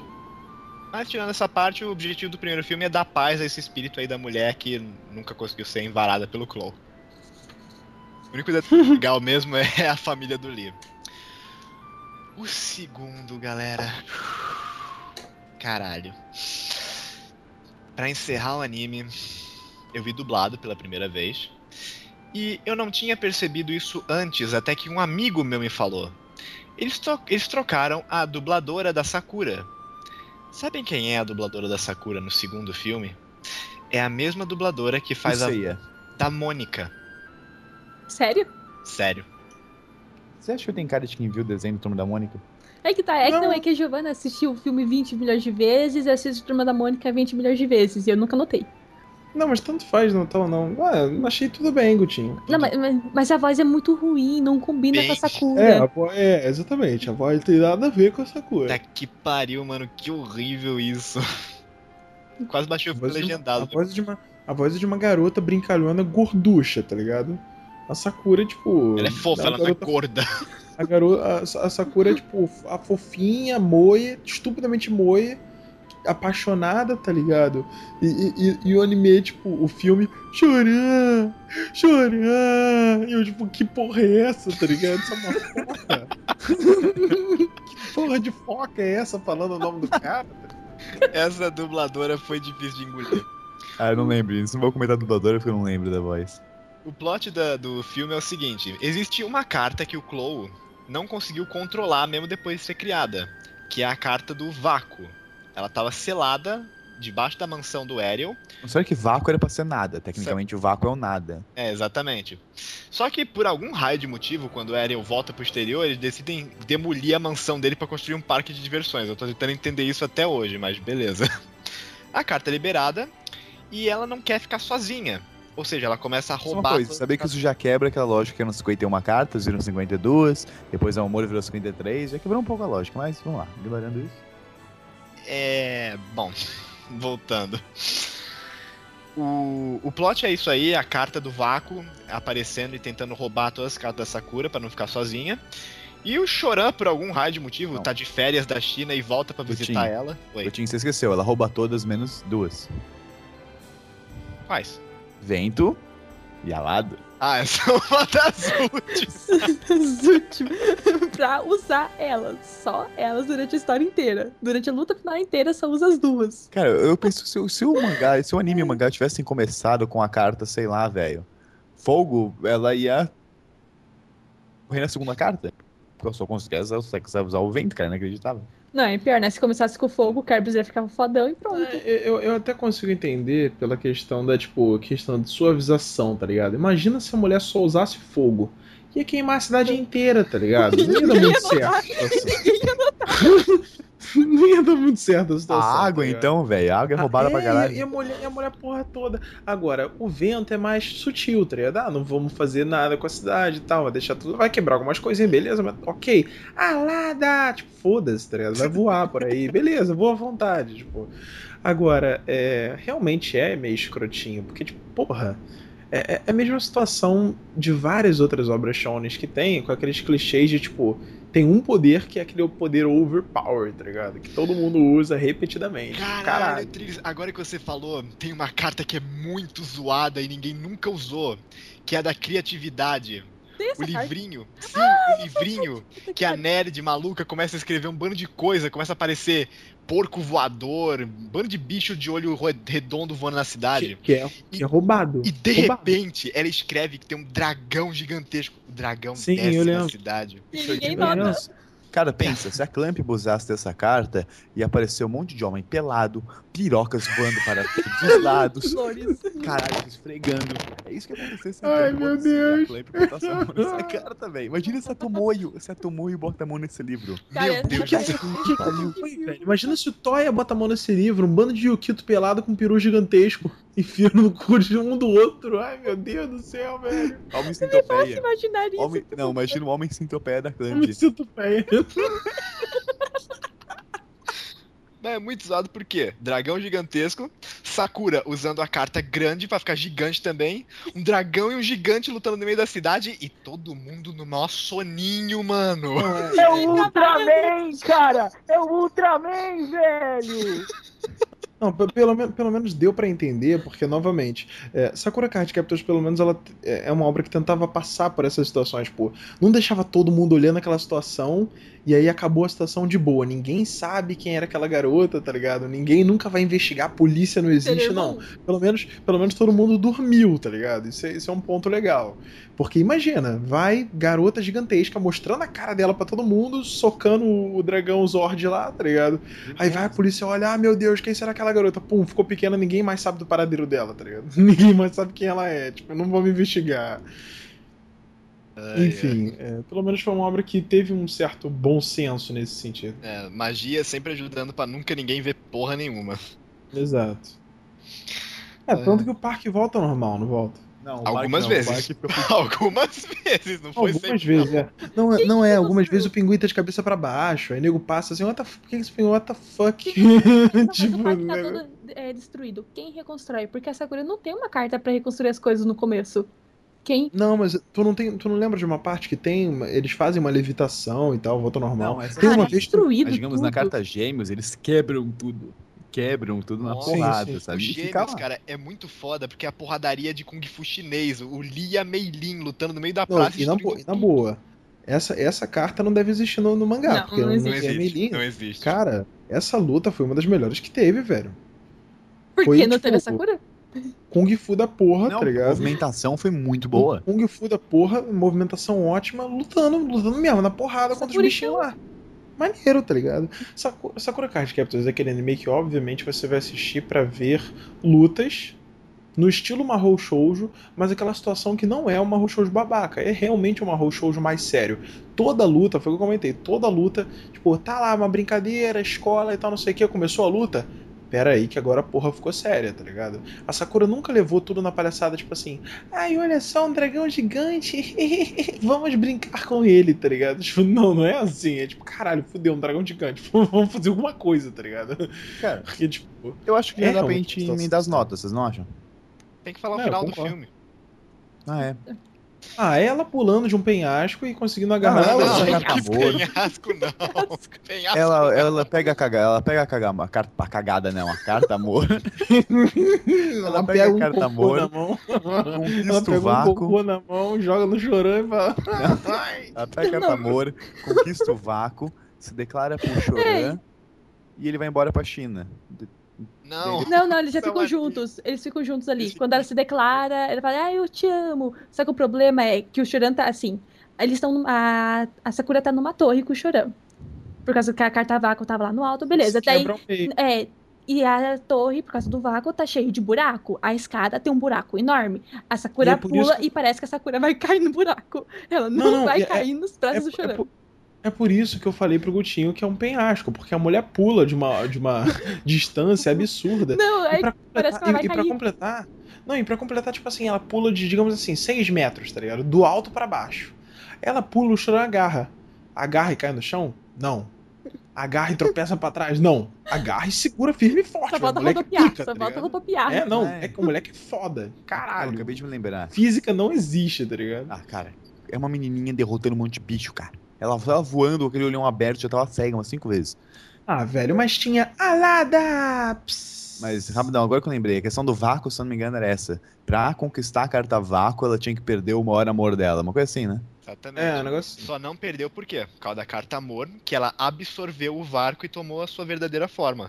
S3: Mas tirando essa parte, o objetivo do primeiro filme é dar paz a esse espírito aí da mulher que nunca conseguiu ser envarada pelo Chloe. O único detalhe legal mesmo é a família do Lee. O segundo, galera. Caralho. Pra encerrar o anime, eu vi dublado pela primeira vez. E eu não tinha percebido isso antes, até que um amigo meu me falou. Eles, tro- eles trocaram a dubladora da Sakura. Sabem quem é a dubladora da Sakura no segundo filme? é a mesma dubladora que faz
S1: O
S3: a
S1: Seiya.
S3: da Mônica.
S4: Sério?
S3: Sério.
S1: Você acha que tem cara de quem viu o desenho do Turma da Mônica?
S4: É que tá, é que não,
S2: Não.
S4: é que a Giovanna assistiu o filme vinte milhões de vezes e assiste Turma da Mônica vinte milhões de vezes, e eu nunca notei.
S2: Não, mas tanto faz, não tão, não. Ah, achei tudo bem, Gutinho.
S4: Não, mas, mas- mas a voz é muito ruim, não combina
S3: Bem-
S4: com a Sakura.
S2: É, a vo- é, exatamente. A voz tem nada a ver com essa coisa.
S3: Tá que pariu, mano. Que horrível isso. Quase baixei o
S2: A
S3: filme
S2: voz, de uma,
S3: legendado.
S2: a, voz de uma, a voz de uma garota brincalhona gorducha, tá ligado? A Sakura, tipo.
S3: Ela é fofa,
S2: a
S3: ela não é
S2: garota,
S3: gorda.
S2: a, garota, a, a Sakura é, tipo, a fofinha, moe, estupidamente moe, apaixonada, tá ligado? E, e, e- e o anime, tipo, o filme, chorando, chorando. E eu, tipo, que porra é essa, tá ligado? Isso é uma foca. Que porra de foca é essa falando o nome do cara?
S3: Essa dubladora foi difícil de engolir.
S1: Ah, eu não lembro disso. Não vou comentar a dubladora porque eu não lembro da voz.
S3: O plot da- do filme é o seguinte: existe uma carta que o Chloe não conseguiu controlar mesmo depois de ser criada, que é a carta do vácuo. Ela tava selada debaixo da mansão do Ariel.
S1: Só que vácuo era pra ser nada. Tecnicamente, o vácuo é o nada.
S3: É, exatamente. Só que por algum raio de motivo, quando o Ariel volta pro exterior, eles decidem demolir a mansão dele pra construir um parque de diversões. Eu tô tentando entender isso até hoje, mas beleza. A carta é liberada e ela não quer ficar sozinha. Ou seja, ela começa a
S1: Só uma
S3: roubar.
S1: coisa,
S3: todas
S1: sabia
S3: as
S1: que isso já quebra aquela lógica que eram cinquenta e uma cartas, viram cinquenta e duas, depois a Amor virou cinquenta e três, já quebrou um pouco a lógica, mas vamos lá, ignorando isso.
S3: É. Bom, voltando. O, o plot é isso aí, a carta do vácuo aparecendo e tentando roubar todas as cartas da Sakura pra não ficar sozinha. E o Choran, por algum raio de motivo,
S1: Não.
S3: tá de férias da China e volta pra visitar
S1: Gutinho.
S3: ela. Oi,
S1: Eu tinha, você esqueceu, ela rouba todas menos duas.
S3: quais?
S1: Vento e alado.
S3: Ah, essa é uma das últimas.
S4: As últimas. Pra usar elas. Só elas durante a história inteira. Durante a luta final inteira, só usa as duas.
S1: Cara, eu penso, se, o- se o mangá, se o anime e o mangá tivessem começado com a carta, sei lá, velho, fogo, ela ia correr na segunda carta. Porque eu só conseguia usar, usar, usar o vento, cara, inacreditável.
S4: Não, é pior, né? Se começasse com fogo, o Kerberos ia ficar fodão e pronto.
S2: É, Eu, eu até consigo entender pela questão da, tipo, questão de suavização, tá ligado? Imagina se a mulher só usasse fogo. Ia queimar a cidade inteira, tá ligado? Não ia dar muito certo. Não ia dar muito certo a situação.
S1: A água,
S2: tá ligado?
S1: então, velho, a água é roubada
S2: Ah,
S1: pra
S2: é,
S1: caralho.
S2: E a, mulher, e a mulher porra toda. Agora, o vento é mais sutil, tá ligado? Ah, não vamos fazer nada com a cidade e tal, vai deixar tudo. Vai quebrar algumas coisinhas, beleza, mas ok. Alada! Tipo, foda-se, tá ligado? Vai voar por aí, beleza, voa à vontade, tipo. Agora, é, realmente é meio escrotinho, porque, tipo, porra. É, é a mesma situação de várias outras obras shonens que tem, com aqueles clichês de, tipo, tem um poder que é aquele poder overpower, tá ligado? Que todo mundo usa repetidamente.
S3: Caralho,
S2: Caralho.
S3: Trilhos, agora que você falou, tem uma carta que é muito zoada e ninguém nunca usou, que é a da criatividade.
S4: Tem essa
S3: O
S4: carta?
S3: livrinho, sim, o livrinho, que a nerd maluca começa a escrever um bando de coisa, começa a aparecer porco voador, um bando de bicho de olho ro- redondo voando na
S2: Que,
S3: cidade.
S2: que é, que é roubado.
S3: E de
S2: Roubado.
S3: repente ela escreve que tem um dragão gigantesco. O dragão
S2: Sim,
S3: desce
S2: eu
S3: na
S2: lembro.
S3: cidade.
S4: E
S3: Isso é
S4: ninguém
S3: de-
S4: nota.
S1: Cara, pensa, se a Clamp usasse dessa carta, ia aparecer um monte de homem pelado, pirocas voando para todos os lados,
S4: Flores.
S1: caralho, esfregando. É isso que aconteceu se a
S2: Ai,
S1: Clamp
S2: meu
S1: botasse- se a
S2: Deus.
S1: Clamp botasse a mão nessa carta, velho. Imagina se a Tomoyo, se a Tomoyo bota a mão nesse livro.
S4: Cara,
S3: Meu Deus,
S4: que-
S3: isso
S4: que-
S2: Oi, velho, imagina se o Toya bota a mão nesse livro, um bando de Yukito pelado com um peru gigantesco, enfiando no cu de um do outro. Ai, meu Deus do céu, velho.
S1: Homem
S4: Posso
S1: centopeia.
S4: imaginar isso.
S1: Homem, não, imagina um homem centopeia da
S2: Eu
S1: Clamp.
S2: me sinto feio.
S3: É muito zoado porque dragão gigantesco, Sakura usando a carta grande pra ficar gigante também, um dragão e um gigante lutando no meio da cidade e todo mundo no maior soninho, mano.
S5: É o Ultraman, cara! É o Ultraman, velho!
S2: Não, pe- pelo, men- pelo menos deu pra entender, porque, novamente, é, Sakura Card Captors, pelo menos, ela t- é é uma obra que tentava passar por essas situações, pô. Não deixava todo mundo olhando aquela situação e aí acabou a situação de boa. Ninguém sabe quem era aquela garota, tá ligado? Ninguém nunca vai investigar, a polícia não existe, não. Pelo menos, pelo menos todo mundo dormiu, tá ligado? Isso é, isso é um ponto legal. Porque imagina, vai garota gigantesca mostrando a cara dela pra todo mundo, socando o dragão Zord lá, tá ligado? Aí vai a polícia olha, ah, meu Deus, quem será aquela garota, pum, ficou pequena, ninguém mais sabe do paradeiro dela, tá ligado? Ninguém mais sabe quem ela é, tipo, não vamos investigar.
S3: Ai,
S2: Enfim, é, pelo menos foi uma obra que teve um certo bom senso nesse sentido.
S3: É, magia sempre ajudando pra nunca ninguém ver porra nenhuma.
S2: Exato. É, tanto que o parque volta ao normal, não volta?
S1: Não, o
S3: Algumas
S1: Mark não, o
S3: vezes.
S1: Mark fica-
S3: Algumas vezes, não foi
S2: Algumas
S3: sempre.
S2: vezes,
S3: não.
S2: é. Não, é- não é, algumas vezes o pinguim tá de cabeça pra baixo, aí o nego passa assim, what the, f- por que esse pinguim, what the fuck?
S4: Não, mas
S2: Tipo,
S4: o parque tá
S2: nego-
S4: todo é, destruído. Quem reconstrói? Porque a Sakura não tem uma carta pra reconstruir as coisas no começo. Quem?
S2: Não, mas tu não, tem, tu não lembra de uma parte que tem, uma- eles fazem uma levitação e tal, volta ao normal.
S1: Não, essa
S2: Tem
S4: Cara,
S2: uma
S4: é
S2: vez que
S4: destruído
S1: Mas, digamos, na
S4: tudo.
S1: carta Gêmeos, eles quebram tudo. Quebram tudo na
S3: Nossa,
S1: porrada,
S2: sim.
S1: sabe?
S3: Os
S1: E
S3: gêmeos,
S1: fica lá.
S3: cara, é muito foda, porque é a porradaria de Kung Fu chinês, o Li e a Mei Lin lutando no meio da
S2: Não,
S3: praça
S2: e, na, bo-
S3: destruindo
S2: e na
S3: tudo.
S2: boa, essa, essa carta não deve existir no, no mangá,
S4: Não,
S2: porque
S4: não
S2: não,
S4: existe.
S3: Não
S2: tem a
S3: existe,
S2: Meilin.
S3: não existe.
S2: Cara, essa luta foi uma das melhores que teve, velho.
S4: Por
S2: foi,
S4: que não
S2: tipo,
S4: teve a Sakura?
S2: Kung Fu da porra,
S1: Não,
S2: tá
S1: a
S2: ligado?
S1: movimentação foi muito boa.
S2: Kung Fu da porra, movimentação ótima, lutando, lutando mesmo, na porrada contra os
S4: Sakura,
S2: bichinhos lá. Maneiro, tá ligado? Sakura, Sakura Card Captors é aquele anime que, obviamente, você vai assistir pra ver lutas no estilo Mahou Shoujo, mas aquela situação que não é uma Mahou Shoujo babaca, é realmente um Mahou Shoujo mais sério. Toda luta, foi o que eu comentei, toda luta, tipo, tá lá uma brincadeira, escola e tal, não sei o que, começou a luta. Pera aí que agora a porra ficou séria, tá ligado? A Sakura nunca levou tudo na palhaçada, tipo assim, ai, olha só, um dragão gigante, vamos brincar com ele, tá ligado? Tipo, não, não é assim, é tipo, caralho, fudeu, um dragão gigante, vamos fazer alguma coisa, tá ligado?
S1: Cara,
S2: Porque, tipo,
S1: eu acho que
S2: É
S1: já dá pra
S2: realmente
S1: gente
S2: uma situação
S1: emendar as
S2: séria.
S1: notas, vocês não acham?
S3: Tem que falar
S2: Não,
S3: o final
S2: eu
S3: do
S2: concordo.
S3: filme.
S1: Ah, é.
S2: ah, ela pulando de um penhasco e conseguindo agarrar
S1: Não,
S2: ela.
S1: ela-
S3: não,
S1: Carta
S3: que
S1: Amor.
S3: penhasco não. Penhasco
S1: Ela,
S3: não.
S1: ela pega a cagada, ela pega a cagada, a carta, a cagada não, a carta amor,
S2: Ela
S1: pega
S2: pega
S1: a
S2: um
S1: carta
S2: cocô
S1: amor,
S2: na mão. Ela
S1: conquista o
S2: pega um
S1: vácuo,
S2: cocô na mão, joga no chorão e fala. Ai.
S1: ela pega a carta
S4: Não.
S1: amor, conquista o vácuo, se declara pro Choran e ele vai embora pra China.
S3: Não.
S4: Não, não, eles já
S3: São
S4: ficam
S3: amigos.
S4: juntos. Eles ficam juntos ali.
S3: Eles
S4: Quando ela se declara, ela fala, ah, eu te amo. Só que o problema é que o Choran tá assim. Eles estão. A, a Sakura tá numa torre com o Choran. Por causa que a carta vácuo tava lá no alto, beleza.
S2: Se
S4: Daí,
S2: quebra ao meio.
S4: é. E a torre, por causa do vácuo, tá cheio de buraco. A escada tem um buraco enorme. A Sakura
S2: E é por
S4: pula
S2: isso que-
S4: e parece que a Sakura vai cair no buraco. Ela não,
S2: Não, não,
S4: vai
S2: é-
S4: cair nos braços
S2: É,
S4: do
S2: é
S4: Choran.
S2: por, é por isso que eu falei pro Gutinho que é um penhasco, porque a mulher pula de uma, de uma distância absurda.
S4: Não,
S2: E
S4: aí
S2: pra
S4: parece que ela vai
S2: completar, e, e pra
S4: cair.
S2: completar. Não, e pra completar, tipo assim, ela pula de, digamos assim, seis metros, tá ligado? Do alto pra baixo. Ela pula, o Choran agarra. Agarra e cai no chão? Não. Agarra e tropeça pra trás? Não. Agarra e segura firme e forte.
S4: Só
S2: velho.
S4: falta
S2: Moleque
S4: rodopiar.
S2: pica,
S4: Só
S2: tá
S4: falta
S2: ligado?
S4: rodopiar.
S2: É, não,
S1: É.
S2: é que o moleque é foda.
S1: Eu
S2: Caralho.
S1: acabei de me lembrar.
S2: Física não existe, tá ligado?
S1: Ah, cara, é uma menininha derrotando um monte de bicho, cara. Ela tava voando com aquele olhão aberto, já tava cega umas cinco vezes.
S2: Ah, velho, mas tinha Alada! Psst.
S1: Mas, rapidão, agora que eu lembrei, a questão do vácuo, se eu não me engano, era essa. Pra conquistar a carta vácuo, ela tinha que perder o maior amor dela. Uma coisa assim, né?
S3: Exatamente.
S2: É, o negócio.
S3: Só não perdeu por quê? Por causa da carta amor, que ela absorveu o Varco e tomou a sua verdadeira forma.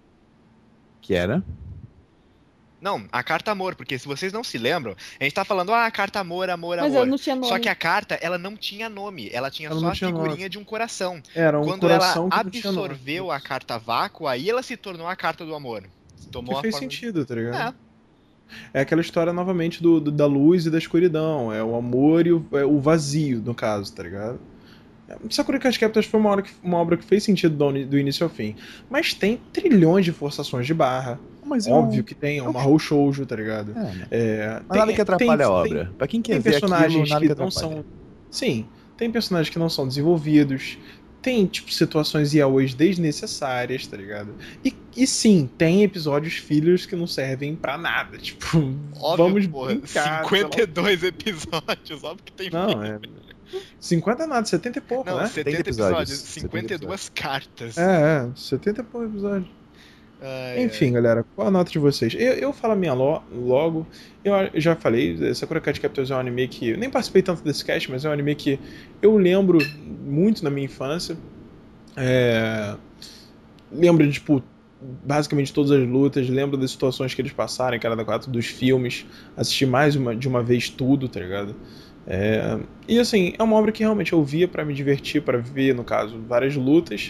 S1: Que era.
S3: Não, a carta amor, porque se vocês não se lembram, a gente tá falando, ah, carta amor, amor,
S4: Mas
S3: amor.
S4: eu não tinha nome.
S3: Só que a carta, ela não tinha nome, ela tinha
S2: Ela
S3: só
S2: não
S3: a
S2: tinha
S3: figurinha
S2: nome.
S3: de um coração.
S2: Era um
S3: Quando
S2: coração
S3: ela
S2: que não tinha nome.
S3: absorveu a carta vácuo, aí ela se tornou a carta do amor. Tomou
S2: Que
S3: a
S2: fez
S3: forma...
S2: sentido, tá ligado?
S3: É.
S2: É aquela história novamente do, do- da luz e da escuridão. É o amor e o, é o vazio, no caso, tá ligado? É, Sakura Card Captors foi uma, hora que- uma obra que fez sentido do, uni- do início ao fim. Mas tem trilhões de forçações de barra.
S1: Mas
S2: Óbvio que tem, é uma Mahou Shoujo, tá ligado?
S1: É, né?
S2: É,
S1: Mas nada que atrapalha
S2: tem-
S1: a obra. Pra quem quer
S2: Tem
S1: ver
S2: personagens
S1: aquilo, nada
S2: que,
S1: que
S2: não
S1: atrapalha.
S2: são. Sim, tem personagens que não são desenvolvidos. Tem, tipo, situações yaois desnecessárias, tá ligado? E, e sim, tem episódios fillers que não servem pra nada. Tipo,
S3: Óbvio,
S2: vamos
S3: porra,
S2: brincar.
S3: cinquenta e dois episódios, óbvio que tem
S2: sei lá. Não, é. cinquenta nada, setenta e pouco,
S3: Não,
S2: né?
S3: setenta
S1: episódios,
S3: episódios, cinquenta e duas cartas.
S2: É, é, setenta e pouco episódios.
S3: Ai,
S2: Enfim, galera, qual a nota de vocês? Eu, eu falo a minha lo- logo. Eu, eu já falei, Sakura Card Captors é um anime que. Eu nem participei tanto desse cast, mas é um anime que eu lembro muito na minha infância. É, lembro de, tipo, basicamente todas as lutas. Lembro das situações que eles passaram em cada quatro dos filmes. Assisti mais uma, de uma vez tudo, tá ligado? É, e assim, é uma obra que realmente eu via pra me divertir, pra ver, no caso, várias lutas.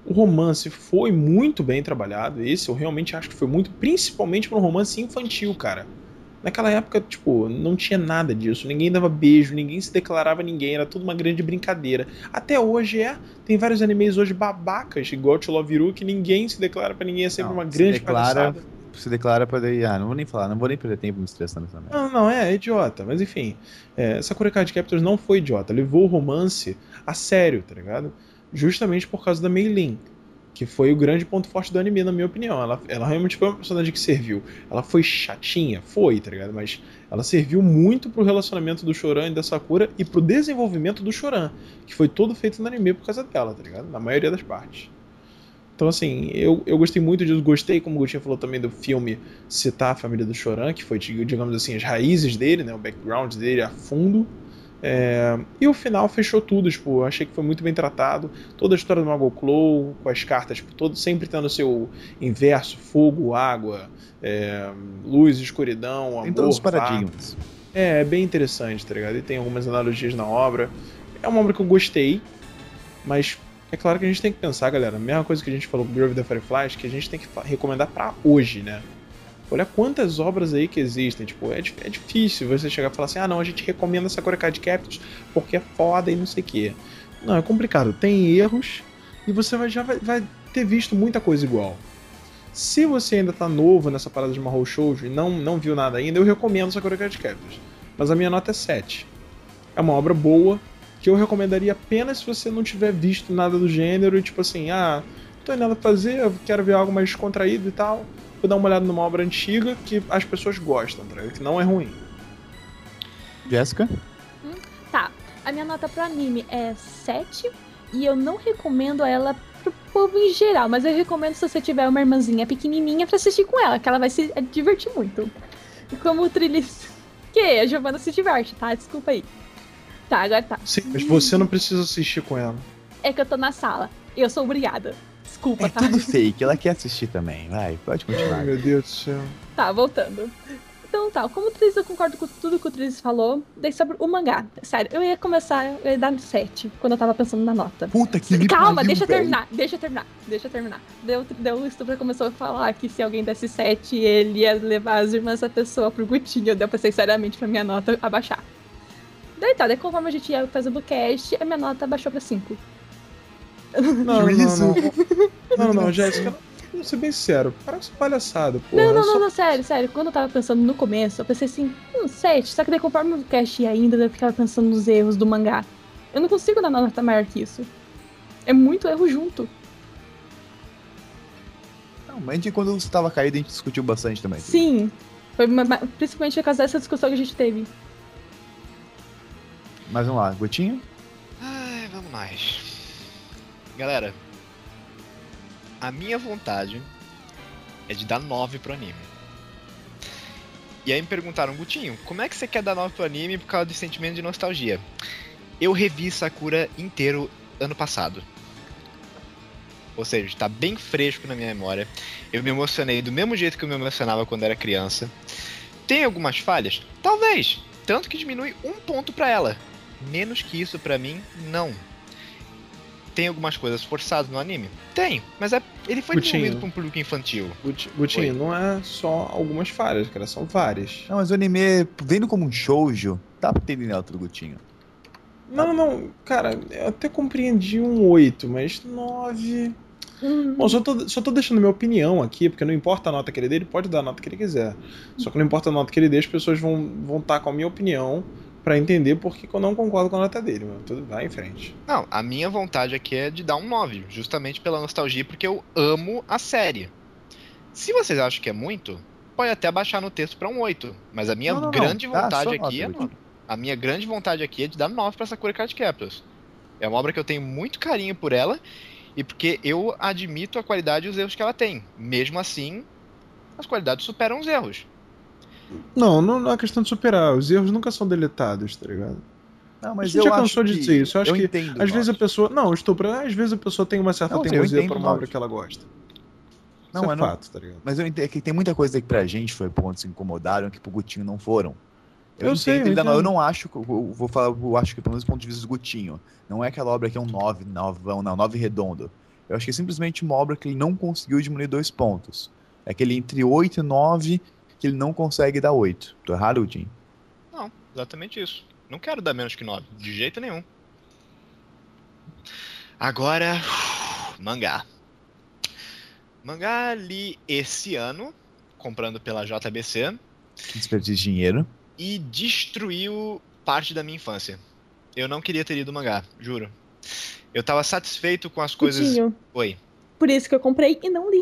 S2: O romance foi muito bem trabalhado. Esse eu realmente acho que foi muito, principalmente para um romance infantil, cara. Naquela época, tipo, não tinha nada disso. Ninguém dava beijo, ninguém se declarava a ninguém. Era tudo uma grande brincadeira. Até hoje é. Tem vários animes hoje babacas, igual To Love You, que ninguém se declara pra ninguém. É sempre
S1: Não,
S2: uma
S1: se
S2: grande
S1: declara,
S2: palhaçada.
S1: se declara pra daí. Ah, não vou nem falar, não vou nem perder tempo me estressando nessa merda.
S2: Não, não, é, é idiota. Mas enfim, é, Sakura Card Captors não foi idiota. Levou o romance a sério, tá ligado? Justamente por causa da Mei Lin, que foi o grande ponto forte do anime, na minha opinião. Ela, ela realmente foi uma personagem que serviu. Ela foi chatinha? Foi, tá ligado? Mas ela serviu muito pro relacionamento do Choran e da Sakura e pro desenvolvimento do Choran, que foi todo feito no anime por causa dela, tá ligado? Na maioria das partes. Então, assim, eu, eu gostei muito disso. Gostei, como o Gutinha falou também, do filme citar a família do Choran, que foi, digamos assim, as raízes dele, né? O background dele a fundo. É, e o final fechou tudo, tipo, eu achei que foi muito bem tratado. Toda a história do Mago Clow, com as cartas, tipo, todo, sempre tendo o seu inverso, fogo, água, é, luz, escuridão, amor,
S1: Tem todos os
S2: fato.
S1: paradigmas.
S2: É, é bem interessante, tá ligado? E tem algumas analogias na obra. É uma obra que eu gostei, mas é claro que a gente tem que pensar, galera, a mesma coisa que a gente falou com Grave the Fireflies, que a gente tem que recomendar pra hoje, né? Olha quantas obras aí que existem, tipo, é, é difícil você chegar e falar assim, ah não, a gente recomenda Sakura Card Captors porque é foda e não sei o quê. Não, é complicado, tem erros e você vai, já vai, vai ter visto muita coisa igual. Se você ainda tá novo nessa parada de Mahou Shoujo e não, não viu nada ainda, eu recomendo Sakura Card Captors. Mas a minha nota é sete. É uma obra boa, que eu recomendaria apenas se você não tiver visto nada do gênero e tipo assim, ah, não tem nada pra fazer, eu quero ver algo mais descontraído e tal. Vou dar uma olhada numa obra antiga que as pessoas gostam, tá? Que não é ruim.
S1: Jéssica?
S4: Hum, tá, a minha nota pro anime é sete e eu não recomendo ela pro povo em geral, mas eu recomendo se você tiver uma irmãzinha pequenininha pra assistir com ela, que ela vai se divertir muito. E como o Trillis... Que? A Giovanna se diverte, tá? Desculpa aí. Tá, agora tá.
S2: Sim, mas você não precisa assistir com ela.
S4: É que eu tô na sala. Eu sou obrigada. Desculpa,
S1: É
S4: tá?
S1: tudo fake, ela quer assistir também. Vai, pode continuar.
S2: Ai, meu Deus do céu.
S4: Tá, voltando. Então tá, como o Tris, eu concordo com tudo que o Tris falou. Daí sobre o mangá. Sério, eu ia começar, eu ia dar sete quando eu tava pensando na nota.
S1: Puta que me
S4: Calma,
S1: pariu,
S4: deixa eu
S1: velho.
S4: terminar, deixa eu terminar, deixa eu terminar. Deu, deu o Estupra começou a falar que se alguém desse sete, ele ia levar as irmãs da pessoa pro Gutinho. Deu pra ser seriamente pra minha nota abaixar. Daí tá, daí conforme a gente ia fazendo o cast, a minha nota baixou pra cinco.
S2: Não, não,
S1: Juízo.
S2: não. Não, não, Jéssica, vou ser bem sincero. Para com essa palhaçada, pô.
S4: Não, não, não, não, sério, sério. Quando eu tava pensando no começo, eu pensei assim, hum, sete. Só que daí conforme o cast ia ainda, eu ficava pensando nos erros do mangá. Eu não consigo dar nota maior que isso. É muito erro junto.
S1: Não, mas a gente, quando você tava caído, a gente discutiu bastante também.
S4: Sim. Foi uma- ma- principalmente por causa dessa discussão que a gente teve.
S1: Mas vamos lá, Gotinho?
S3: Ai, vamos mais. Galera, a minha vontade é de dar nove pro anime. E aí me perguntaram, Gutinho, como é que você quer dar nove pro anime por causa do sentimento de nostalgia? Eu revi Sakura inteiro ano passado. Ou seja, tá bem fresco na minha memória. Eu me emocionei do mesmo jeito que eu me emocionava quando era criança. Tem algumas falhas? Talvez. Tanto que diminui um ponto pra ela. Menos que isso pra mim, não. Tem algumas coisas forçadas no anime? Tem, mas é, ele foi
S2: Gutinho.
S3: desenvolvido pra um público infantil.
S2: Guti- Gutinho,
S3: Oi.
S2: não é só algumas falhas, cara, são várias.
S1: Não, mas o anime, vendo como um shoujo, tá entendendo nota do Gotinho.
S2: Não, não, cara, eu até compreendi um oito, mas nove.
S4: Hum,
S2: Bom, só tô, só tô deixando minha opinião aqui, porque não importa a nota que ele dê, ele pode dar a nota que ele quiser. Só que não importa a nota que ele dê, as pessoas vão vão estar com a minha opinião pra entender por que que eu não concordo com a nota dele, mano. Tudo vai em frente.
S3: Não, a minha vontade aqui é de dar um nove, justamente pela nostalgia, porque eu amo a série. Se vocês acham que é muito, pode até abaixar no texto pra um oito. Mas a minha
S1: Não, não, não.
S3: grande
S1: Tá,
S3: vontade
S1: só
S3: aqui
S1: nota,
S3: é
S1: Gutinho.
S3: a minha grande vontade aqui é de dar nove pra Sakura Card Captors. É uma obra que eu tenho muito carinho por ela e porque eu admito a qualidade e os erros que ela tem. Mesmo assim, as qualidades superam os erros.
S2: Não, não, não é questão de superar. Os erros nunca são deletados, tá ligado?
S1: Não,
S2: A
S1: mas
S2: gente
S1: eu
S2: já
S1: acho
S2: cansou de
S1: que-
S2: dizer isso. Eu acho que
S1: entendo,
S2: às vezes a
S1: Norte.
S2: pessoa. Não, estupro, às vezes a pessoa tem uma certa
S1: Não, eu
S2: teimosia
S1: entendo,
S2: por uma obra
S1: Norte.
S2: que ela gosta.
S1: Não,
S2: Isso é
S1: mas não-
S2: fato, tá ligado?
S1: Mas eu entendo é que tem muita coisa que pra gente foi pontos que incomodaram que pro Gutinho não foram.
S2: Eu
S1: entendo
S2: sei, eu
S1: ele dá nove. Eu
S2: entendo.
S1: não acho, que- eu vou falar, eu acho que pelo menos do ponto de vista do Gutinho, não é aquela obra que é um nove, novão, não, nove redondo. Eu acho que é simplesmente uma obra que ele não conseguiu diminuir dois pontos. É aquele entre oito e nove que ele não consegue dar oito. Tô errado, Jim?
S3: Não, exatamente isso. Não quero dar menos que nove, de jeito nenhum. Agora, mangá. Mangá li esse ano, comprando pela J B C,
S1: Que desperdício de dinheiro.
S3: e destruiu parte da minha infância. Eu não queria ter lido mangá, juro. Eu tava satisfeito com as coisas...
S4: Putinho.
S3: Oi.
S4: Por isso que eu comprei e não li.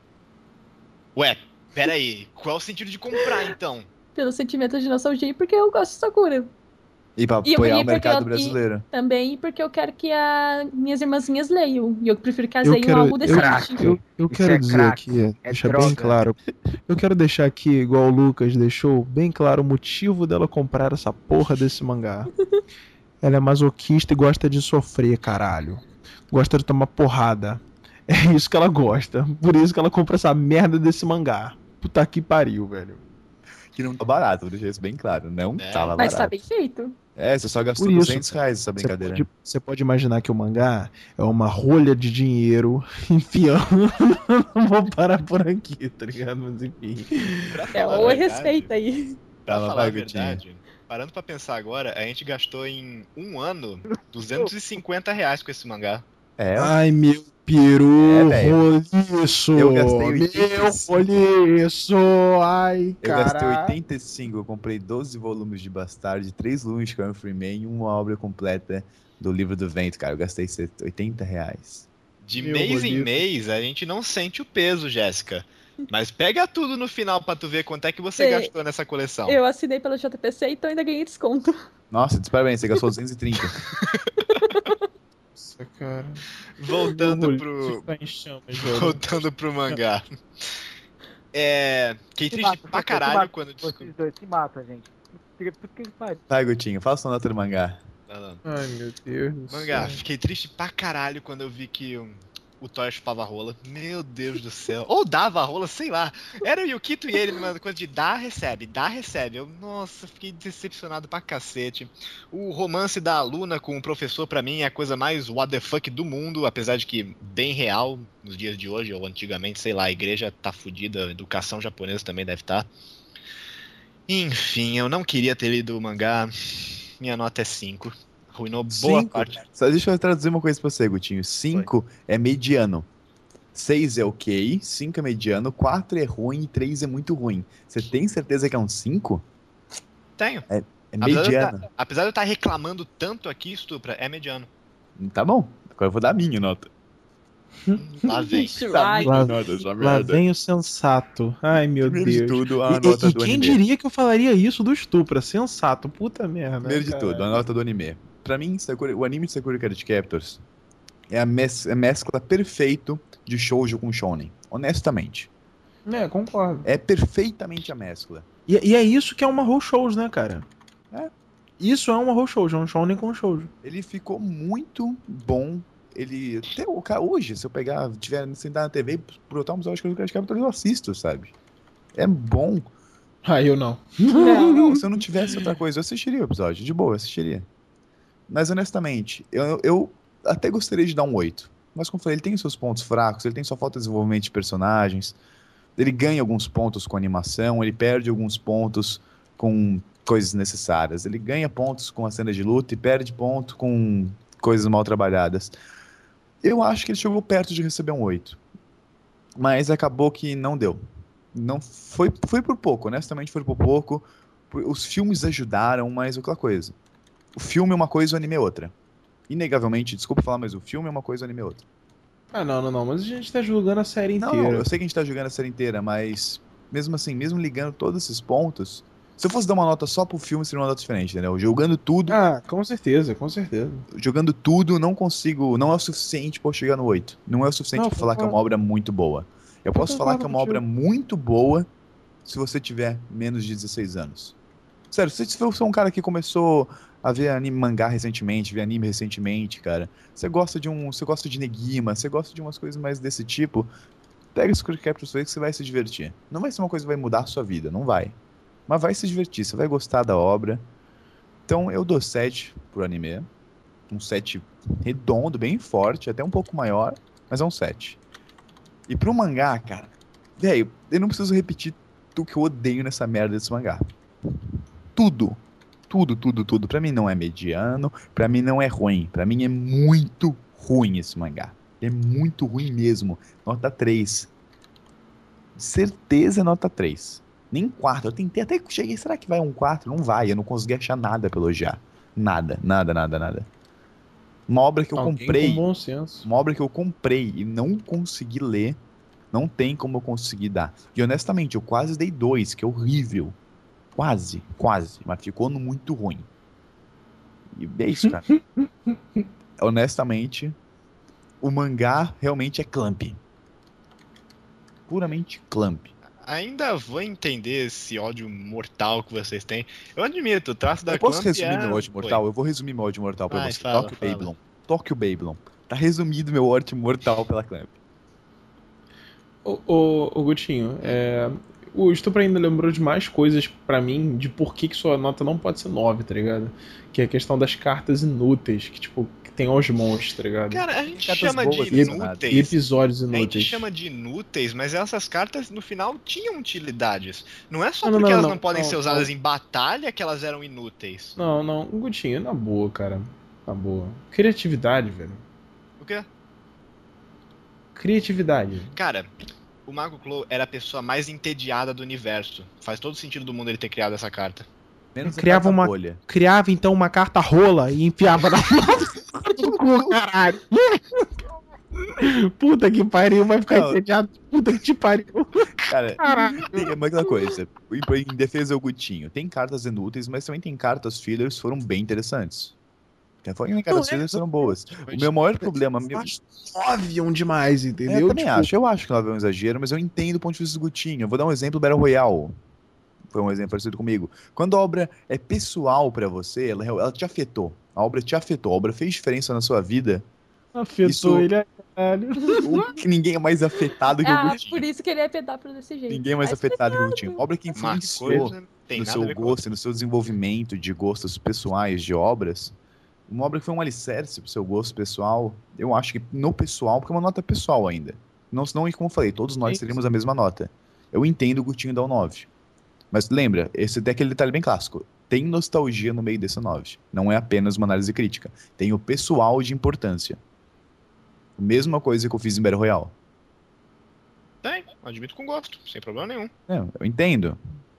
S3: Ué, peraí. Qual é o sentido de comprar, então?
S4: Pelo sentimento de nostalgia e porque eu gosto de Sakura.
S1: E pra
S4: E eu
S1: apoiar
S4: li
S1: o
S4: porque
S1: mercado
S4: eu-
S1: brasileiro.
S4: Também porque eu quero que as minhas irmãzinhas leiam. E eu prefiro que elas
S2: Eu
S4: leiam
S2: quero,
S4: algo
S2: eu,
S4: decente.
S2: eu, eu
S5: Isso
S2: quero
S5: é
S2: dizer
S5: crack,
S2: aqui,
S5: é
S2: deixar
S5: droga.
S2: bem claro. Eu quero deixar aqui, igual o Lucas deixou, bem claro o motivo dela comprar essa porra desse mangá. Ela é masoquista e gosta de sofrer, caralho. Gosta de tomar porrada. É isso que ela gosta. Por isso que ela compra essa merda desse mangá. Puta que pariu, velho.
S1: Que não tá barato, vou deixar isso bem claro. Não
S3: É.
S1: tava
S4: Mas tá
S1: barato.
S4: bem feito.
S1: É, você só gastou
S2: Por isso,
S1: duzentos reais essa
S2: Você
S1: brincadeira.
S2: pode, você pode imaginar que o mangá é uma rolha de dinheiro enfiando. Não vou parar por aqui, tá ligado? Mas enfim.
S3: Pra
S4: É,
S3: falar a
S4: ou
S3: verdade-
S4: respeita aí.
S3: Pra
S1: Tava,
S3: falar
S1: vai,
S3: a
S1: Gutinho.
S3: verdade, parando pra pensar agora, a gente gastou em um ano duzentos e cinquenta reais com esse mangá.
S1: É,
S2: Ai, meu peru,
S1: É, velho.
S2: roliço.
S1: Eu gastei oitenta e
S2: Meu
S1: cinco.
S2: roliço. Ai,
S1: eu
S2: cara.
S1: gastei oitenta e cinco, eu comprei doze volumes de Bastard, três volumes de Carmen Freeman e uma obra completa do Livro do Vento, cara. Eu gastei oitenta reais.
S3: De
S2: Meu
S3: mês em
S2: roliço.
S3: mês, a gente não sente o peso, Jéssica. Mas pega tudo no final pra tu ver quanto é que você
S4: Sei.
S3: gastou nessa coleção.
S4: Eu assinei pela J P C, então ainda ganhei desconto.
S1: Nossa, parabéns, você gastou duzentos e trinta.
S2: Nossa, cara.
S3: Voltando
S2: Meu
S3: pro,
S2: roliço tá em chamas, velho.
S3: voltando pro mangá. É. Fiquei
S5: Se
S3: triste
S5: mata,
S3: pra
S5: se
S3: caralho
S5: mata,
S3: quando
S5: Vocês
S3: descobri.
S5: dois se matam, gente. Por que que faz?
S1: Vai, Gutinho, faça uma nota do mangá.
S3: Não, não.
S2: Ai, meu Deus do
S3: Mangá,
S2: céu.
S3: fiquei triste pra caralho quando eu vi que o, o Thor chupava rola. Meu Deus do céu. Ou dava rola, sei lá. Era o Yukito e ele numa coisa de dá, recebe, dá, recebe. Eu, nossa, fiquei decepcionado pra cacete. O romance da aluna com o professor, pra mim, é a coisa mais what the fuck do mundo, apesar de que bem real nos dias de hoje, ou antigamente, sei lá, a igreja tá fudida, a educação japonesa também deve estar. Enfim, eu não queria ter lido o mangá. Minha nota é cinco. Arruinou boa
S1: Cinco?
S3: parte.
S1: Só deixa eu traduzir uma coisa pra você, Gutinho. cinco é mediano. seis é ok, cinco é mediano, quatro é ruim e três é muito ruim. Você tem certeza que é um cinco?
S3: Tenho.
S1: É
S3: Apesar de eu
S1: mediano.
S3: tá- Apesar de eu estar reclamando tanto aqui, Stupra, é mediano.
S1: Tá bom, agora eu vou dar a minha nota.
S3: Lá vem.
S4: Ai,
S2: Lá-
S1: nota, essa
S2: Lá vem o sensato. Ai, meu
S1: Primeiro de
S2: Deus.
S1: tudo, a
S2: E-
S1: nota
S2: e
S1: do
S2: quem
S1: anime.
S2: diria que eu falaria isso do Estupra? Sensato, puta merda.
S1: Primeiro de
S2: cara.
S1: tudo, a nota do anime. Pra mim, Sakura- o anime de Sakura Card Captors é a, mes a mescla perfeito de shoujo com shonen. Honestamente.
S2: É, concordo.
S1: É perfeitamente a mescla.
S2: E, e é isso que é uma Mahou Shows, né, cara?
S1: É.
S2: Isso é uma Mahou Shows, é um shonen com shoujo.
S1: Ele ficou muito bom. Ele. Até o cara, hoje, se eu pegar, tiver sentar na T V e brotar um episódio de Sakura Card Captors, eu assisto, sabe? É bom.
S2: Ah, eu não.
S1: Não, não, se eu não tivesse outra coisa, eu assistiria o episódio, de boa, eu assistiria. Mas honestamente, eu, eu até gostaria de dar um oito. Mas como eu falei, ele tem seus pontos fracos, ele tem sua falta de desenvolvimento de personagens, ele ganha alguns pontos com animação, ele perde alguns pontos com coisas necessárias. Ele ganha pontos com a cena de luta e perde ponto com coisas mal trabalhadas. Eu acho que ele chegou perto de receber um oito. Mas acabou que não deu. Não foi, foi por pouco, honestamente foi por pouco. Os filmes ajudaram, mas aquela coisa. O filme é uma coisa, o anime é outra. Inegavelmente, desculpa falar, mas o filme é uma coisa, o anime é outra.
S2: Ah, não, não, não. Mas a gente tá julgando a série
S1: Não,
S2: inteira.
S1: não, eu sei que a gente tá jogando a série inteira, mas mesmo assim, mesmo ligando todos esses pontos, se eu fosse dar uma nota só pro filme, seria uma nota diferente, entendeu? Jogando tudo,
S2: Ah, com certeza, com certeza.
S1: jogando tudo, não consigo, não é o suficiente pra eu chegar no oito. Não é o suficiente
S2: Não,
S1: pra falar que é uma
S2: concordo.
S1: obra muito boa. Eu posso falar que é
S2: concordo
S1: uma obra muito boa se você tiver menos de dezesseis anos. Sério, se você for um cara que começou a ver anime mangá recentemente, ver anime recentemente, cara, você gosta de um, você gosta de Negima, você gosta de umas coisas mais desse tipo, pega esse Sakura Captors que você vai se divertir. Não vai ser uma coisa que vai mudar a sua vida, não vai. Mas vai se divertir, você vai gostar da obra. Então eu dou sete pro anime. Um sete redondo, bem forte, até um pouco maior. mas é um sete. E pro mangá, cara, velho, eu não preciso repetir tudo que eu odeio nessa merda desse mangá. Tudo. Tudo, tudo, tudo. Pra mim não é mediano, pra mim não é ruim. Pra mim é muito ruim esse mangá. É muito ruim mesmo. Nota três. Certeza nota três. Nem quatro. Eu tentei até que cheguei. Será que vai um quatro? Não vai. Eu não consegui achar nada pra elogiar. Nada, nada, nada, nada. Uma obra que eu
S2: Alguém
S1: comprei.
S2: com bom senso.
S1: Uma obra que eu comprei e não consegui ler. Não tem como eu conseguir dar. E honestamente, eu quase dei dois, que é horrível. Quase, quase. Mas ficou no muito ruim. E é isso, cara. Honestamente, o mangá realmente é clamp. Puramente clamp.
S3: Ainda vou entender esse ódio mortal que vocês têm. Eu admito, o traço da
S1: Eu posso
S3: Clamp
S1: resumir
S3: é...
S1: meu ódio
S3: Foi.
S1: mortal? Eu vou resumir meu ódio mortal pra
S3: Vai,
S1: você.
S3: fala,
S1: Tóquio
S3: fala.
S1: Babylon. Tóquio Babylon. Tá resumido meu ódio mortal pela clamp.
S2: Ô, ô, ô Gutinho, é, o Estupro ainda lembrou de mais coisas pra mim, de por que, que sua nota não pode ser nove, tá ligado? Que é a questão das cartas inúteis, que tipo, que tem osmons, tá ligado?
S3: Cara, a gente
S1: Cartas
S3: chama
S1: boas,
S3: de
S2: e,
S3: inúteis.
S2: e episódios
S3: A gente
S2: inúteis.
S3: chama de inúteis, mas essas cartas no final tinham utilidades. Não é só
S2: Não, não,
S3: porque
S2: não,
S3: elas
S2: não,
S3: não, podem
S2: não,
S3: ser usadas
S2: não.
S3: em batalha que elas eram inúteis.
S2: Não, não, Gutinho, na boa, cara. Na boa. Criatividade, velho.
S3: O quê?
S2: Criatividade.
S3: Cara, o Mago Clo era a pessoa mais entediada do universo. Faz todo sentido do mundo ele ter criado essa carta.
S1: Menos a
S2: Criava
S1: carta
S2: uma-
S1: bolha.
S2: Criava então uma carta rola e enfiava na do cu, caralho. Puta que pariu, vai ficar
S1: Não.
S2: entediado. Puta que te pariu.
S1: Cara,
S2: Caralho.
S1: tem uma aquela coisa. Em, em defesa do Gutinho, tem cartas inúteis, mas também tem cartas fillers que foram bem interessantes. Tem cartas
S2: é,
S1: fillers que foram boas. O
S3: Mas-
S1: meu maior problema...
S2: Eu
S1: Meu,
S2: acho nove é um demais,
S1: é,
S2: entendeu?
S1: eu também
S2: Tipo,
S1: acho. Eu acho que nove é um exagero, mas eu entendo o ponto de vista do Gutinho. Eu vou dar um exemplo do Battle Royale. Foi um exemplo parecido comigo. Quando a obra é pessoal pra você, ela, ela te afetou. A obra te afetou. A obra fez diferença na sua vida.
S2: Afetou
S1: Isso-
S2: ele, é caralho.
S1: O que ninguém é mais afetado que o
S4: Ah,
S1: Gutinho.
S4: por isso que ele é pedápio desse jeito.
S1: Ninguém é mais
S4: Mas
S1: afetado que o Gutinho. Obra que
S3: Uma
S1: influenciou
S3: coisa tem
S1: no
S3: nada a
S1: seu
S3: ver com
S1: gosto, e no seu desenvolvimento de gostos pessoais de obras. Uma obra que foi um alicerce pro seu gosto pessoal. Eu acho que no pessoal, porque é uma nota pessoal ainda. Não, senão, como eu falei, todos nós
S2: Sim,
S1: teríamos a mesma nota. Eu entendo o Gutinho dar um nove. Mas lembra, esse tem aquele detalhe bem clássico. Tem nostalgia no meio desse nove. Não é apenas uma análise crítica. Tem o pessoal de importância. Mesma coisa que eu fiz em Battle Royale.
S3: Tem, admito com gosto, sem problema nenhum.
S1: É, eu entendo.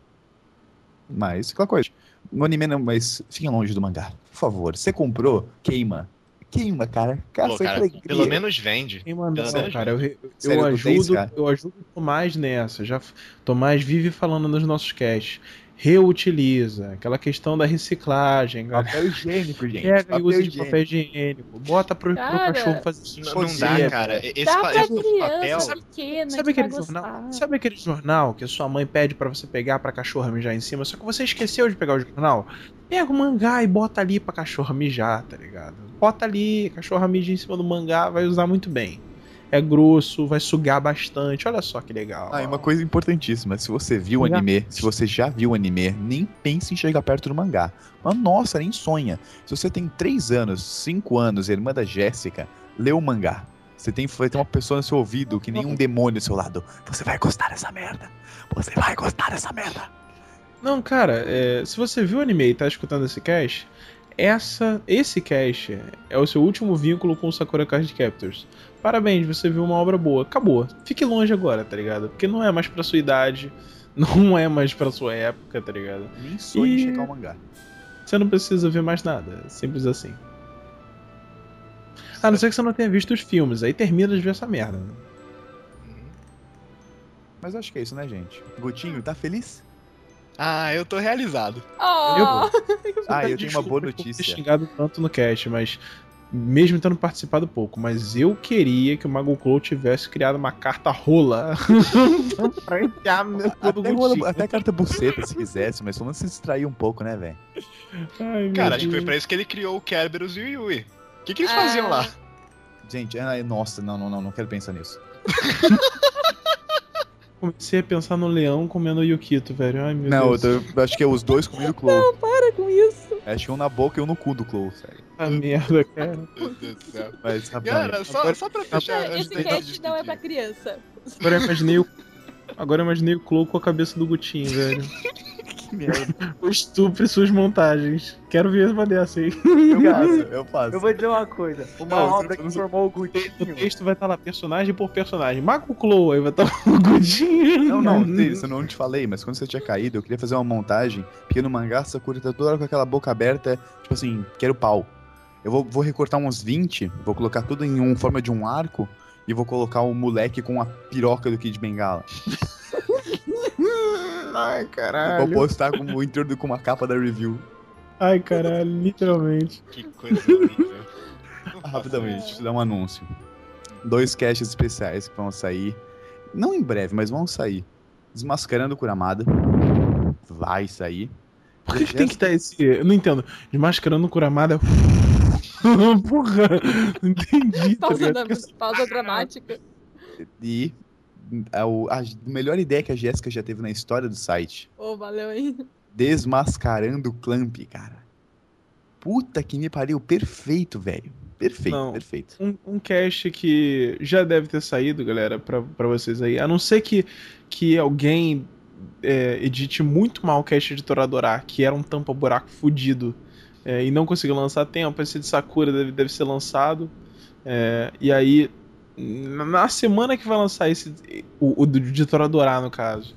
S1: Mas, aquela coisa. No anime não, mas fiquem longe do mangá. Por favor, você comprou, queima. Queima, cara. Cara,
S3: Pô,
S1: foi
S3: cara,
S1: alegria.
S3: pelo menos vende.
S2: Quem mandou,
S3: Pelo menos
S2: cara, eu, eu,
S1: Sério,
S2: eu
S1: tu tens,
S2: ajudo,
S1: cara?
S2: eu ajudo o Tomás nessa. Já, Tomás vive falando nos nossos casts. Reutiliza, aquela questão da reciclagem, cara.
S1: Papel higiênico, gente.
S2: Pega e
S1: papel
S2: usa de
S1: higiênico.
S2: papel higiênico. Bota pro, pro
S4: Cara,
S2: cachorro fazer
S3: Não,
S2: xixi.
S3: não dá, cara. Esse
S4: Dá
S3: pa-
S4: pra
S3: esse papel.
S4: criança pequena
S2: Sabe
S4: que vai
S2: aquele, jornal,
S4: gostar.
S2: sabe aquele jornal que a sua mãe pede pra você pegar pra cachorra mijar em cima, só que você esqueceu de pegar o jornal? Pega o mangá e bota ali pra cachorra mijar, tá ligado? Bota ali, cachorra mija em cima do mangá, vai usar muito bem. É grosso, vai sugar bastante, olha só que legal.
S1: Ah, e uma coisa importantíssima, se você viu o
S2: Já.
S1: anime, se você já viu o anime, nem pense em chegar perto do mangá. Mas nossa, nem sonha. Se você tem três anos, cinco anos, irmã da Jéssica, lê o mangá. Você tem, vai ter uma pessoa no seu ouvido que nem um demônio ao seu lado. Você vai gostar dessa merda. Você vai gostar dessa merda.
S2: Não, cara, é, se você viu o anime e tá escutando esse cast, essa, esse cast é o seu último vínculo com o Sakura Card Captors. Parabéns, você viu uma obra boa. Acabou. Fique longe agora, tá ligado? Porque não é mais pra sua idade, não é mais pra sua época, tá ligado?
S1: Nem sonhe em
S2: E-
S1: chegar o mangá.
S2: Você não precisa ver mais nada, é simples assim. A não ser que você não tenha visto os filmes, aí termina de ver essa merda. né?
S1: Mas acho que é isso, né, gente? Gutinho, tá feliz?
S3: Ah, eu tô realizado.
S4: Oh,
S1: Ah, eu tenho uma boa
S2: Desculpa por ter
S1: notícia.
S2: xingado tanto no cast, mas mesmo tendo participado pouco, mas eu queria que o Mago Clow tivesse criado uma carta rola pra enfiar meu cu do
S1: Até, rola-
S2: Gutinho.
S1: até carta buceta se quisesse, mas pelo menos se distrair um pouco, né, velho?
S2: Ai, meu
S3: Cara, acho que foi
S2: Deus.
S3: pra isso que ele criou o Kerberos e o Yui. O que, que eles
S4: Ah.
S3: faziam lá?
S1: Gente, ai, nossa, não, não, não, não quero pensar nisso.
S2: Comecei a pensar no leão comendo o Yukito, velho. Ai, meu
S1: Não,
S2: Deus.
S1: eu tô- acho que é os dois comiam o Clow.
S4: para com isso.
S1: Acho que um na boca e um no cu do Clow, sério.
S2: A merda, cara.
S3: Meu Deus do céu.
S1: Mas, rapaz,
S3: Cara, só,
S2: agora-
S3: só pra fechar antes
S4: Esse
S3: da gente
S4: cast não é
S3: despedir.
S4: pra criança.
S2: Agora eu imaginei o. Agora eu imaginei o Clow com a cabeça do Gutinho, velho.
S1: que merda.
S2: O estupro e suas montagens. Quero ver uma dessa aí.
S1: Eu faço, eu faço.
S5: Eu vou dizer uma coisa. Uma
S1: Não,
S5: obra
S1: você-
S5: que
S1: você-
S5: formou o
S2: O
S5: Gutinho.
S2: texto vai estar lá, personagem por personagem. Marco Clow, aí vai estar o Gutinho.
S1: Não, não, isso eu não te falei, mas quando você tinha caído, eu queria fazer uma montagem, porque no mangá Sakura tá toda hora com aquela boca aberta, tipo assim, quero pau. Eu vou, vou recortar uns vinte, vou colocar tudo em um, forma de um arco, e vou colocar o moleque com a piroca do Kid Bengala.
S2: Ai,
S1: Vou
S2: caralho.
S1: postar como o introduto com uma capa da review.
S2: Ai, caralho, literalmente.
S3: Que coisa horrível.
S1: Rapidamente, deixa eu dar um anúncio. Dois casts especiais que vão sair, não em breve, mas vão sair. Desmascarando o Kuramada. Vai sair.
S2: Por que, que tem que estar esse. Eu não entendo. Desmascarando o Kuramada. Porra, não entendi. Tá
S4: Pausa,
S2: ligado?
S4: da- pausa dramática.
S1: E a, o- a melhor ideia que a Jéssica já teve na história do site.
S4: Ô, valeu aí.
S1: Desmascarando o Clamp, cara. Puta que me pariu. Perfeito, velho. Perfeito,
S2: Não.
S1: perfeito.
S2: Um, um cast que já deve ter saído, galera, pra, pra vocês aí. A não ser que, que alguém é, edite muito mal o cast de Toradora, que era um tampa-buraco fudido, é, e não conseguiu lançar a tempo. Esse de Sakura deve, deve ser lançado. É, e aí, na na semana que vai lançar esse, o, o do- de Toradora, no caso,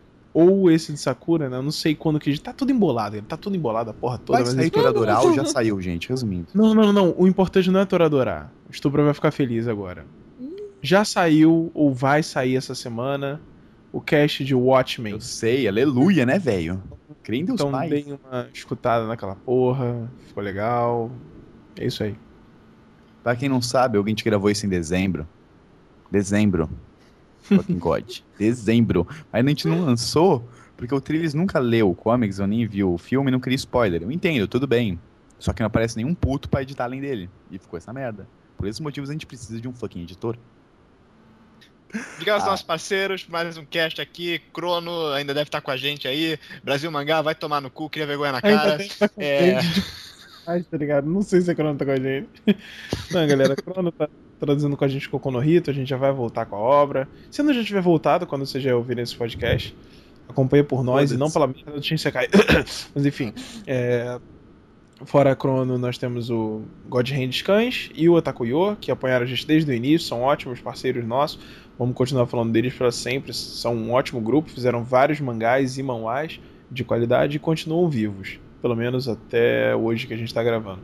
S2: ou esse de Sakura, né? Eu não sei quando que. Tá tudo embolado, tá tudo embolado a porra toda.
S1: Vai
S2: mas
S1: sair Toradoral, já saiu, gente. Resumindo.
S2: não, não, não. O importante não é Toradora. O Stubra vai ficar feliz agora. Já saiu, ou vai sair essa semana, o cast de Watchmen.
S1: Eu sei, aleluia, né, velho? Crê em Deus
S2: Então
S1: Pai.
S2: deem uma escutada naquela porra. Ficou legal. É isso aí.
S1: Pra quem não sabe, alguém te gravou isso em dezembro. Dezembro. Fucking God. Dezembro. Aí a gente não lançou, porque o Trivis nunca leu comics ou nem viu o filme e não queria spoiler. Eu entendo, tudo bem. Só que não aparece nenhum puto pra editar além dele. E ficou essa merda. Por esses motivos a gente precisa de um fucking editor.
S3: Obrigado aos
S1: Ah.
S3: nossos parceiros, mais um cast aqui. Crono ainda deve estar com a gente aí. Brasil Mangá vai tomar no cu, cria vergonha na cara.
S2: Ainda tem que tá com
S3: É.
S2: gente demais, tá ligado? Não sei se a Crono tá com a gente. Não, galera, a Crono tá traduzindo com a gente Kokono Hito, a gente já vai voltar com a obra. Se não já tiver voltado, quando você já ouvir esse podcast, acompanha por nós e não pela merda do Shin Sekai. Mas enfim, é... fora a Crono, nós temos o God Hand Scans e o Otakuyo, que apoiaram a gente desde o início, são ótimos parceiros nossos. Vamos continuar falando deles para sempre. São um ótimo grupo, fizeram vários mangás e manhwas de qualidade e continuam vivos. Pelo menos até hoje que a gente está gravando.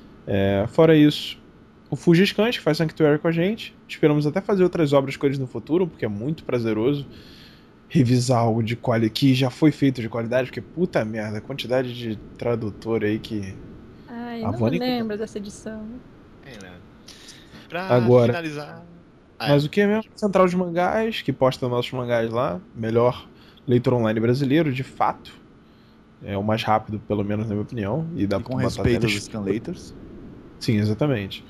S2: É, fora isso, o Fuji Scans, que faz Sanctuary com a gente. Esperamos até fazer outras obras com eles no futuro, porque é muito prazeroso revisar algo de qualidade que já foi feito de qualidade, porque puta merda, a quantidade de tradutor aí que.
S4: Ai,
S2: A
S4: não
S2: Vani-
S4: me lembro dessa edição.
S3: É, né? Pra
S2: Agora.
S3: finalizar. Ah,
S2: Mas o que é mesmo? Central de Mangás, que posta nossos mangás lá. Melhor leitor online brasileiro, de fato. É o mais rápido, pelo menos na minha opinião. E dá
S1: E com
S2: pra botar
S1: respeito
S2: até
S1: aos
S2: no-
S1: scanlators.
S2: Sim, exatamente.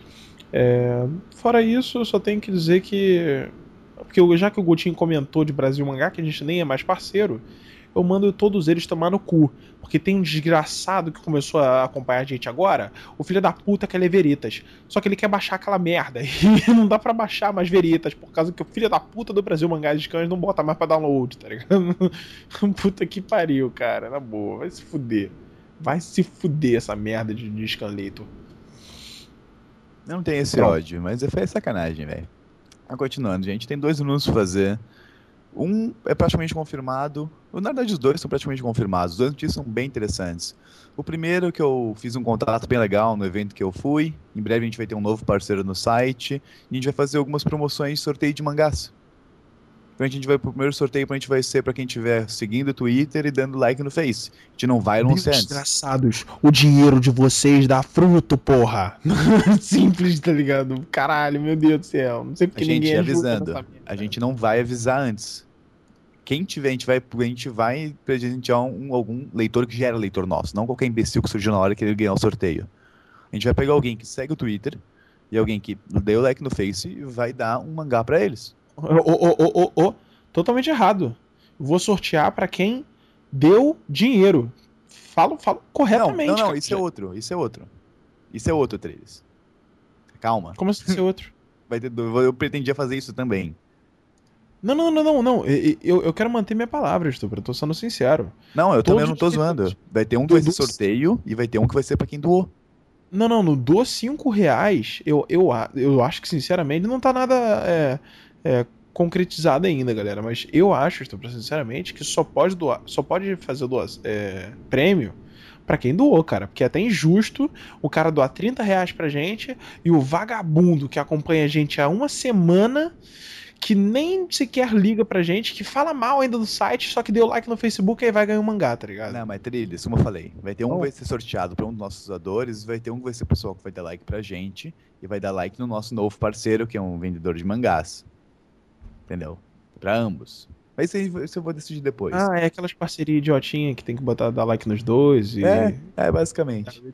S2: É, fora isso, eu só tenho que dizer que. Porque eu- já que o Gutinho comentou de Brasil Mangá, que a gente nem é mais parceiro, eu mando todos eles tomar no cu. Porque tem um desgraçado que começou a acompanhar a gente agora, o filho da puta quer ler Veritas. Só que ele quer baixar aquela merda. E não dá pra baixar mais Veritas, por causa que o filho da puta do Brasil Mangá de Cães não bota mais pra download, tá ligado? Puta que pariu, cara. Na boa, vai se fuder. Vai se fuder essa merda de, de Scanlator.
S1: Não tem esse
S2: Pronto.
S1: ódio, mas foi sacanagem, velho. Mas continuando, gente, tem dois anúncios pra fazer. Um é praticamente confirmado. Na verdade, os dois são praticamente confirmados. Os dois notícias são bem interessantes. O primeiro, que eu fiz um contrato bem legal no evento que eu fui. Em breve a gente vai ter um novo parceiro no site. E a gente vai fazer algumas promoções de sorteio de mangás. Então a gente vai pro primeiro sorteio, a gente vai ser pra quem estiver seguindo o Twitter e dando like no Face. A gente não vai anunciar antes.
S2: Desgraçados, o dinheiro de vocês dá fruto, porra. Simples, tá ligado? Caralho, meu Deus do céu. Não sei porque
S1: A gente
S2: ninguém
S1: ia
S2: ajuda
S1: avisando.
S2: nessa merda.
S1: A gente não vai avisar antes. Quem tiver, a gente vai, a gente vai presentear um, algum leitor que já era leitor nosso. Não qualquer imbecil que surgiu na hora que ele ganhar o sorteio. A gente vai pegar alguém que segue o Twitter e alguém que deu like no Face e vai dar um mangá pra eles.
S2: Ô, ô, ô, ô, ô, totalmente errado. Vou sortear pra quem deu dinheiro. Falo, falo
S1: Não,
S2: corretamente.
S1: não, não,
S2: cara.
S1: isso é outro, isso é outro. Isso é outro, Atreides. Calma.
S2: Como assim ser outro?
S1: Vai ter, eu pretendia fazer isso também.
S2: Não, não, não, não, não. Eu, eu quero manter minha palavra, Estupro. Eu tô sendo sincero.
S1: Não, eu
S2: Todos
S1: também não tô
S2: os
S1: zoando. Vai ter um que vai ser
S2: Todos-
S1: sorteio e vai ter um que vai ser pra quem doou.
S2: Não, não, no do cinco reais, eu, eu, a- eu acho que, sinceramente, não tá nada é, é, concretizado ainda, galera. Mas eu acho, Estupro, sinceramente, que só pode doar, só pode fazer doar, é, prêmio pra quem doou, cara. Porque é até injusto o cara doar trinta reais pra gente e o vagabundo que acompanha a gente há uma semana, que nem sequer liga pra gente, que fala mal ainda do site, só que deu like no Facebook e aí vai ganhar um mangá, tá ligado?
S1: Não, mas trilhas, como eu falei, vai ter um
S2: Não.
S1: que vai ser sorteado pra um dos nossos usadores, vai ter um que vai ser o pessoal que vai dar like pra gente, e vai dar like no nosso novo parceiro, que é um vendedor de mangás. Entendeu? Pra ambos. Mas isso aí isso eu vou decidir depois.
S2: Ah, é aquelas parcerias idiotinhas que tem que botar, dar like nos dois e...
S1: é, é, basicamente.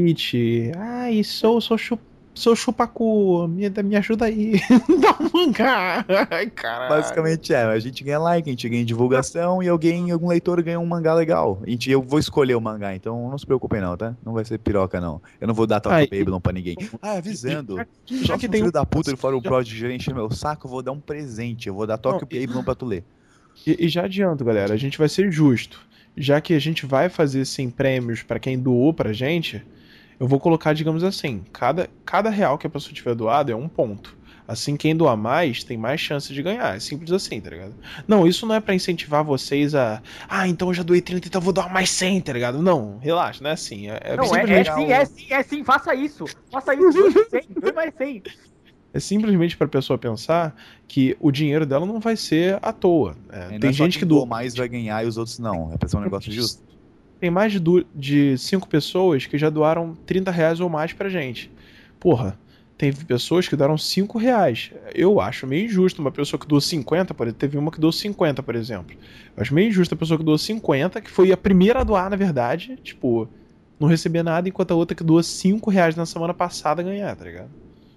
S2: It. Ai, sou, sou, chu, sou chupacu, me, me ajuda aí. Dá um mangá. Ai, caralho.
S1: Basicamente é, a gente ganha like, a gente ganha divulgação e alguém, algum leitor ganha um mangá legal. A gente, eu vou escolher o mangá, então não se preocupem não, tá? Não vai ser piroca não. Eu não vou dar toque
S2: Aí-
S1: Babylon pra ninguém. Ah, avisando.
S2: Já,
S1: Já
S2: já
S1: que
S2: que tem
S1: filho
S2: um...
S1: da puta, ele fora o
S2: já-
S1: Project já encher meu saco, eu vou dar um presente. Eu vou dar toque
S2: Não,
S1: Babylon pra tu ler.
S2: E, e já adianto, galera, a gente vai ser justo. Já que a gente vai fazer, sim, prêmios pra quem doou pra gente, eu vou colocar, digamos assim, cada, cada real que a pessoa tiver doado é um ponto. Assim, quem doar mais tem mais chance de ganhar. É simples assim, tá ligado? Não, isso não é pra incentivar vocês a... Ah, então eu já doei trinta, então eu vou doar mais cem, tá ligado? Não, relaxa, não é assim. É, é
S5: Não, é, é
S2: simplesmente,
S5: sim, é sim, é sim, faça isso. Faça isso, dois mais cem, dois mais cem.
S2: é simplesmente pra pessoa pensar que o dinheiro dela não vai ser à toa. É,
S1: Não
S2: tem
S1: é só
S2: gente
S1: quem
S2: que
S1: doou
S2: doou
S1: mais vai ganhar e os outros não. É pra ser um negócio justo.
S2: Tem mais de, du- de cinco pessoas que já doaram trinta reais ou mais pra gente. Porra, tem pessoas que doaram cinco reais. Eu acho meio injusto uma pessoa que doou cinquenta, por exemplo. Teve uma que doou cinquenta, por exemplo. Eu acho meio injusto a pessoa que doou cinquenta, que foi a primeira a doar, na verdade, tipo, não receber nada, enquanto a outra que doou cinco reais na semana passada ganhar, tá ligado?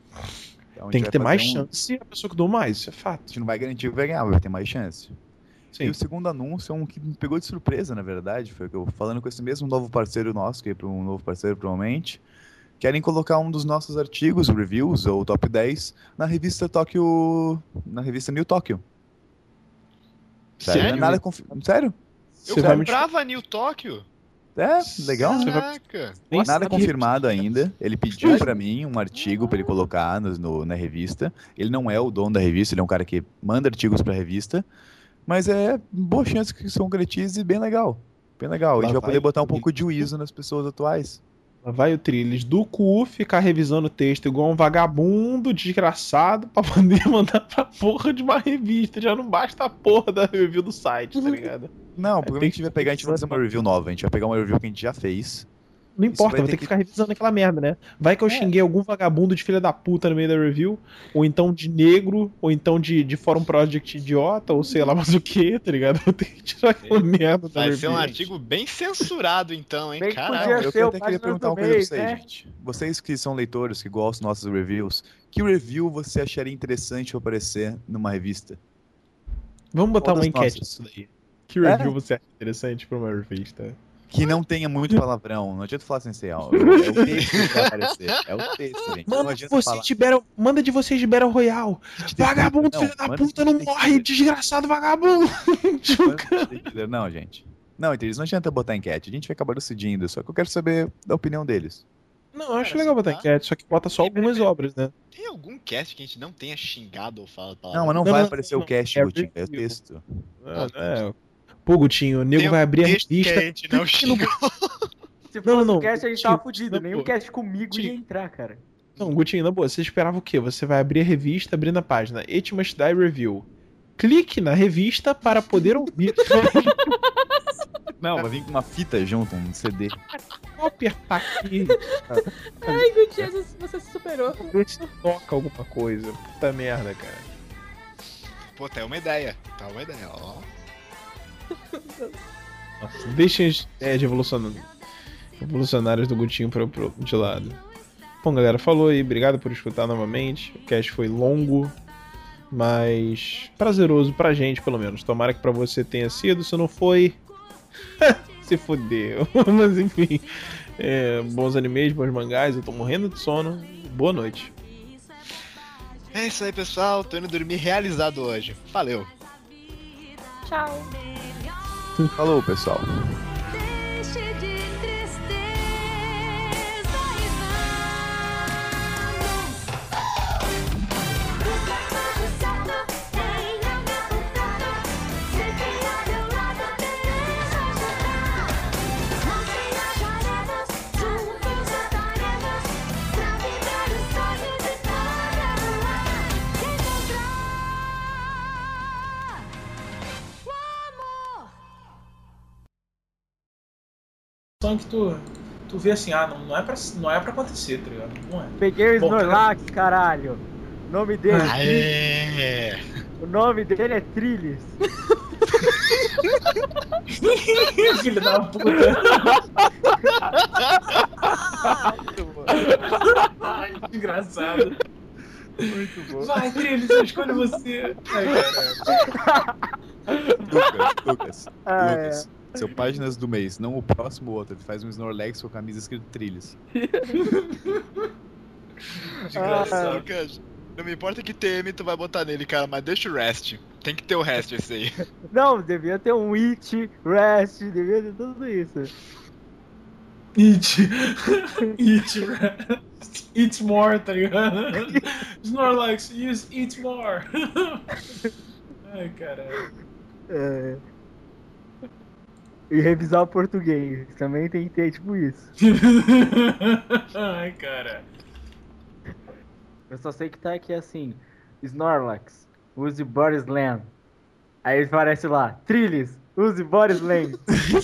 S1: Então, a
S2: Tem
S1: gente
S2: que
S1: vai
S2: ter mais
S1: fazer um-
S2: chance a pessoa que doou mais, isso é
S1: A
S2: fato.
S1: gente não vai garantir que vai ganhar, vai ter mais chance.
S2: Sim.
S1: E o segundo anúncio é um que me pegou de surpresa, na verdade. Foi que eu falando com esse mesmo novo parceiro nosso, que é para um novo parceiro provavelmente. Querem colocar um dos nossos artigos, reviews ou top dez, na revista Tóquio. Na revista New Tóquio. Sério? Não é
S3: Sério?
S1: nada confi... Sério?
S3: Eu
S2: Você vai me
S3: comprava New Tóquio.
S1: É, legal.
S2: Você vai-
S3: Caraca.
S2: Nem
S1: Nada
S2: sabe-
S1: confirmado ainda. Ele pediu pra mim um artigo pra ele colocar no, no- na revista. Ele não é o dono da revista, ele é um cara que manda artigos pra revista. Mas é boa chance que se concretize bem legal. Bem legal. A gente
S2: Lá
S1: vai poder
S2: vai
S1: botar um
S2: ele.
S1: pouco de juízo nas pessoas atuais.
S2: Lá vai o Trilhos do cu ficar revisando o texto igual um vagabundo desgraçado pra poder mandar pra porra de uma revista. Já não basta a porra da review do site, tá ligado?
S1: Não, porque
S2: tem
S1: a gente
S2: que-
S1: vai pegar, a gente vai fazer uma review nova. A gente vai pegar uma review que a gente já fez.
S2: Não
S1: Isso
S2: importa,
S1: vai
S2: vou
S1: ter
S2: ter que
S1: que-
S2: ficar revisando aquela merda, né? Vai que eu
S1: É.
S2: xinguei algum vagabundo de filha da puta no meio da review, ou então de negro, ou então de, de Forum Project idiota, ou sei lá mais o que, tá ligado? Eu tenho que tirar aquela merda da
S3: Vai ser
S2: review.
S3: um artigo bem censurado então, hein?
S5: Bem que
S3: Caralho.
S5: podia-
S1: Eu
S5: ser o
S1: até queria
S5: página
S1: perguntar
S5: do
S1: uma coisa pra
S5: mês,
S1: vocês,
S5: né?
S1: gente. Vocês que são leitores, que gostam dos nossos reviews, que review você acharia interessante aparecer numa revista?
S2: Vamos botar
S1: Todas
S2: uma enquete
S1: nossas.
S2: nisso daí. Que review
S1: É.
S2: você acha interessante pra uma revista?
S1: Que não tenha muito palavrão. Não adianta falar sem ser algo. É o texto que vai aparecer. É o texto, gente. Não
S2: Manda de
S1: adianta
S2: vocês
S1: falar.
S2: de Battle, manda de vocês de Battle Royale. Vagabundo,
S1: Não,
S2: filho da
S1: manda
S2: puta, não
S1: de
S2: morre,
S1: texto.
S2: desgraçado vagabundo.
S1: Manda- Não, gente. Não, então eles não adianta botar enquete. A gente vai acabar decidindo. Só que eu quero saber da opinião deles.
S2: Não, eu acho
S3: Cara,
S2: legal botar
S3: tá.
S2: enquete, só que bota só algumas obras, né?
S3: Tem algum cast que a gente não tenha xingado ou falado palavra?
S1: Não, mas não,
S2: Não,
S1: vai
S2: não,
S1: aparecer
S2: não,
S1: o cast,
S2: é
S1: Gutinho. É o
S2: review.
S1: texto.
S2: Ah, é. Pô, Gutinho, o nego
S3: Tem
S2: vai
S3: um
S2: abrir a
S3: texto que
S2: revista.
S3: a gente não xingou.
S5: Se
S2: Não,
S5: fosse
S2: não,
S5: o cast, a gente
S2: tio,
S5: tava fudido.
S2: não,
S5: Nenhum
S2: pô.
S5: cast comigo
S2: Tio.
S5: ia entrar, cara.
S2: Não, Gutinho, na boa, você esperava o quê? Você vai abrir a revista, abrindo a página It Must Die Review. Clique na revista para poder ouvir.
S1: Não, vai vir com uma fita junto, um C D.
S2: Vou apertar aqui.
S4: Ai, Gutiérrez, você se superou.
S2: Ver se toca alguma coisa. Puta merda, cara.
S3: Pô, tá uma ideia. Tá uma ideia, ó.
S2: Nossa, deixem as ideias de evolucion... revolucionárias do Gutinho pro, pro, de lado. Bom, galera, falou aí. Obrigado por escutar novamente. O cast foi longo, mas prazeroso pra gente, pelo menos. Tomara que pra você tenha sido. Se não foi, se fudeu. Mas enfim, é, bons animes, bons mangás, eu tô morrendo de sono. Boa noite.
S3: É isso aí, pessoal. Tô indo dormir realizado hoje. Valeu.
S4: Tchau.
S1: Falou, pessoal.
S6: Deixe de tristeza e vamos. O passado certo tem algum contato. Sempre ao meu lado teremos ajudar. Nós viajaremos, juntos estaremos. Pra viver o sonho de cada um. Encontrar o amor.
S2: Só que tu, tu vê assim, ah, não, não, é pra, não é pra acontecer, tá ligado? Não é.
S5: Peguei o
S2: Bom,
S5: Snorlax, caralho. O nome dele,
S3: Aê!
S5: o nome dele é Trillis.
S2: Filho da puta. Ai, que engraçado.
S1: Muito bom.
S2: Vai, Trilhos, eu escolho você. Ai, caralho.
S1: Lucas, Lucas,
S5: Ah,
S1: Lucas. Seu páginas do mês, não o próximo outro. Ele faz um Snorlax com a camisa escrito trilhos.
S2: Desgraçado.
S3: Lucas, não me importa que T M tu vai botar nele, cara, mas deixa o rest. Tem que ter o resto esse aí.
S5: Não, devia ter um It, Rest, devia ter tudo isso.
S2: Eat. Eat, rest. Eat more, tá ligado? Snorlax, use eat more. Ai, caralho.
S5: É. E revisar o português, também tem que ter tipo isso.
S2: Ai, cara.
S5: Eu só sei que tá aqui assim, Snorlax, use Body Slam. Aí aparece lá, Trillis, use Body Slam.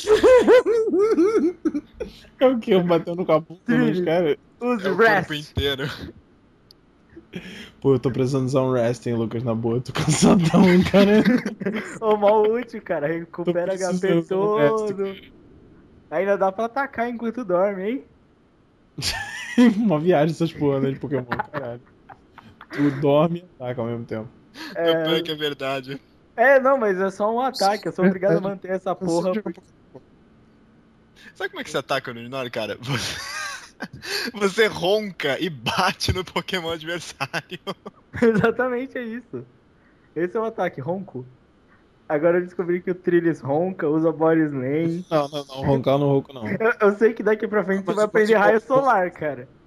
S2: É o que? Eu batendo com a bunda nos caras?
S5: Use
S3: É o corpo
S5: Rest.
S3: inteiro.
S2: Pô, eu tô precisando usar um rest, hein, Lucas, na boa. Eu tô cansadão, cara.
S5: Ô, mal útil, cara, recupera
S2: Tô
S5: H P
S2: precisando usar um rest,
S5: todo. Ainda dá pra atacar enquanto dorme, hein?
S2: Uma viagem essas porra, né, de Pokémon, caralho. Tu dorme e ataca ao mesmo tempo.
S3: É, pior que é verdade.
S5: É, não, mas é só um ataque, eu sou obrigado a manter essa porra.
S3: Sabe como é que você ataca no Ignore, cara? Você... Você ronca e bate no Pokémon adversário.
S5: Exatamente é isso. Esse é o ataque, ronco. Agora eu descobri que o Trillis ronca, usa Body Slam.
S2: Não, não, não, roncar no ronco não.
S5: Eu, eu sei que daqui pra frente
S2: Mas
S5: você vai
S2: você pode
S5: aprender raio
S2: roncar.
S5: solar, cara.